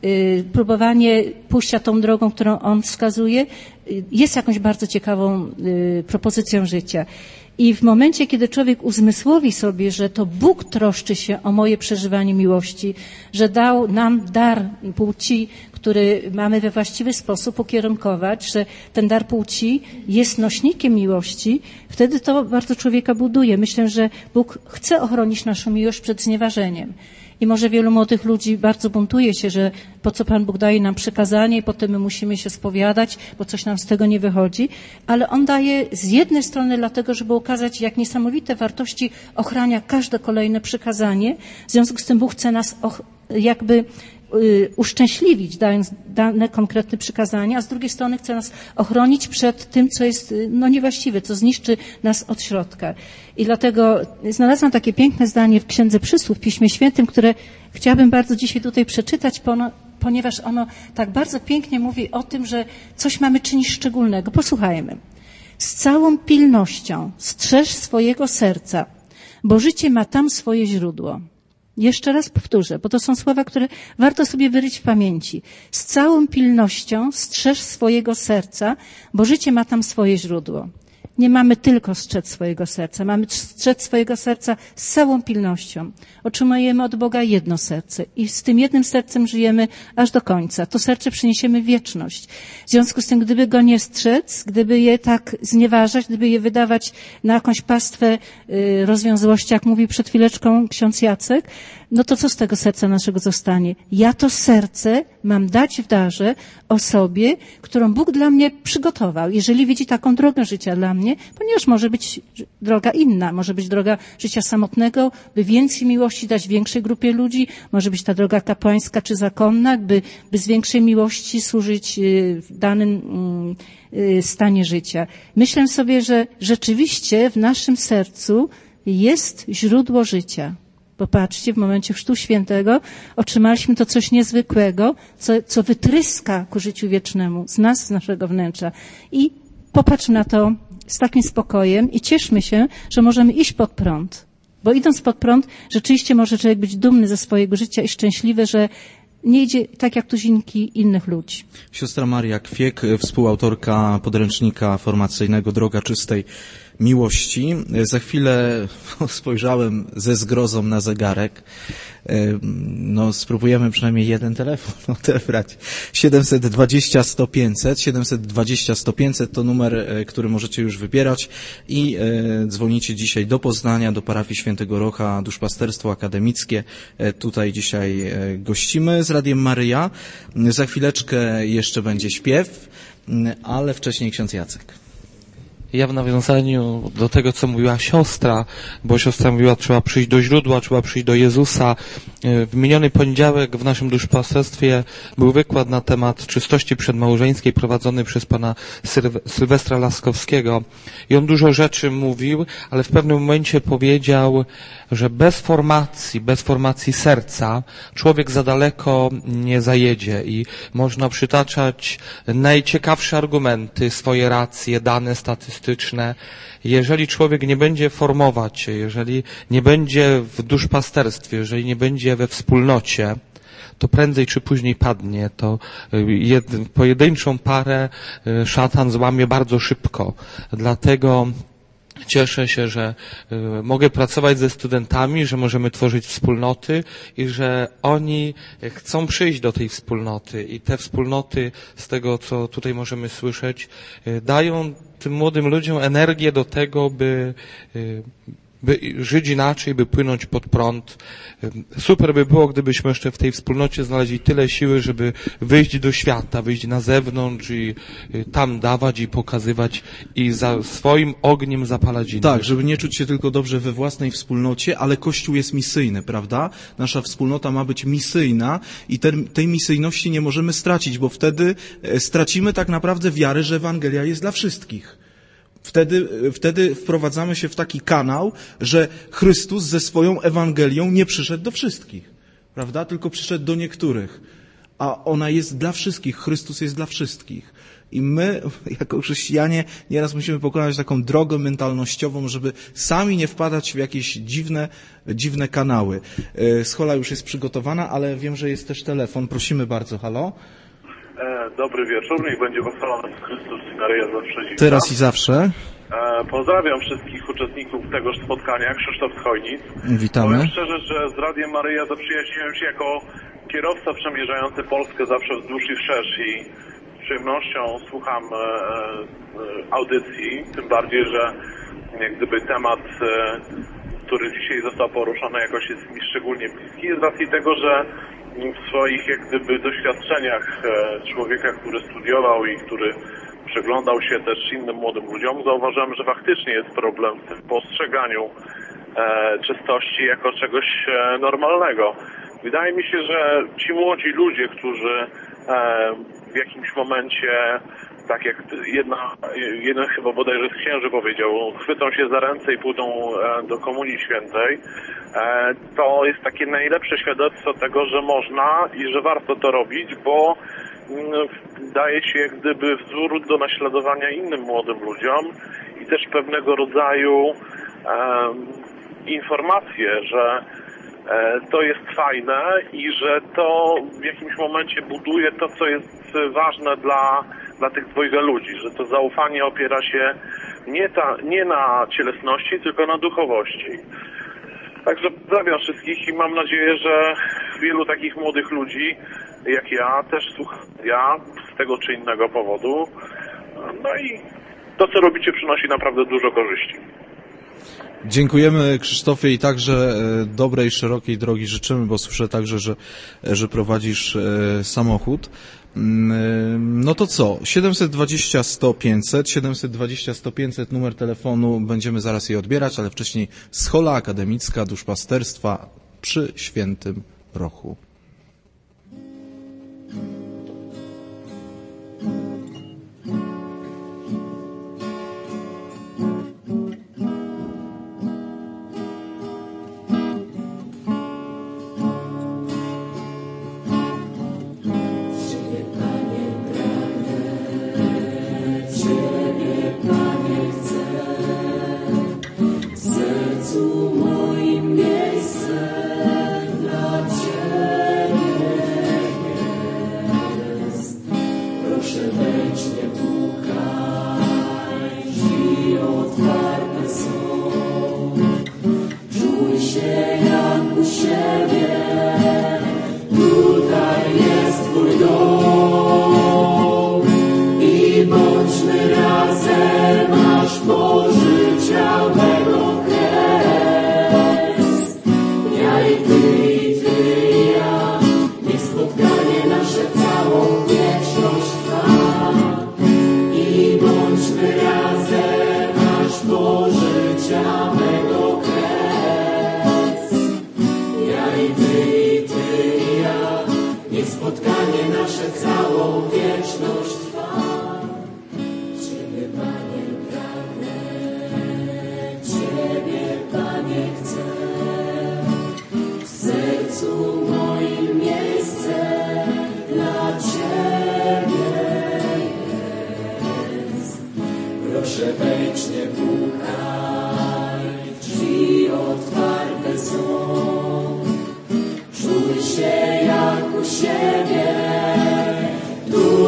próbowanie pójścia tą drogą, którą on wskazuje, jest jakąś bardzo ciekawą propozycją życia. I w momencie, kiedy człowiek uzmysłowi sobie, że to Bóg troszczy się o moje przeżywanie miłości, że dał nam dar płci, który mamy we właściwy sposób ukierunkować, że ten dar płci jest nośnikiem miłości, wtedy to bardzo człowieka buduje. Myślę, że Bóg chce ochronić naszą miłość przed znieważeniem. I może wielu młodych ludzi bardzo buntuje się, że po co Pan Bóg daje nam przykazanie i potem my musimy się spowiadać, bo coś nam z tego nie wychodzi. Ale On daje z jednej strony dlatego, żeby ukazać, jak niesamowite wartości ochrania każde kolejne przykazanie. W związku z tym Bóg chce nas och- jakby uszczęśliwić, dając dane konkretne przykazania, a z drugiej strony chce nas ochronić przed tym, co jest no, niewłaściwe, co zniszczy nas od środka. I dlatego znalazłam takie piękne zdanie w Księdze Przysłów, w Piśmie Świętym, które chciałabym bardzo dzisiaj tutaj przeczytać, ponieważ ono tak bardzo pięknie mówi o tym, że coś mamy czynić szczególnego. Posłuchajmy. Z całą pilnością strzeż swojego serca, bo życie ma tam swoje źródło. Jeszcze raz powtórzę, bo to są słowa, które warto sobie wyryć w pamięci. Z całą pilnością strzeż swojego serca, bo życie ma tam swoje źródło. Nie mamy tylko strzec swojego serca, mamy strzec swojego serca z całą pilnością. Otrzymujemy od Boga jedno serce i z tym jednym sercem żyjemy aż do końca. To serce przyniesiemy w wieczność. W związku z tym, gdyby go nie strzec, gdyby je tak znieważać, gdyby je wydawać na jakąś pastwę y, rozwiązłości, jak mówi przed chwileczką ksiądz Jacek, no to co z tego serca naszego zostanie? Ja to serce mam dać w darze osobie, którą Bóg dla mnie przygotował, jeżeli widzi taką drogę życia dla mnie, ponieważ może być droga inna, może być droga życia samotnego, by więcej miłości dać większej grupie ludzi, może być ta droga kapłańska czy zakonna, by, by z większej miłości służyć w danym stanie życia. Myślę sobie, że rzeczywiście w naszym sercu jest źródło życia. Popatrzcie, w momencie Chrztu Świętego otrzymaliśmy to coś niezwykłego, co, co wytryska ku życiu wiecznemu z nas, z naszego wnętrza. I popatrz na to z takim spokojem i cieszmy się, że możemy iść pod prąd. Bo idąc pod prąd, rzeczywiście może człowiek być dumny ze swojego życia i szczęśliwy, że nie idzie tak jak tuzinki innych ludzi. Siostra Maria Kwiek, współautorka podręcznika formacyjnego Droga Czystej Miłości. Za chwilę spojrzałem ze zgrozą na zegarek. No, spróbujemy przynajmniej jeden telefon odebrać. siedemset dwadzieścia sto pięćset. siedemset dwadzieścia sto pięćset to numer, który możecie już wybierać i dzwonicie dzisiaj do Poznania, do parafii Świętego Rocha, duszpasterstwo akademickie. Tutaj dzisiaj gościmy z Radiem Maryja. Za chwileczkę jeszcze będzie śpiew, ale wcześniej ksiądz Jacek. Ja w nawiązaniu do tego, co mówiła siostra, bo siostra mówiła, trzeba przyjść do źródła, trzeba przyjść do Jezusa. W miniony poniedziałek w naszym duszpasterstwie był wykład na temat czystości przedmałżeńskiej prowadzony przez pana Sylwestra Laskowskiego. I on dużo rzeczy mówił, ale w pewnym momencie powiedział, że bez formacji, bez formacji serca człowiek za daleko nie zajedzie i można przytaczać najciekawsze argumenty, swoje racje, dane statystyczne. Jeżeli człowiek nie będzie formować się, jeżeli nie będzie w duszpasterstwie, jeżeli nie będzie we wspólnocie, to prędzej czy później padnie. To jed, pojedynczą parę szatan złamie bardzo szybko. Dlatego Cieszę się, że y, mogę pracować ze studentami, że możemy tworzyć wspólnoty i że oni chcą przyjść do tej wspólnoty i te wspólnoty, z tego co tutaj możemy słyszeć, y, dają tym młodym ludziom energię do tego, by, y, by żyć inaczej, by płynąć pod prąd. Super by było, gdybyśmy jeszcze w tej wspólnocie znaleźli tyle siły, żeby wyjść do świata, wyjść na zewnątrz i tam dawać i pokazywać i za swoim ogniem zapalać innych. Tak, żeby nie czuć się tylko dobrze we własnej wspólnocie, ale Kościół jest misyjny, prawda? Nasza wspólnota ma być misyjna i te, tej misyjności nie możemy stracić, bo wtedy stracimy tak naprawdę wiarę, że Ewangelia jest dla wszystkich. Wtedy, wtedy wprowadzamy się w taki kanał, że Chrystus ze swoją Ewangelią nie przyszedł do wszystkich, prawda? Tylko przyszedł do niektórych. A ona jest dla wszystkich. Chrystus jest dla wszystkich. I my, jako chrześcijanie, nieraz musimy pokonać taką drogę mentalnościową, żeby sami nie wpadać w jakieś dziwne, dziwne kanały. Schola już jest przygotowana, ale wiem, że jest też telefon. Prosimy bardzo. Halo? Dobry wieczór, niech będzie pochwalony Chrystus i Maryja zawsze dziś. Teraz i zawsze. Pozdrawiam wszystkich uczestników tegoż spotkania, Krzysztof z Chojnic. Witamy. Powiem szczerze, że z Radiem Maryja zaprzyjaźniłem się jako kierowca przemierzający Polskę zawsze wzdłuż i wszerz i z przyjemnością słucham e, e, audycji, tym bardziej, że jak gdyby temat, e, który dzisiaj został poruszony, jakoś jest mi szczególnie bliski, z racji tego, że w swoich jak gdyby doświadczeniach człowieka, który studiował i który przyglądał się też innym młodym ludziom, zauważyłem, że faktycznie jest problem w tym postrzeganiu e, czystości jako czegoś e, normalnego. Wydaje mi się, że ci młodzi ludzie, którzy e, w jakimś momencie, tak jak jedna, jeden chyba bodajże z księży powiedział, chwycą się za ręce i pójdą e, do Komunii Świętej, e, to jest takie najlepsze świadectwo tego, że można i że warto to robić, bo m, daje się jak gdyby wzór do naśladowania innym młodym ludziom i też pewnego rodzaju e, informacje, że e, to jest fajne i że to w jakimś momencie buduje to, co jest ważne dla dla tych dwojga ludzi, że to zaufanie opiera się nie, ta, nie na cielesności, tylko na duchowości. Także pozdrawiam wszystkich i mam nadzieję, że wielu takich młodych ludzi, jak ja, też słucha ja z tego czy innego powodu. No i to, co robicie, przynosi naprawdę dużo korzyści. Dziękujemy, Krzysztofie, i także dobrej, szerokiej drogi życzymy, bo słyszę także, że, że prowadzisz samochód. No to co? siedemset dwadzieścia sto pięćset, siedemset dwadzieścia sto pięćset, numer telefonu, będziemy zaraz je odbierać, ale wcześniej Schola Akademicka Duszpasterstwa przy Świętym Rochu. Czuj się jak u siebie,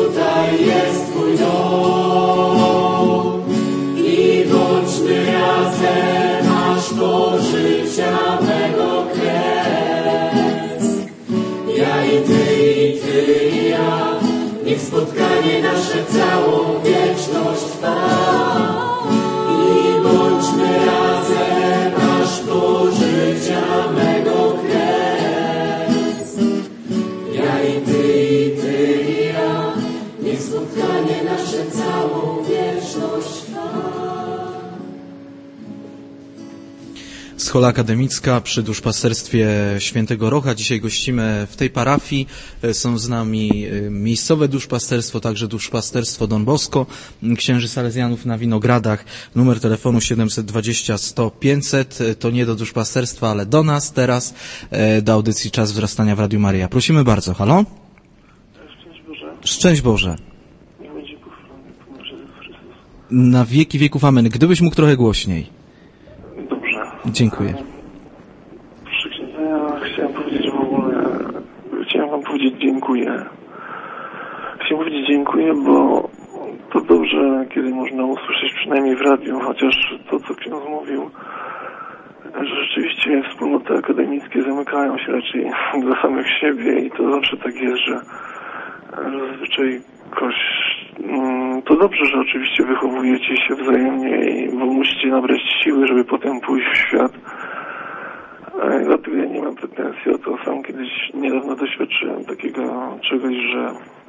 Schola Akademicka przy duszpasterstwie Świętego Rocha. Dzisiaj gościmy w tej parafii. Są z nami miejscowe duszpasterstwo, także duszpasterstwo Don Bosco, księży salezjanów na Winogradach. Numer telefonu siedemset dwadzieścia sto pięćset. To nie do duszpasterstwa, ale do nas teraz, do audycji Czas Wzrastania w Radiu Maryja. Prosimy bardzo. Halo? Szczęść Boże. Szczęść Boże. Niech będzie pochwalony Pan Jezus Chrystus. Na wieki wieków amen. Gdybyś mógł trochę głośniej. Dobrze. Dziękuję. Proszę księdza, ja chciałem powiedzieć w ogóle, chciałem wam powiedzieć dziękuję. Chciałem powiedzieć dziękuję, bo to dobrze, kiedy można usłyszeć przynajmniej w radiu, chociaż to, co ksiądz mówił, że rzeczywiście wspólnoty akademickie zamykają się raczej dla samych siebie i to zawsze tak jest, że zazwyczaj ktoś... To dobrze, że oczywiście wychowujecie się wzajemnie, bo musicie nabrać siły, żeby potem pójść w świat. Dlatego ja nie mam pretensji o to. Sam kiedyś niedawno doświadczyłem takiego czegoś, że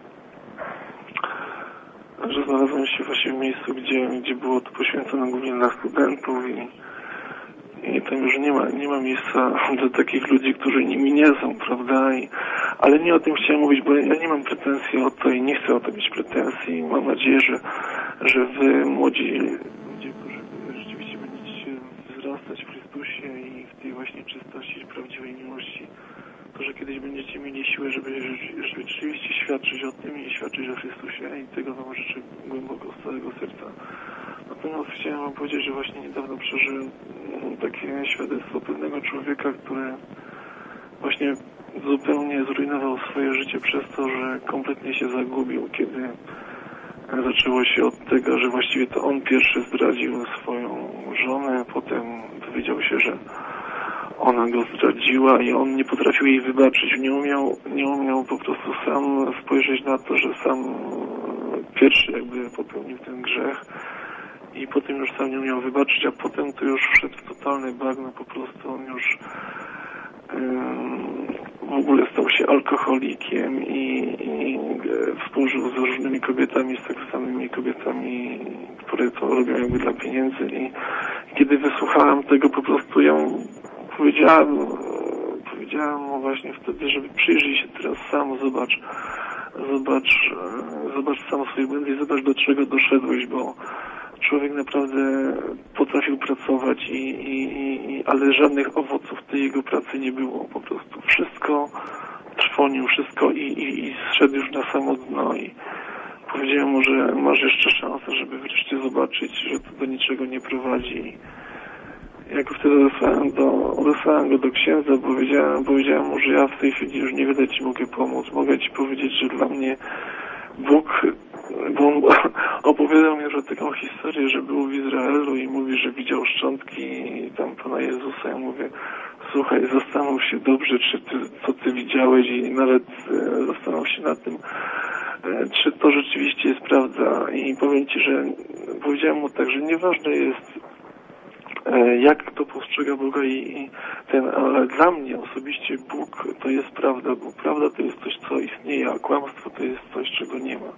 że znalazłem się właśnie w miejscu, gdzie, gdzie było to poświęcone głównie dla studentów i, i tam już nie ma, nie ma miejsca dla takich ludzi, którzy nimi nie są, prawda? I, ale nie o tym chciałem mówić, bo ja nie mam pretensji o to i nie chcę o to mieć pretensji. Mam nadzieję, że, że wy, młodzi ludzie, którzy rzeczywiście będziecie wzrastać w Chrystusie i w tej właśnie czystości, prawdziwej miłości, to, że kiedyś będziecie mieli siłę, żeby, żeby rzeczywiście świadczyć o tym i świadczyć o Chrystusie i tego wam życzę głęboko z całego serca. Natomiast chciałem wam powiedzieć, że właśnie niedawno przeżyłem takie świadectwo pewnego człowieka, który właśnie zupełnie zrujnował swoje życie przez to, że kompletnie się zagubił, kiedy zaczęło się od tego, że właściwie to on pierwszy zdradził swoją żonę, potem dowiedział się, że ona go zdradziła i on nie potrafił jej wybaczyć. Nie umiał, nie umiał po prostu sam spojrzeć na to, że sam pierwszy jakby popełnił ten grzech i potem już sam nie umiał wybaczyć, a potem to już wszedł w totalny bagno, po prostu on już w ogóle stał się alkoholikiem i, i współżył z różnymi kobietami, z tak samymi kobietami, które to robią jakby dla pieniędzy i kiedy wysłuchałem tego, po prostu ja powiedziałem, powiedziałem mu właśnie wtedy, żeby przyjrzyj się teraz sam, zobacz, zobacz, zobacz sam swoje błędy i zobacz, do czego doszedłeś, bo człowiek naprawdę potrafił pracować, i, i, i, ale żadnych owoców tej jego pracy nie było. Po prostu wszystko trwonił, wszystko i, i, i zszedł już na samo dno i powiedziałem mu, że masz jeszcze szansę, żeby wreszcie zobaczyć, że to do niczego nie prowadzi. Jak wtedy odesłałem, do, odesłałem go do księdza, powiedziałem, powiedziałem mu, że ja w tej chwili już niewiele ci mogę pomóc. Mogę ci powiedzieć, że dla mnie Bóg, bo on opowiadał mi już o taką historię, że był w Izraelu i mówi, że widział szczątki tam Pana Jezusa. Ja mówię, słuchaj, zastanów się dobrze, czy ty, co ty widziałeś i nawet e, zastanów się nad tym, e, czy to rzeczywiście jest prawda. I powiem ci, że powiedziałem mu tak, że nieważne jest, jak to postrzega Boga i, i ten, ale dla mnie osobiście Bóg to jest prawda, bo prawda to jest coś, co istnieje, a kłamstwo to jest coś, czego nie ma.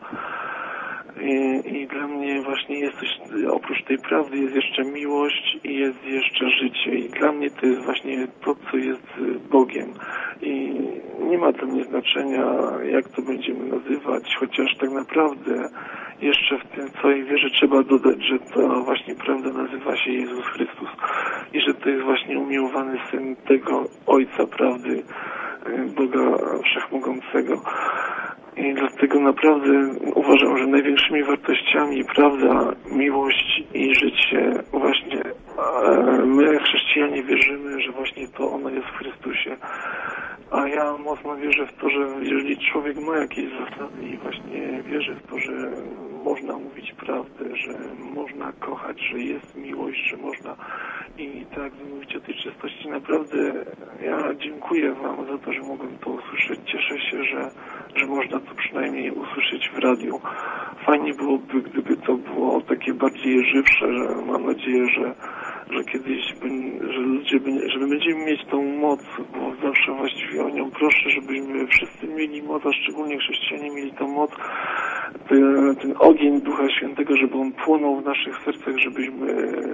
I, i dla mnie właśnie jest coś, oprócz tej prawdy jest jeszcze miłość i jest jeszcze życie i dla mnie to jest właśnie to, co jest Bogiem i nie ma dla mnie znaczenia, jak to będziemy nazywać, chociaż tak naprawdę jeszcze w tym całej wierze trzeba dodać, że to właśnie prawda nazywa się Jezus Chrystus i że to jest właśnie umiłowany Syn tego Ojca prawdy, Boga Wszechmogącego. I dlatego naprawdę uważam, że największymi wartościami prawda, miłość i życie właśnie my chrześcijanie wierzymy, że właśnie to ono jest w Chrystusie. A ja mocno wierzę w to, że jeżeli człowiek ma jakieś zasady i właśnie wierzy w to, że można mówić prawdę, że można kochać, że jest miłość, że można i tak wy mówicie o tej czystości, naprawdę ja dziękuję wam za to, że mogłem to usłyszeć. Cieszę się, że, że można to przynajmniej usłyszeć w radiu. Fajnie byłoby, gdyby to było takie bardziej żywsze, że mam nadzieję, że że kiedyś, że ludzie, że my będziemy mieć tą moc, bo zawsze właściwie o nią proszę, żebyśmy wszyscy mieli moc, a szczególnie chrześcijanie mieli tą moc, ten, ten ogień Ducha Świętego, żeby on płonął w naszych sercach, żebyśmy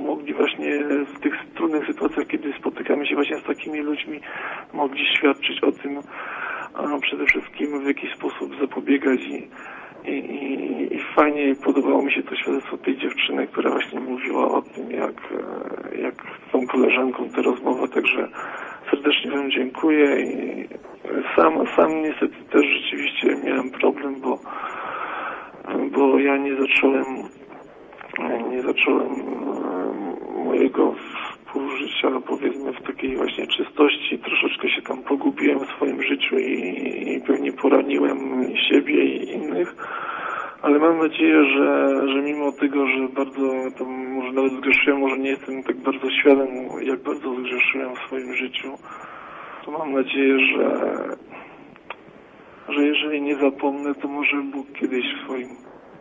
mogli właśnie w tych trudnych sytuacjach, kiedy spotykamy się właśnie z takimi ludźmi, mogli świadczyć o tym, a przede wszystkim w jaki sposób zapobiegać i, i, i, i fajnie podobało mi się to świadectwo tej dziewczyny, która właśnie mówiła o tym, jak, jak z tą koleżanką ta rozmowa, także serdecznie wam dziękuję i sam, sam niestety też rzeczywiście miałem problem, bo, bo ja nie zacząłem nie zacząłem mojego współżycia, powiedzmy, w takiej właśnie czystości. Troszeczkę się tam pogubiłem w swoim życiu i, i pewnie poraniłem siebie i innych, ale mam nadzieję, że, że mimo tego, że bardzo tam może nawet zgrzeszyłem, może nie jestem tak bardzo świadom, jak bardzo zgrzeszyłem w swoim życiu, to mam nadzieję, że, że jeżeli nie zapomnę, to może Bóg kiedyś w swoim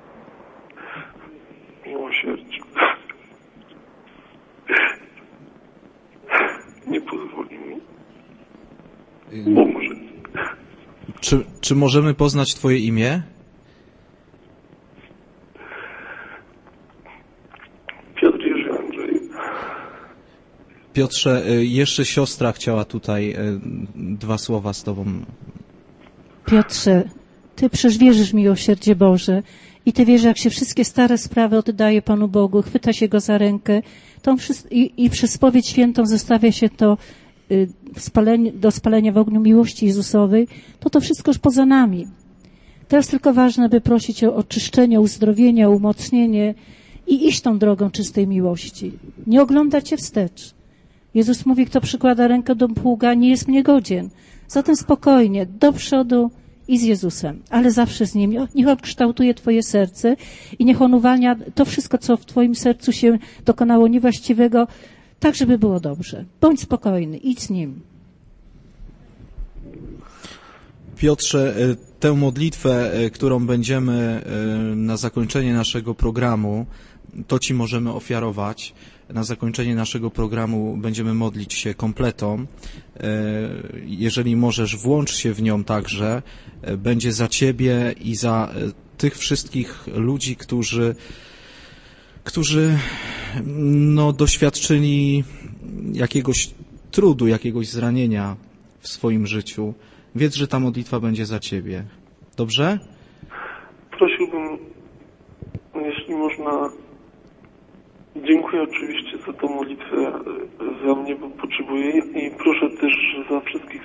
miłosierdziu nie pozwoli mi. Bo może. Czy, czy możemy poznać twoje imię? Piotr Jerzy Andrzej. Piotrze, jeszcze siostra chciała tutaj dwa słowa z tobą. Piotrze, ty przecież wierzysz w miłosierdzie Boże i ty wiesz, jak się wszystkie stare sprawy oddaje Panu Bogu, chwyta się Go za rękę to i, i przez spowiedź świętą zostawia się to y, spalenie, do spalenia w ogniu miłości Jezusowej, to to wszystko już poza nami. Teraz tylko ważne, by prosić o oczyszczenie, uzdrowienie, umocnienie i iść tą drogą czystej miłości. Nie oglądać się wstecz. Jezus mówi, kto przykłada rękę do pługa, nie jest mnie godzien. Zatem spokojnie, do przodu i z Jezusem, ale zawsze z Nim. Niech On kształtuje twoje serce i niech On uwalnia to wszystko, co w twoim sercu się dokonało niewłaściwego, tak, żeby było dobrze. Bądź spokojny, idź z Nim. Piotrze, tę modlitwę, którą będziemy na zakończenie naszego programu, to Ci możemy ofiarować. Na zakończenie naszego programu będziemy modlić się kompletą. Jeżeli możesz, włącz się w nią także. Będzie za Ciebie i za tych wszystkich ludzi, którzy, którzy no, doświadczyli jakiegoś trudu, jakiegoś zranienia w swoim życiu. Wiedz, że ta modlitwa będzie za Ciebie. Dobrze? Prosiłbym, jeśli można. Dziękuję oczywiście za tę modlitwę za mnie, bo potrzebuję i proszę też za wszystkich.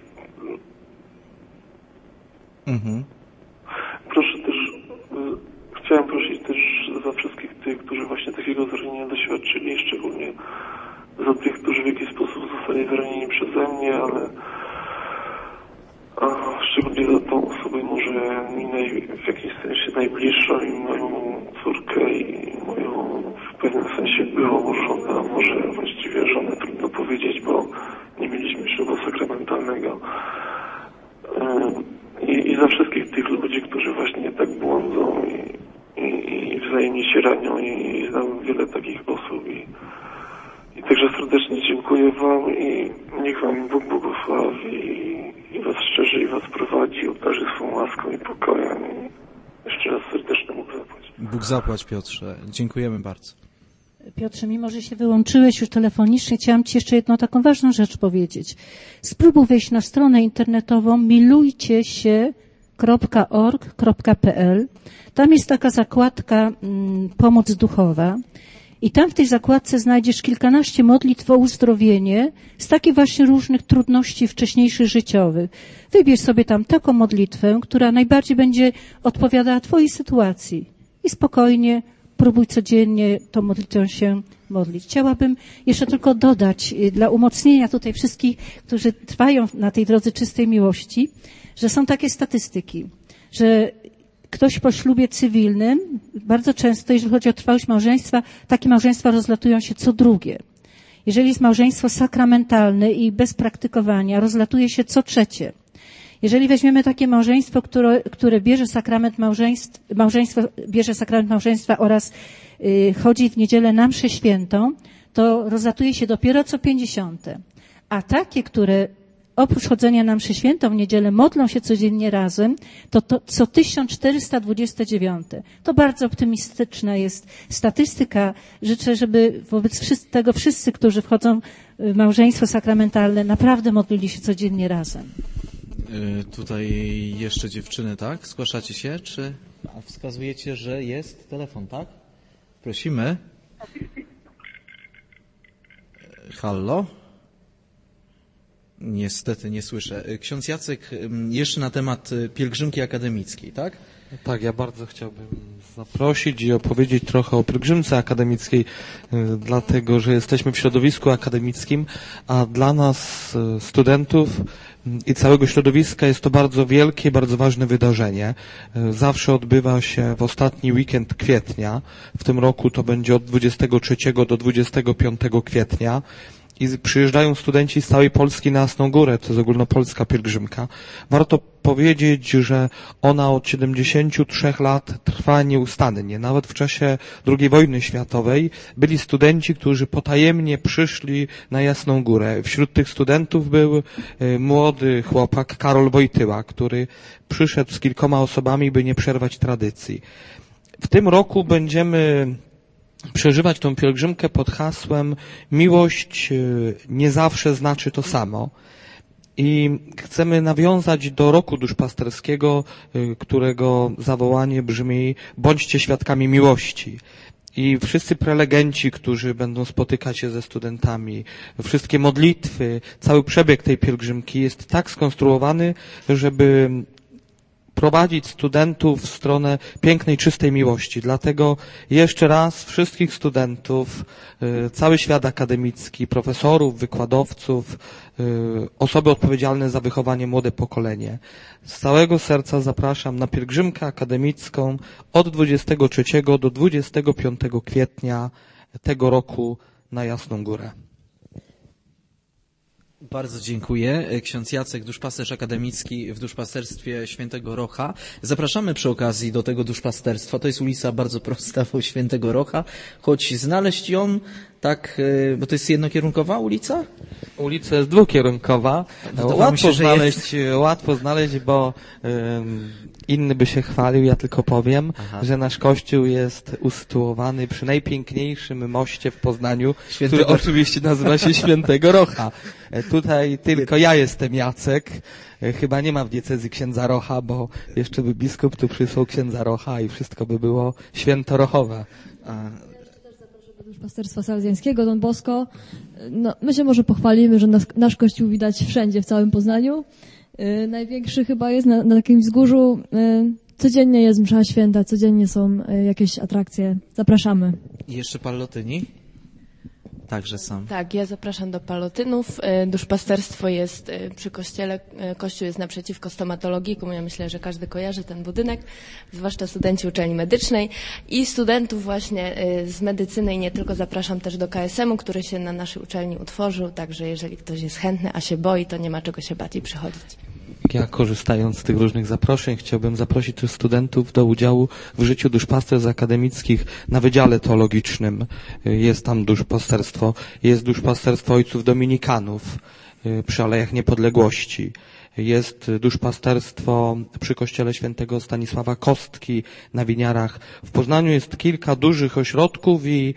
Mhm. Proszę też, chciałem prosić też za wszystkich tych, którzy właśnie takiego zranienia doświadczyli, szczególnie za tych, którzy w jakiś sposób zostali zranieni przeze mnie, ale a szczególnie za tą osobę może mi naj, w jakimś sensie najbliższą i moją córkę i moją w pewnym sensie byłą żonę, może właściwie żonę trudno powiedzieć, bo nie mieliśmy ślubu sakramentalnego. I, i za wszystkich tych ludzi, którzy właśnie tak błądzą i, i, i wzajemnie się ranią i, i znam wiele takich osób i, i także serdecznie dziękuję Wam i niech Wam Bóg błogosławi i Was szczerze i Was prowadzi, obdarzy swą łaską i pokojem. I jeszcze raz serdecznie Bóg zapłać. Bóg zapłać, Piotrze. Dziękujemy bardzo. Piotrze, mimo że się wyłączyłeś już telefonicznie, chciałam Ci jeszcze jedną taką ważną rzecz powiedzieć. Spróbuj wejść na stronę internetową milujcie się kropka org kropka p l. Tam jest taka zakładka mm, pomoc duchowa i tam w tej zakładce znajdziesz kilkanaście modlitw o uzdrowienie z takich właśnie różnych trudności wcześniejszych życiowych. Wybierz sobie tam taką modlitwę, która najbardziej będzie odpowiadała Twojej sytuacji i spokojnie próbuj codziennie tą modlitwą się modlić. Chciałabym jeszcze tylko dodać dla umocnienia tutaj wszystkich, którzy trwają na tej drodze czystej miłości, że są takie statystyki, że ktoś po ślubie cywilnym, bardzo często, jeżeli chodzi o trwałość małżeństwa, takie małżeństwa rozlatują się co drugie. Jeżeli jest małżeństwo sakramentalne i bez praktykowania, rozlatuje się co trzecie. Jeżeli weźmiemy takie małżeństwo, które, które bierze sakrament małżeństwa, małżeństwo bierze sakrament małżeństwa oraz y, chodzi w niedzielę na mszę świętą, to rozlatuje się dopiero co pięćdziesiąte. A takie, które oprócz chodzenia na mszę świętą w niedzielę modlą się codziennie razem, to, to co tysiąc czterysta dwadzieścia dziewięć. To bardzo optymistyczna jest statystyka. Życzę, żeby wobec wszyscy, tego wszyscy, którzy wchodzą w małżeństwo sakramentalne, naprawdę modlili się codziennie razem. Yy, tutaj jeszcze dziewczyny, tak? Zgłaszacie się, czy a wskazujecie, że jest telefon, tak? Prosimy. Hallo? Niestety nie słyszę. Ksiądz Jacek, jeszcze na temat pielgrzymki akademickiej, tak? Tak, ja bardzo chciałbym zaprosić i opowiedzieć trochę o pielgrzymce akademickiej, dlatego że jesteśmy w środowisku akademickim, a dla nas, studentów i całego środowiska, jest to bardzo wielkie, bardzo ważne wydarzenie. Zawsze odbywa się w ostatni weekend kwietnia. W tym roku to będzie od dwudziestego trzeciego do dwudziestego piątego kwietnia. I przyjeżdżają studenci z całej Polski na Jasną Górę, to jest ogólnopolska pielgrzymka. Warto powiedzieć, że ona od siedemdziesięciu trzech lat trwa nieustannie. Nawet w czasie drugiej wojny światowej byli studenci, którzy potajemnie przyszli na Jasną Górę. Wśród tych studentów był młody chłopak Karol Wojtyła, który przyszedł z kilkoma osobami, by nie przerwać tradycji. W tym roku będziemy przeżywać tą pielgrzymkę pod hasłem miłość nie zawsze znaczy to samo. I chcemy nawiązać do roku duszpasterskiego, którego zawołanie brzmi: bądźcie świadkami miłości. I wszyscy prelegenci, którzy będą spotykać się ze studentami, wszystkie modlitwy, cały przebieg tej pielgrzymki jest tak skonstruowany, żeby prowadzić studentów w stronę pięknej, czystej miłości. Dlatego jeszcze raz wszystkich studentów, cały świat akademicki, profesorów, wykładowców, osoby odpowiedzialne za wychowanie młode pokolenie, z całego serca zapraszam na pielgrzymkę akademicką od dwudziestego trzeciego do dwudziestego piątego kwietnia tego roku na Jasną Górę. Bardzo dziękuję. Ksiądz Jacek, duszpasterz akademicki w duszpasterstwie Świętego Rocha. Zapraszamy przy okazji do tego duszpasterstwa. To jest ulica bardzo prosta w Świętego Rocha, choć znaleźć ją tak, bo to jest jednokierunkowa ulica? Ulica jest dwukierunkowa. No łatwo, się, znaleźć, jest... łatwo znaleźć, bo um, inny by się chwalił, ja tylko powiem, Aha. że nasz kościół jest usytuowany przy najpiękniejszym moście w Poznaniu, Świętego... który oczywiście nazywa się Świętego Rocha. Tutaj tylko ja jestem Jacek. Chyba nie ma w diecezji księdza Rocha, bo jeszcze by biskup tu przysłał księdza Rocha i wszystko by było świętorochowe. A... Duszpasterstwa Salezjańskiego, Don Bosco. No, my się może pochwalimy, że nas, nasz kościół widać wszędzie w całym Poznaniu. Yy, największy chyba jest na, na takim wzgórzu. Yy, codziennie jest msza święta, codziennie są yy, jakieś atrakcje. Zapraszamy. I jeszcze Pallotyni? Także sam. Tak, ja zapraszam do Palotynów. Duszpasterstwo jest przy kościele, kościół jest naprzeciwko stomatologikum. Ja myślę, że każdy kojarzy ten budynek, zwłaszcza studenci uczelni medycznej i studentów właśnie z medycyny i nie tylko. Zapraszam też do K S M u, który się na naszej uczelni utworzył, także jeżeli ktoś jest chętny, a się boi, to nie ma czego się bać i przychodzić. Ja, korzystając z tych różnych zaproszeń, chciałbym zaprosić też studentów do udziału w życiu duszpasterstw akademickich na Wydziale Teologicznym. Jest tam duszpasterstwo, jest duszpasterstwo ojców dominikanów przy Alejach Niepodległości. Jest duszpasterstwo przy kościele świętego Stanisława Kostki na Winiarach. W Poznaniu jest kilka dużych ośrodków i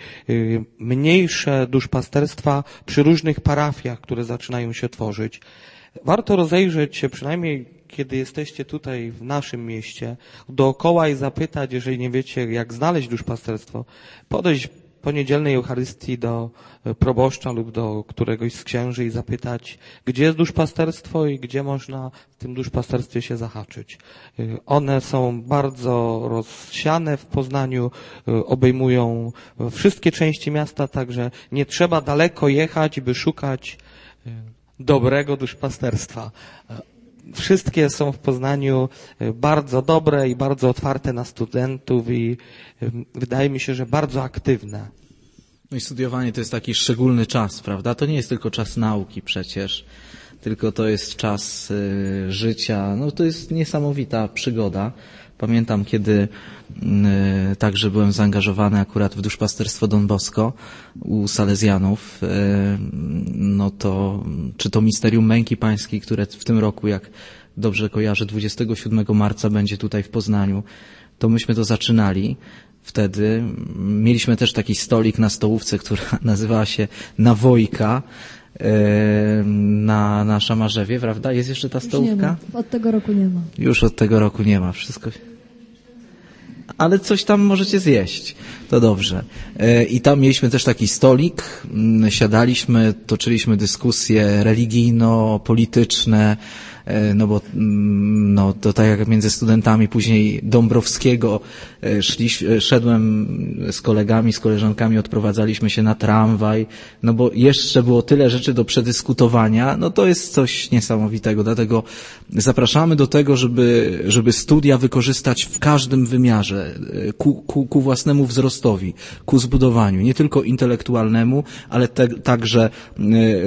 mniejsze duszpasterstwa przy różnych parafiach, które zaczynają się tworzyć. Warto rozejrzeć się, przynajmniej kiedy jesteście tutaj w naszym mieście, dookoła i zapytać, jeżeli nie wiecie, jak znaleźć duszpasterstwo, podejść po niedzielnej Eucharystii do proboszcza lub do któregoś z księży i zapytać, gdzie jest duszpasterstwo i gdzie można w tym duszpasterstwie się zahaczyć. One są bardzo rozsiane w Poznaniu, obejmują wszystkie części miasta, także nie trzeba daleko jechać, by szukać dobrego duszpasterstwa. Wszystkie są w Poznaniu bardzo dobre i bardzo otwarte na studentów i wydaje mi się, że bardzo aktywne. No i studiowanie to jest taki szczególny czas, prawda? To nie jest tylko czas nauki przecież, tylko to jest czas y, życia. No to jest niesamowita przygoda. Pamiętam, kiedy y, także byłem zaangażowany akurat w duszpasterstwo Don Bosco u Salezjanów, y, no to czy to Misterium Męki Pańskiej, które w tym roku, jak dobrze kojarzę, dwudziestego siódmego marca będzie tutaj w Poznaniu, to myśmy to zaczynali. Wtedy mieliśmy też taki stolik na stołówce, która nazywała się Nawojka, na, na Szamarzewie, prawda? Jest jeszcze ta stołówka? Już nie ma. Od tego roku nie ma. Już od tego roku nie ma. Wszystko. Ale coś tam możecie zjeść. To dobrze. I tam mieliśmy też taki stolik. Siadaliśmy, toczyliśmy dyskusje religijno-polityczne, no bo no, to tak jak między studentami później Dąbrowskiego szli, szedłem z kolegami, z koleżankami, odprowadzaliśmy się na tramwaj, no bo jeszcze było tyle rzeczy do przedyskutowania, no to jest coś niesamowitego, dlatego zapraszamy do tego, żeby, żeby studia wykorzystać w każdym wymiarze, ku, ku, ku własnemu wzrostowi, ku zbudowaniu, nie tylko intelektualnemu, ale te, także y,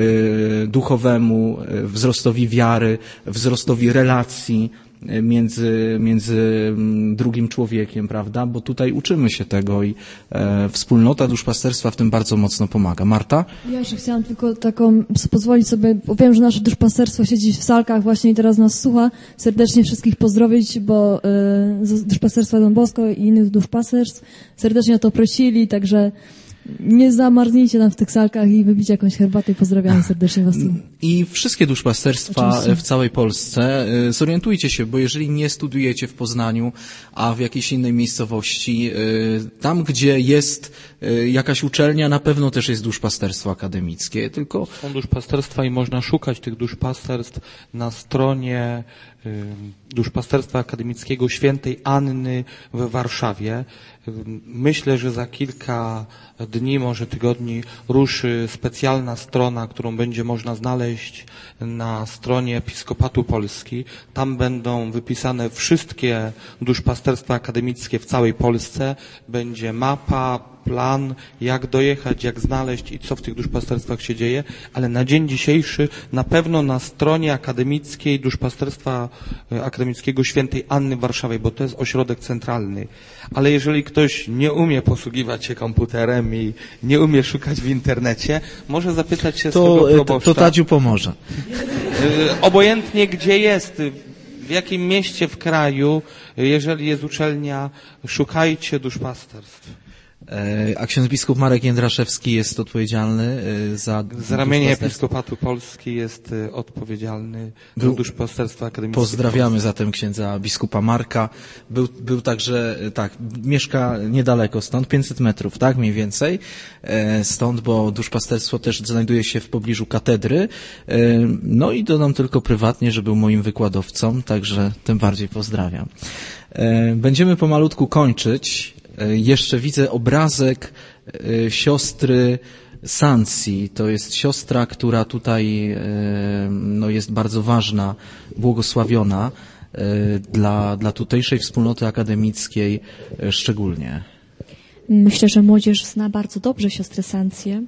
y, duchowemu, y, wzrostowi wiary, wzrostowi relacji między, między drugim człowiekiem, prawda? Bo tutaj uczymy się tego i e, wspólnota duszpasterstwa w tym bardzo mocno pomaga. Marta? Ja jeszcze chciałam tylko taką pozwolić sobie, bo wiem, że nasze duszpasterstwo siedzi w Salkach właśnie i teraz nas słucha. Serdecznie wszystkich pozdrowić, bo e, z duszpasterstwa Don Bosco i innych duszpasterstw serdecznie o to prosili, także nie zamarznijcie nam w tych Salkach i wypić jakąś herbatę i pozdrawiamy serdecznie was tu. I wszystkie duszpasterstwa Oczywiście. w całej Polsce, zorientujcie się, bo jeżeli nie studujecie w Poznaniu, a w jakiejś innej miejscowości, tam gdzie jest jakaś uczelnia, na pewno też jest duszpasterstwo akademickie, tylko... Są duszpasterstwa i można szukać tych duszpasterstw na stronie Duszpasterstwa Akademickiego Świętej Anny w Warszawie. Myślę, że za kilka dni, może tygodni ruszy specjalna strona, którą będzie można znaleźć na stronie Episkopatu Polski. Tam będą wypisane wszystkie duszpasterstwa akademickie w całej Polsce. Będzie mapa, plan, jak dojechać, jak znaleźć i co w tych duszpasterstwach się dzieje, ale na dzień dzisiejszy na pewno na stronie akademickiej Duszpasterstwa Akademickiego Świętej Anny w Warszawie, bo to jest ośrodek centralny. Ale jeżeli ktoś nie umie posługiwać się komputerem i nie umie szukać w internecie, może zapytać się to, swego proboszcza. To Tadziu pomoże. Obojętnie gdzie jest, w jakim mieście w kraju, jeżeli jest uczelnia, szukajcie duszpasterstw. A ksiądz biskup Marek Jędraszewski jest odpowiedzialny za... Z ramienia Episkopatu Polski jest odpowiedzialny za duszpasterstwo akademickie. Pozdrawiamy zatem księdza biskupa Marka. Był, był także, tak, mieszka niedaleko stąd, pięćset metrów, tak, mniej więcej stąd, bo duszpasterstwo też znajduje się w pobliżu katedry. No i dodam tylko prywatnie, że był moim wykładowcą, także tym bardziej pozdrawiam. Będziemy pomalutku kończyć. Jeszcze widzę obrazek siostry Sancji. To jest siostra, która tutaj no, jest bardzo ważna, błogosławiona dla, dla tutejszej wspólnoty akademickiej szczególnie. Myślę, że młodzież zna bardzo dobrze siostrę Sancję,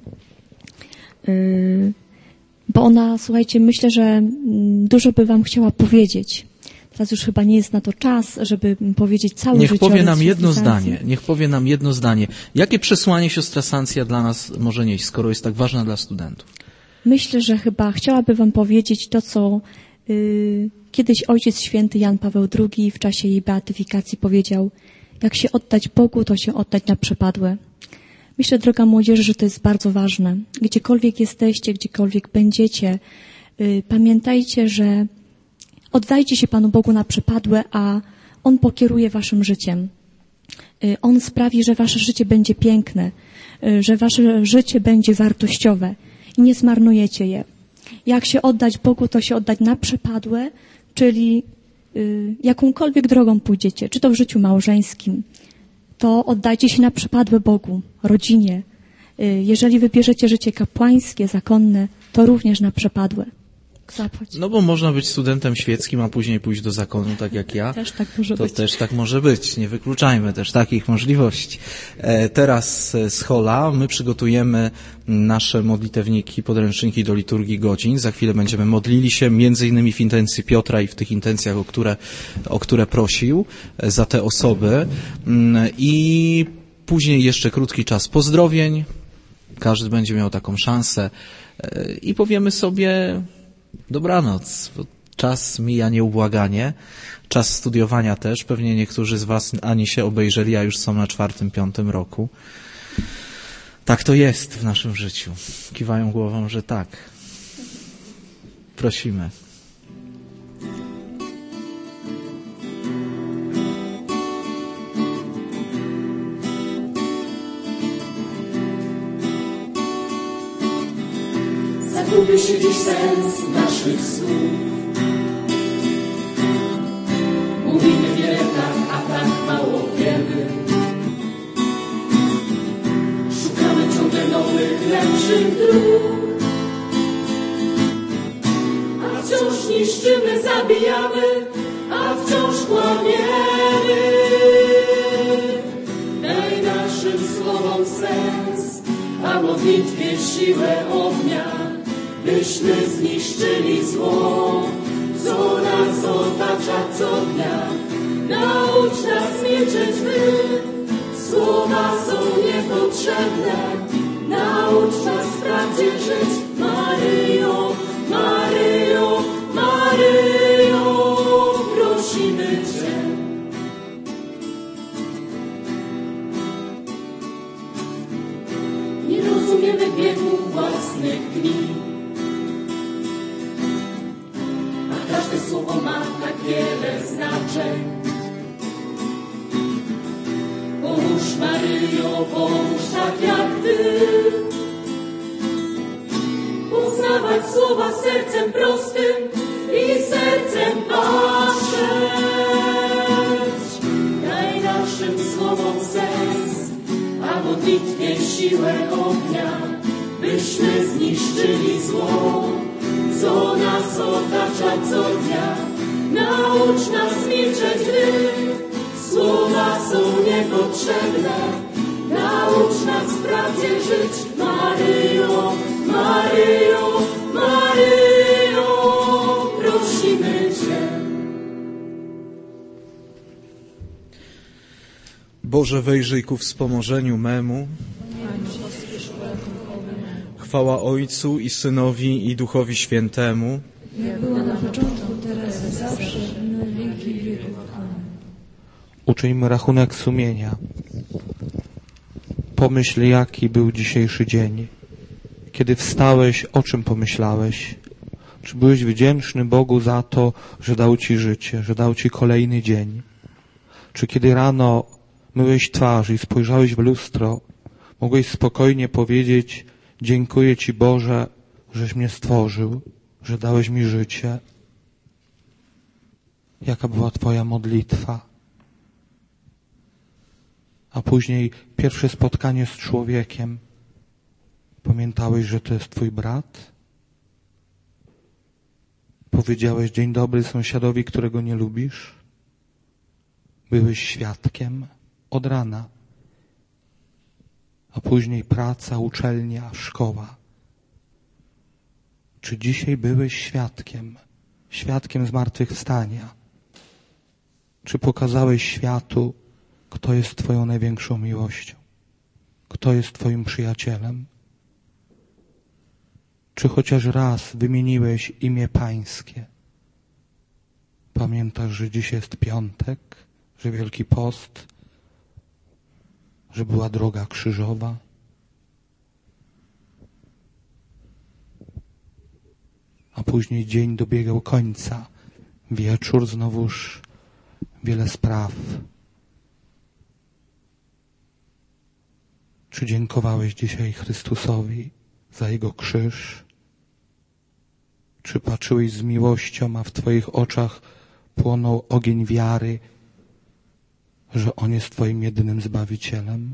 bo ona, słuchajcie, myślę, że dużo by wam chciała powiedzieć. Teraz już chyba nie jest na to czas, żeby powiedzieć cały Niech życiorys powie nam jedno siostry zdanie. Sancji. Niech powie nam jedno zdanie. Jakie przesłanie siostra Sancja dla nas może nieść, skoro jest tak ważna dla studentów? Myślę, że chyba chciałaby wam powiedzieć to, co y, kiedyś Ojciec Święty Jan Paweł drugi w czasie jej beatyfikacji powiedział: jak się oddać Bogu, to się oddać na przepadłe. Myślę, droga młodzieży, że to jest bardzo ważne. Gdziekolwiek jesteście, gdziekolwiek będziecie, y, pamiętajcie, że oddajcie się Panu Bogu na przepadłe, a On pokieruje waszym życiem. On sprawi, że wasze życie będzie piękne, że wasze życie będzie wartościowe i nie zmarnujecie je. Jak się oddać Bogu, to się oddać na przepadłe, czyli jakąkolwiek drogą pójdziecie, czy to w życiu małżeńskim, to oddajcie się na przepadłe Bogu, rodzinie. Jeżeli wybierzecie życie kapłańskie, zakonne, to również na przepadłe. zapłać. No bo można być studentem świeckim, a później pójść do zakonu, tak jak ja. Też tak może to być. też tak może być. Nie wykluczajmy też takich możliwości. E, teraz z Hola my przygotujemy nasze modlitewniki, podręczniki do liturgii godzin. Za chwilę będziemy modlili się między innymi w intencji Piotra i w tych intencjach, o które, o które prosił, e, za te osoby. Mm, I później jeszcze krótki czas pozdrowień. Każdy będzie miał taką szansę e, i powiemy sobie dobranoc. Czas mija nieubłaganie. Czas studiowania też. Pewnie niektórzy z was ani się obejrzeli, a już są na czwartym, piątym roku. Tak to jest w naszym życiu. Kiwają głową, że tak. Prosimy. Zagubi się dziś sens naszych słów. Mówimy wiele tak, a tak mało wiemy. Szukamy ciągle nowych, lepszych dróg. A wciąż niszczymy, zabijamy, a wciąż kłamiemy. Daj naszym słowom sens, a modlitwie siłę ognia, byśmy zniszczyli zło, co nas otacza co dnia. Naucz nas milczeć, by słowa są niepotrzebne. Naucz nas w prawdzie żyć, Maryjo, Maryjo, Maryjo, prosimy Cię. Nie rozumiemy biegu własnych dni, a każde słowo ma tak wiele znaczeń. Pomóż, Maryjo, pomóż tak jak Ty, poznawać słowa sercem prostym i sercem patrzeć. Daj naszym słowom sens, a modlitwie siłę ognia, byśmy zniszczyli zło, co nas otacza co dnia. Naucz nas milczeć, gdy słowa są niepotrzebne. Naucz nas w prawdzie żyć, Maryjo, Maryjo, Maryjo, prosimy Cię. Boże, wejrzyj ku wspomożeniu memu. Chwała Ojcu i Synowi i Duchowi Świętemu. Jak była na początku, teraz i zawsze, na wieki wieków. Amen. Uczyńmy rachunek sumienia. Pomyśl, jaki był dzisiejszy dzień. Kiedy wstałeś, o czym pomyślałeś? Czy byłeś wdzięczny Bogu za to, że dał Ci życie, że dał Ci kolejny dzień? Czy kiedy rano myłeś twarz i spojrzałeś w lustro, mogłeś spokojnie powiedzieć: dziękuję Ci, Boże, żeś mnie stworzył, że dałeś mi życie? Jaka była Twoja modlitwa? A później pierwsze spotkanie z człowiekiem. Pamiętałeś, że to jest Twój brat? Powiedziałeś dzień dobry sąsiadowi, którego nie lubisz? Byłeś świadkiem od rana. A później praca, uczelnia, szkoła. Czy dzisiaj byłeś świadkiem, świadkiem zmartwychwstania? Czy pokazałeś światu, kto jest Twoją największą miłością? Kto jest Twoim przyjacielem? Czy chociaż raz wymieniłeś imię Pańskie? Pamiętasz, że dziś jest piątek, że Wielki Post, że była droga krzyżowa? A później dzień dobiegał końca. Wieczór, znowuż wiele spraw. Czy dziękowałeś dzisiaj Chrystusowi za Jego krzyż? Czy patrzyłeś z miłością, a w Twoich oczach płonął ogień wiary, że On jest Twoim jedynym Zbawicielem?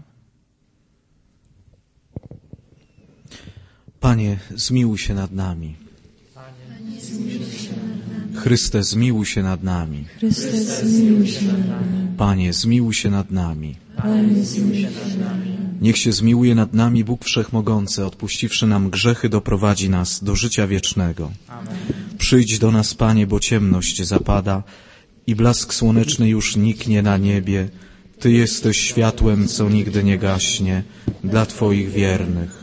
Panie, zmiłuj się nad nami. Panie, Chryste, zmiłuj się nad nami. Chryste, zmiłuj się nad nami. Panie, zmiłuj się nad nami. Panie, zmiłuj się nad nami. Niech się zmiłuje nad nami Bóg Wszechmogący, odpuściwszy nam grzechy, doprowadzi nas do życia wiecznego. Amen. Przyjdź do nas, Panie, bo ciemność zapada i blask słoneczny już niknie na niebie. Ty jesteś światłem, co nigdy nie gaśnie, dla Twoich wiernych.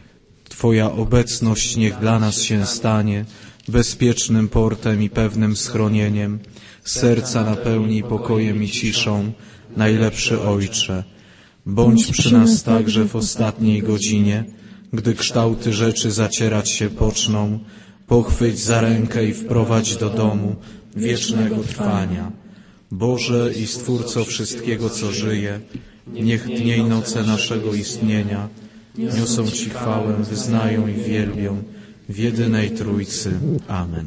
Twoja obecność niech dla nas się stanie bezpiecznym portem i pewnym schronieniem. Serca napełnij pokojem i ciszą, najlepszy Ojcze. Bądź przy nas także w ostatniej godzinie, gdy kształty rzeczy zacierać się poczną. Pochwyć za rękę i wprowadź do domu wiecznego trwania. Boże i Stwórco wszystkiego, co żyje, niech dnie i noce naszego istnienia niosą Ci chwałę, wyznają i wielbią w jedynej Trójcy. Amen.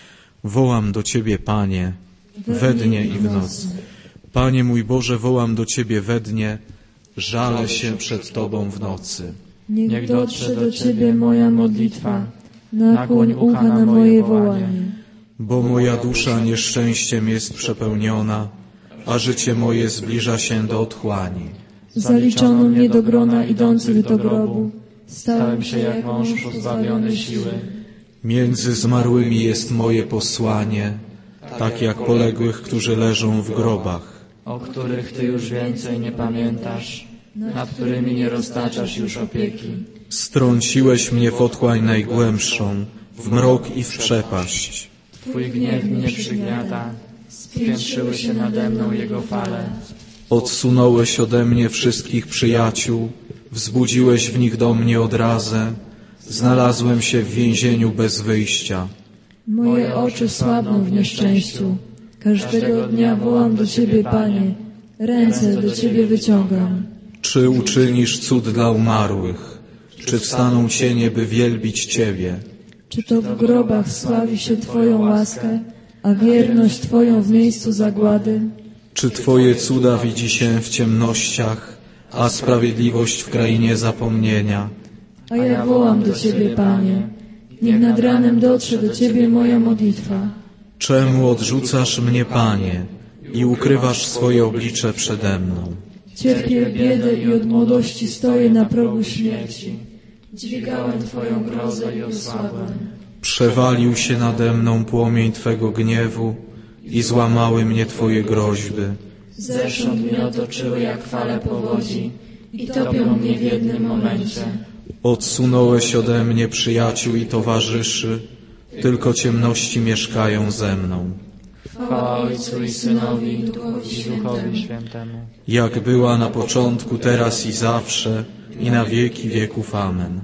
Wołam do Ciebie, Panie, we dnie i w nocy. Panie mój Boże, wołam do Ciebie we dnie, żalę się przed Tobą w nocy. Niech dotrze do Ciebie moja modlitwa, nakłoń ucha na moje wołanie. Bo moja dusza nieszczęściem jest przepełniona, a życie moje zbliża się do otchłani. Zaliczono mnie do grona idących do grobu, stałem się jak mąż pozbawiony siły. Między zmarłymi jest moje posłanie, tak jak poległych, którzy leżą w grobach, o których Ty już więcej nie pamiętasz, nad którymi nie roztaczasz już opieki. Strąciłeś mnie w otchłań najgłębszą, w mrok i w przepaść. Twój gniew mnie przygniata, spiętrzyły się nade mną jego fale. Odsunąłeś ode mnie wszystkich przyjaciół, wzbudziłeś w nich do mnie odrazę, znalazłem się w więzieniu bez wyjścia. Moje oczy słabną w nieszczęściu, każdego dnia wołam do Ciebie, Panie, ręce do Ciebie wyciągam. Czy uczynisz cud dla umarłych? Czy wstaną cienie, by wielbić Ciebie? Czy to w grobach sławi się Twoją łaskę, a wierność Twoją w miejscu zagłady? Czy Twoje cuda widzi się w ciemnościach, a sprawiedliwość w krainie zapomnienia? A ja wołam do Ciebie, Panie, niech nad ranem dotrze do Ciebie moja modlitwa. Czemu odrzucasz mnie, Panie, i ukrywasz swoje oblicze przede mną? Cierpię biedę i od młodości stoję na progu śmierci. Dźwigałem Twoją grozę i osłabłem. Przewalił się nade mną płomień Twego gniewu i złamały mnie Twoje groźby. Zewsząd mnie otoczyły jak fale powodzi i topią mnie w jednym momencie. Odsunąłeś ode mnie przyjaciół i towarzyszy, tylko ciemności mieszkają ze mną. Chwała Ojcu i Synowi i Duchowi Świętemu. Jak była na początku, teraz i zawsze, i na wieki wieków. Amen.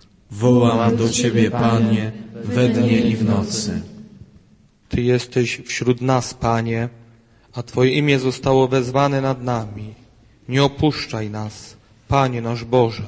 Wołam do Ciebie, Panie, we dnie i w nocy. Ty jesteś wśród nas, Panie, a Twoje imię zostało wezwane nad nami. Nie opuszczaj nas, Panie nasz Boże.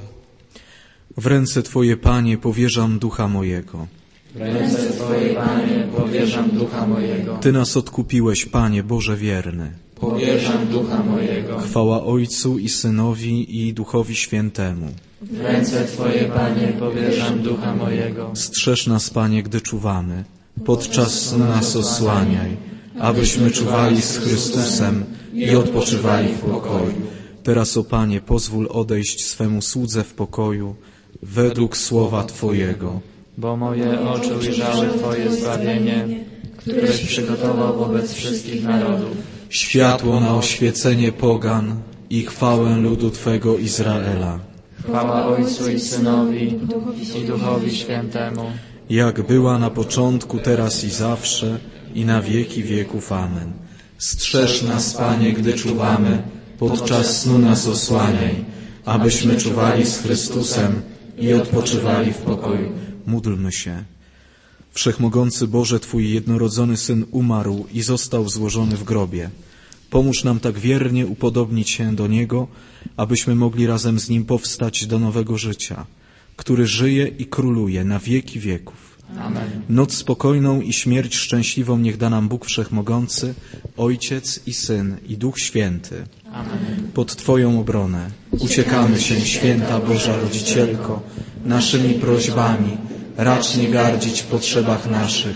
W ręce Twoje, Panie, powierzam ducha mojego. W ręce Twoje, Panie, powierzam ducha mojego. Ty nas odkupiłeś, Panie Boże wierny. Powierzam ducha mojego. Chwała Ojcu i Synowi i Duchowi Świętemu. W ręce Twoje, Panie, powierzam ducha mojego. Strzeż nas, Panie, gdy czuwamy. Podczas snu nas osłaniaj, abyśmy czuwali z Chrystusem i odpoczywali w pokoju. Teraz, o Panie, pozwól odejść swemu słudze w pokoju, według słowa Twojego. Bo moje oczy ujrzały Twoje zbawienie, któreś przygotował wobec wszystkich narodów. Światło na oświecenie pogan i chwałę ludu Twego Izraela. Chwała Ojcu i Synowi i Duchowi Świętemu. Jak była na początku, teraz i zawsze, i na wieki wieków. Amen. Strzeż nas, Panie, gdy czuwamy, podczas snu nas osłaniaj, abyśmy czuwali z Chrystusem i odpoczywali w pokoju. Módlmy się. Wszechmogący Boże, Twój jednorodzony Syn umarł i został złożony w grobie. Pomóż nam tak wiernie upodobnić się do Niego, abyśmy mogli razem z Nim powstać do nowego życia, który żyje i króluje na wieki wieków. Amen. Noc spokojną i śmierć szczęśliwą niech da nam Bóg Wszechmogący, Ojciec i Syn i Duch Święty. Amen. Pod Twoją obronę uciekamy się, Święta Boża Rodzicielko, naszymi prośbami, racz nie gardzić w potrzebach naszych,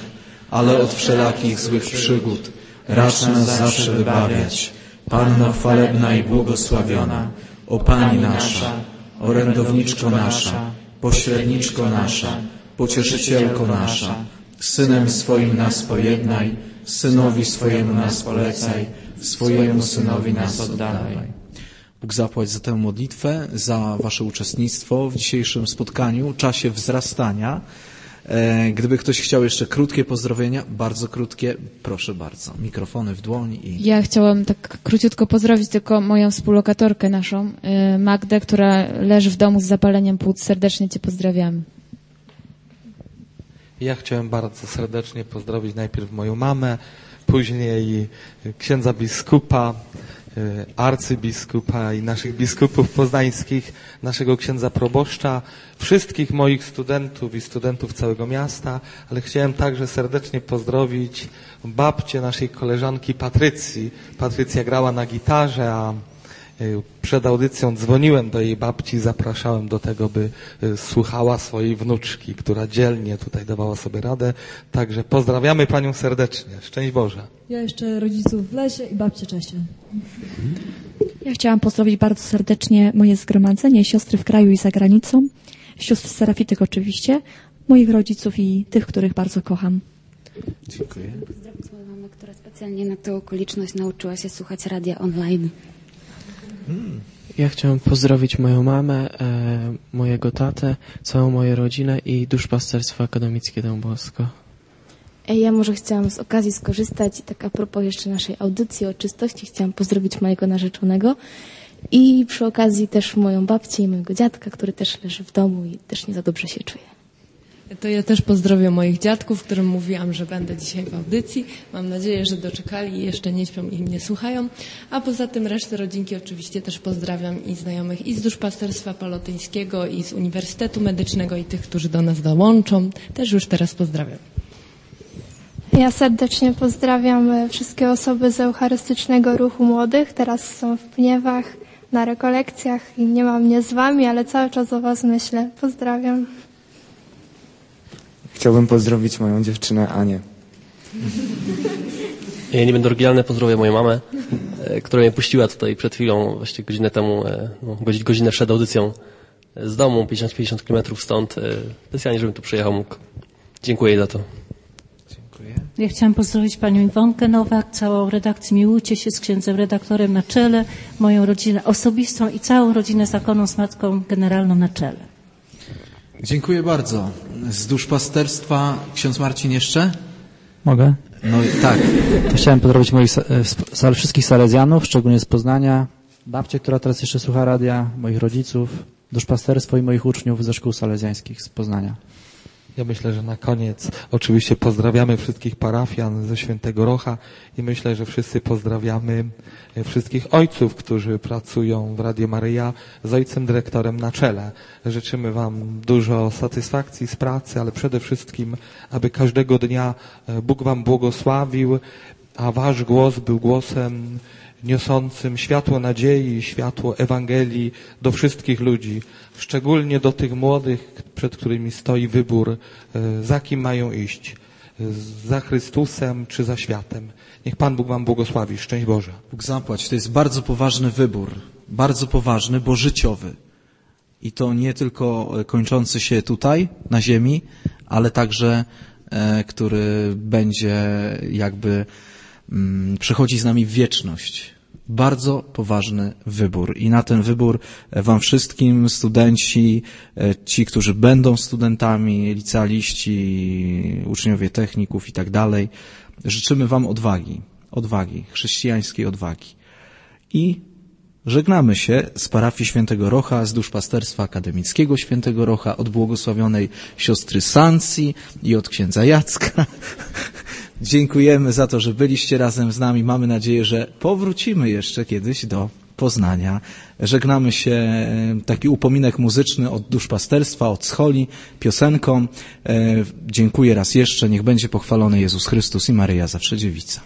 ale od wszelakich złych przygód racz nas zawsze wybawiać. Panno chwalebna i błogosławiona, o Pani nasza, orędowniczko nasza, pośredniczko nasza, pocieszycielko nasza, Synem swoim nas pojednaj, Synowi swojemu nas polecaj, swojemu Synowi nas oddawaj. Bóg zapłać za tę modlitwę, za wasze uczestnictwo w dzisiejszym spotkaniu, czasie wzrastania. Gdyby ktoś chciał jeszcze krótkie pozdrowienia, bardzo krótkie, proszę bardzo, mikrofony w dłoń. I... Ja chciałam tak króciutko pozdrowić tylko moją współlokatorkę naszą, Magdę, która leży w domu z zapaleniem płuc. Serdecznie Cię pozdrawiamy. Ja chciałem bardzo serdecznie pozdrowić najpierw moją mamę, później księdza biskupa, arcybiskupa i naszych biskupów poznańskich, naszego księdza proboszcza, wszystkich moich studentów i studentów całego miasta, ale chciałem także serdecznie pozdrowić babcię naszej koleżanki Patrycji. Patrycja grała na gitarze, a przed audycją dzwoniłem do jej babci i zapraszałem do tego, by słuchała swojej wnuczki, która dzielnie tutaj dawała sobie radę. Także pozdrawiamy Panią serdecznie. Szczęść Boże. Ja jeszcze rodziców w lesie i babcię Czesie. Ja chciałam pozdrowić bardzo serdecznie moje zgromadzenie, siostry w kraju i za granicą, sióstr serafitek oczywiście, moich rodziców i tych, których bardzo kocham. Dziękuję. Pozdrawiam swoją mamę, która specjalnie na tę okoliczność nauczyła się słuchać radia online. Hmm. Ja chciałem pozdrowić moją mamę, e, mojego tatę, całą moją rodzinę i Duszpasterstwo Akademickie Dom Bosko. Ja może chciałam z okazji skorzystać i tak a propos jeszcze naszej audycji o czystości, chciałam pozdrowić mojego narzeczonego i przy okazji też moją babcię i mojego dziadka, który też leży w domu i też nie za dobrze się czuje. To ja też pozdrowię moich dziadków, którym mówiłam, że będę dzisiaj w audycji. Mam nadzieję, że doczekali i jeszcze nie śpią i mnie słuchają. A poza tym resztę rodzinki oczywiście też pozdrawiam i znajomych i z Duszpasterstwa Palotyńskiego, i z Uniwersytetu Medycznego, i tych, którzy do nas dołączą. Też już teraz pozdrawiam. Ja serdecznie pozdrawiam wszystkie osoby z Eucharystycznego Ruchu Młodych. Teraz są w Pniewach na rekolekcjach i nie mam mnie z wami, ale cały czas o was myślę. Pozdrawiam. Chciałbym pozdrowić moją dziewczynę Anię. Ja nie będę oryginalny, pozdrowię moją mamę, która mnie puściła tutaj przed chwilą, właściwie godzinę temu, no, godzinę przed audycją z domu, pięćdziesiąt pięćdziesiąt kilometrów stąd, specjalnie, żebym tu przyjechał mógł. Dziękuję jej za to. Ja chciałam pozdrowić panią Iwonkę Nowak, całą redakcję Miłujcie się z księdzem redaktorem na czele, moją rodzinę osobistą i całą rodzinę zakonną z matką generalną na czele. Dziękuję bardzo. Z duszpasterstwa ksiądz Marcin jeszcze? Mogę? No tak. To chciałem pozdrowić moich sal, wszystkich salezjanów, szczególnie z Poznania, babcię, która teraz jeszcze słucha radia, moich rodziców, duszpasterstwo i moich uczniów ze szkół salezjańskich z Poznania. Ja myślę, że na koniec oczywiście pozdrawiamy wszystkich parafian ze Świętego Rocha i myślę, że wszyscy pozdrawiamy wszystkich ojców, którzy pracują w Radiu Maryja z ojcem dyrektorem na czele. Życzymy wam dużo satysfakcji z pracy, ale przede wszystkim, aby każdego dnia Bóg wam błogosławił, a wasz głos był głosem niosącym światło nadziei, światło Ewangelii do wszystkich ludzi, szczególnie do tych młodych, przed którymi stoi wybór, za kim mają iść, za Chrystusem czy za światem. Niech Pan Bóg wam błogosławi. Szczęść Boże. Bóg zapłać. To jest bardzo poważny wybór, bardzo poważny, bo życiowy. I to nie tylko kończący się tutaj, na ziemi, ale także, e, który będzie jakby mm, przechodzi z nami w wieczność. Bardzo poważny wybór i na ten wybór wam wszystkim, studenci, ci, którzy będą studentami, licealiści, uczniowie techników i tak dalej, życzymy wam odwagi, odwagi, chrześcijańskiej odwagi. I żegnamy się z parafii Świętego Rocha, z duszpasterstwa akademickiego Świętego Rocha, od błogosławionej siostry Sancji i od księdza Jacka. Dziękujemy za to, że byliście razem z nami. Mamy nadzieję, że powrócimy jeszcze kiedyś do Poznania. Żegnamy się, taki upominek muzyczny od duszpasterstwa, od scholi, piosenką. Dziękuję raz jeszcze. Niech będzie pochwalony Jezus Chrystus i Maryja zawsze dziewica.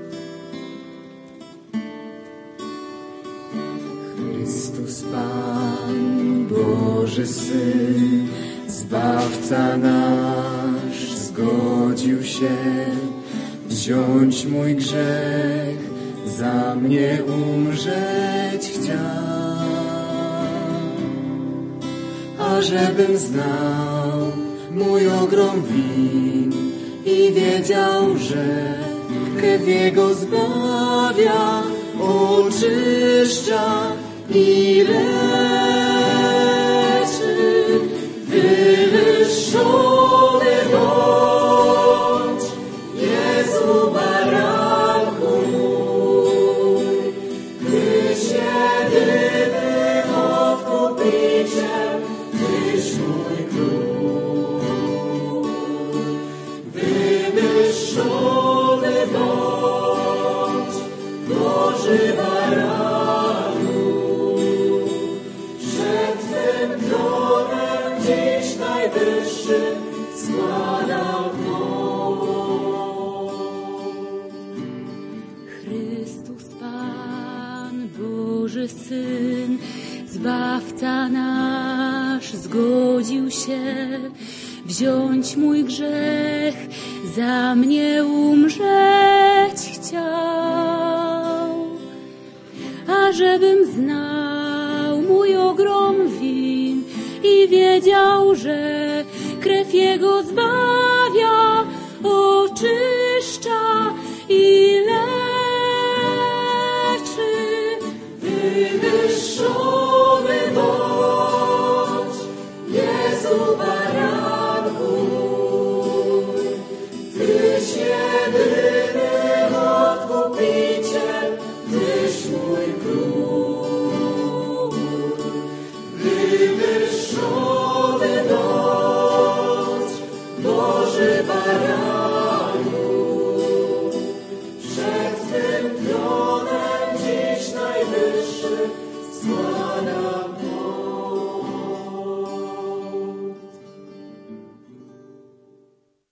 Chrystus Pan. Boży Syn, Zbawca nasz, zgodził się wziąć mój grzech, za mnie umrzeć chciał. Ażebym znał mój ogrom win i wiedział, że krew Jego zbawia, oczyszcza i leczy. Wywyższony bądź, Jezu baranku mój, Tyś jedynym odkupiciel, Tyś mój król. Wywyższony bądź, Boży baranu, przed Twym tronem dziś najwyższy składam hołd. Chrystus Pan, Boży Syn, Zbawca nasz, zgodził się wziąć mój grzech, za mnie umrzeć chciał. Ażebym znał mój ogrom win i wiedział, że krew Jego zbawia, oczy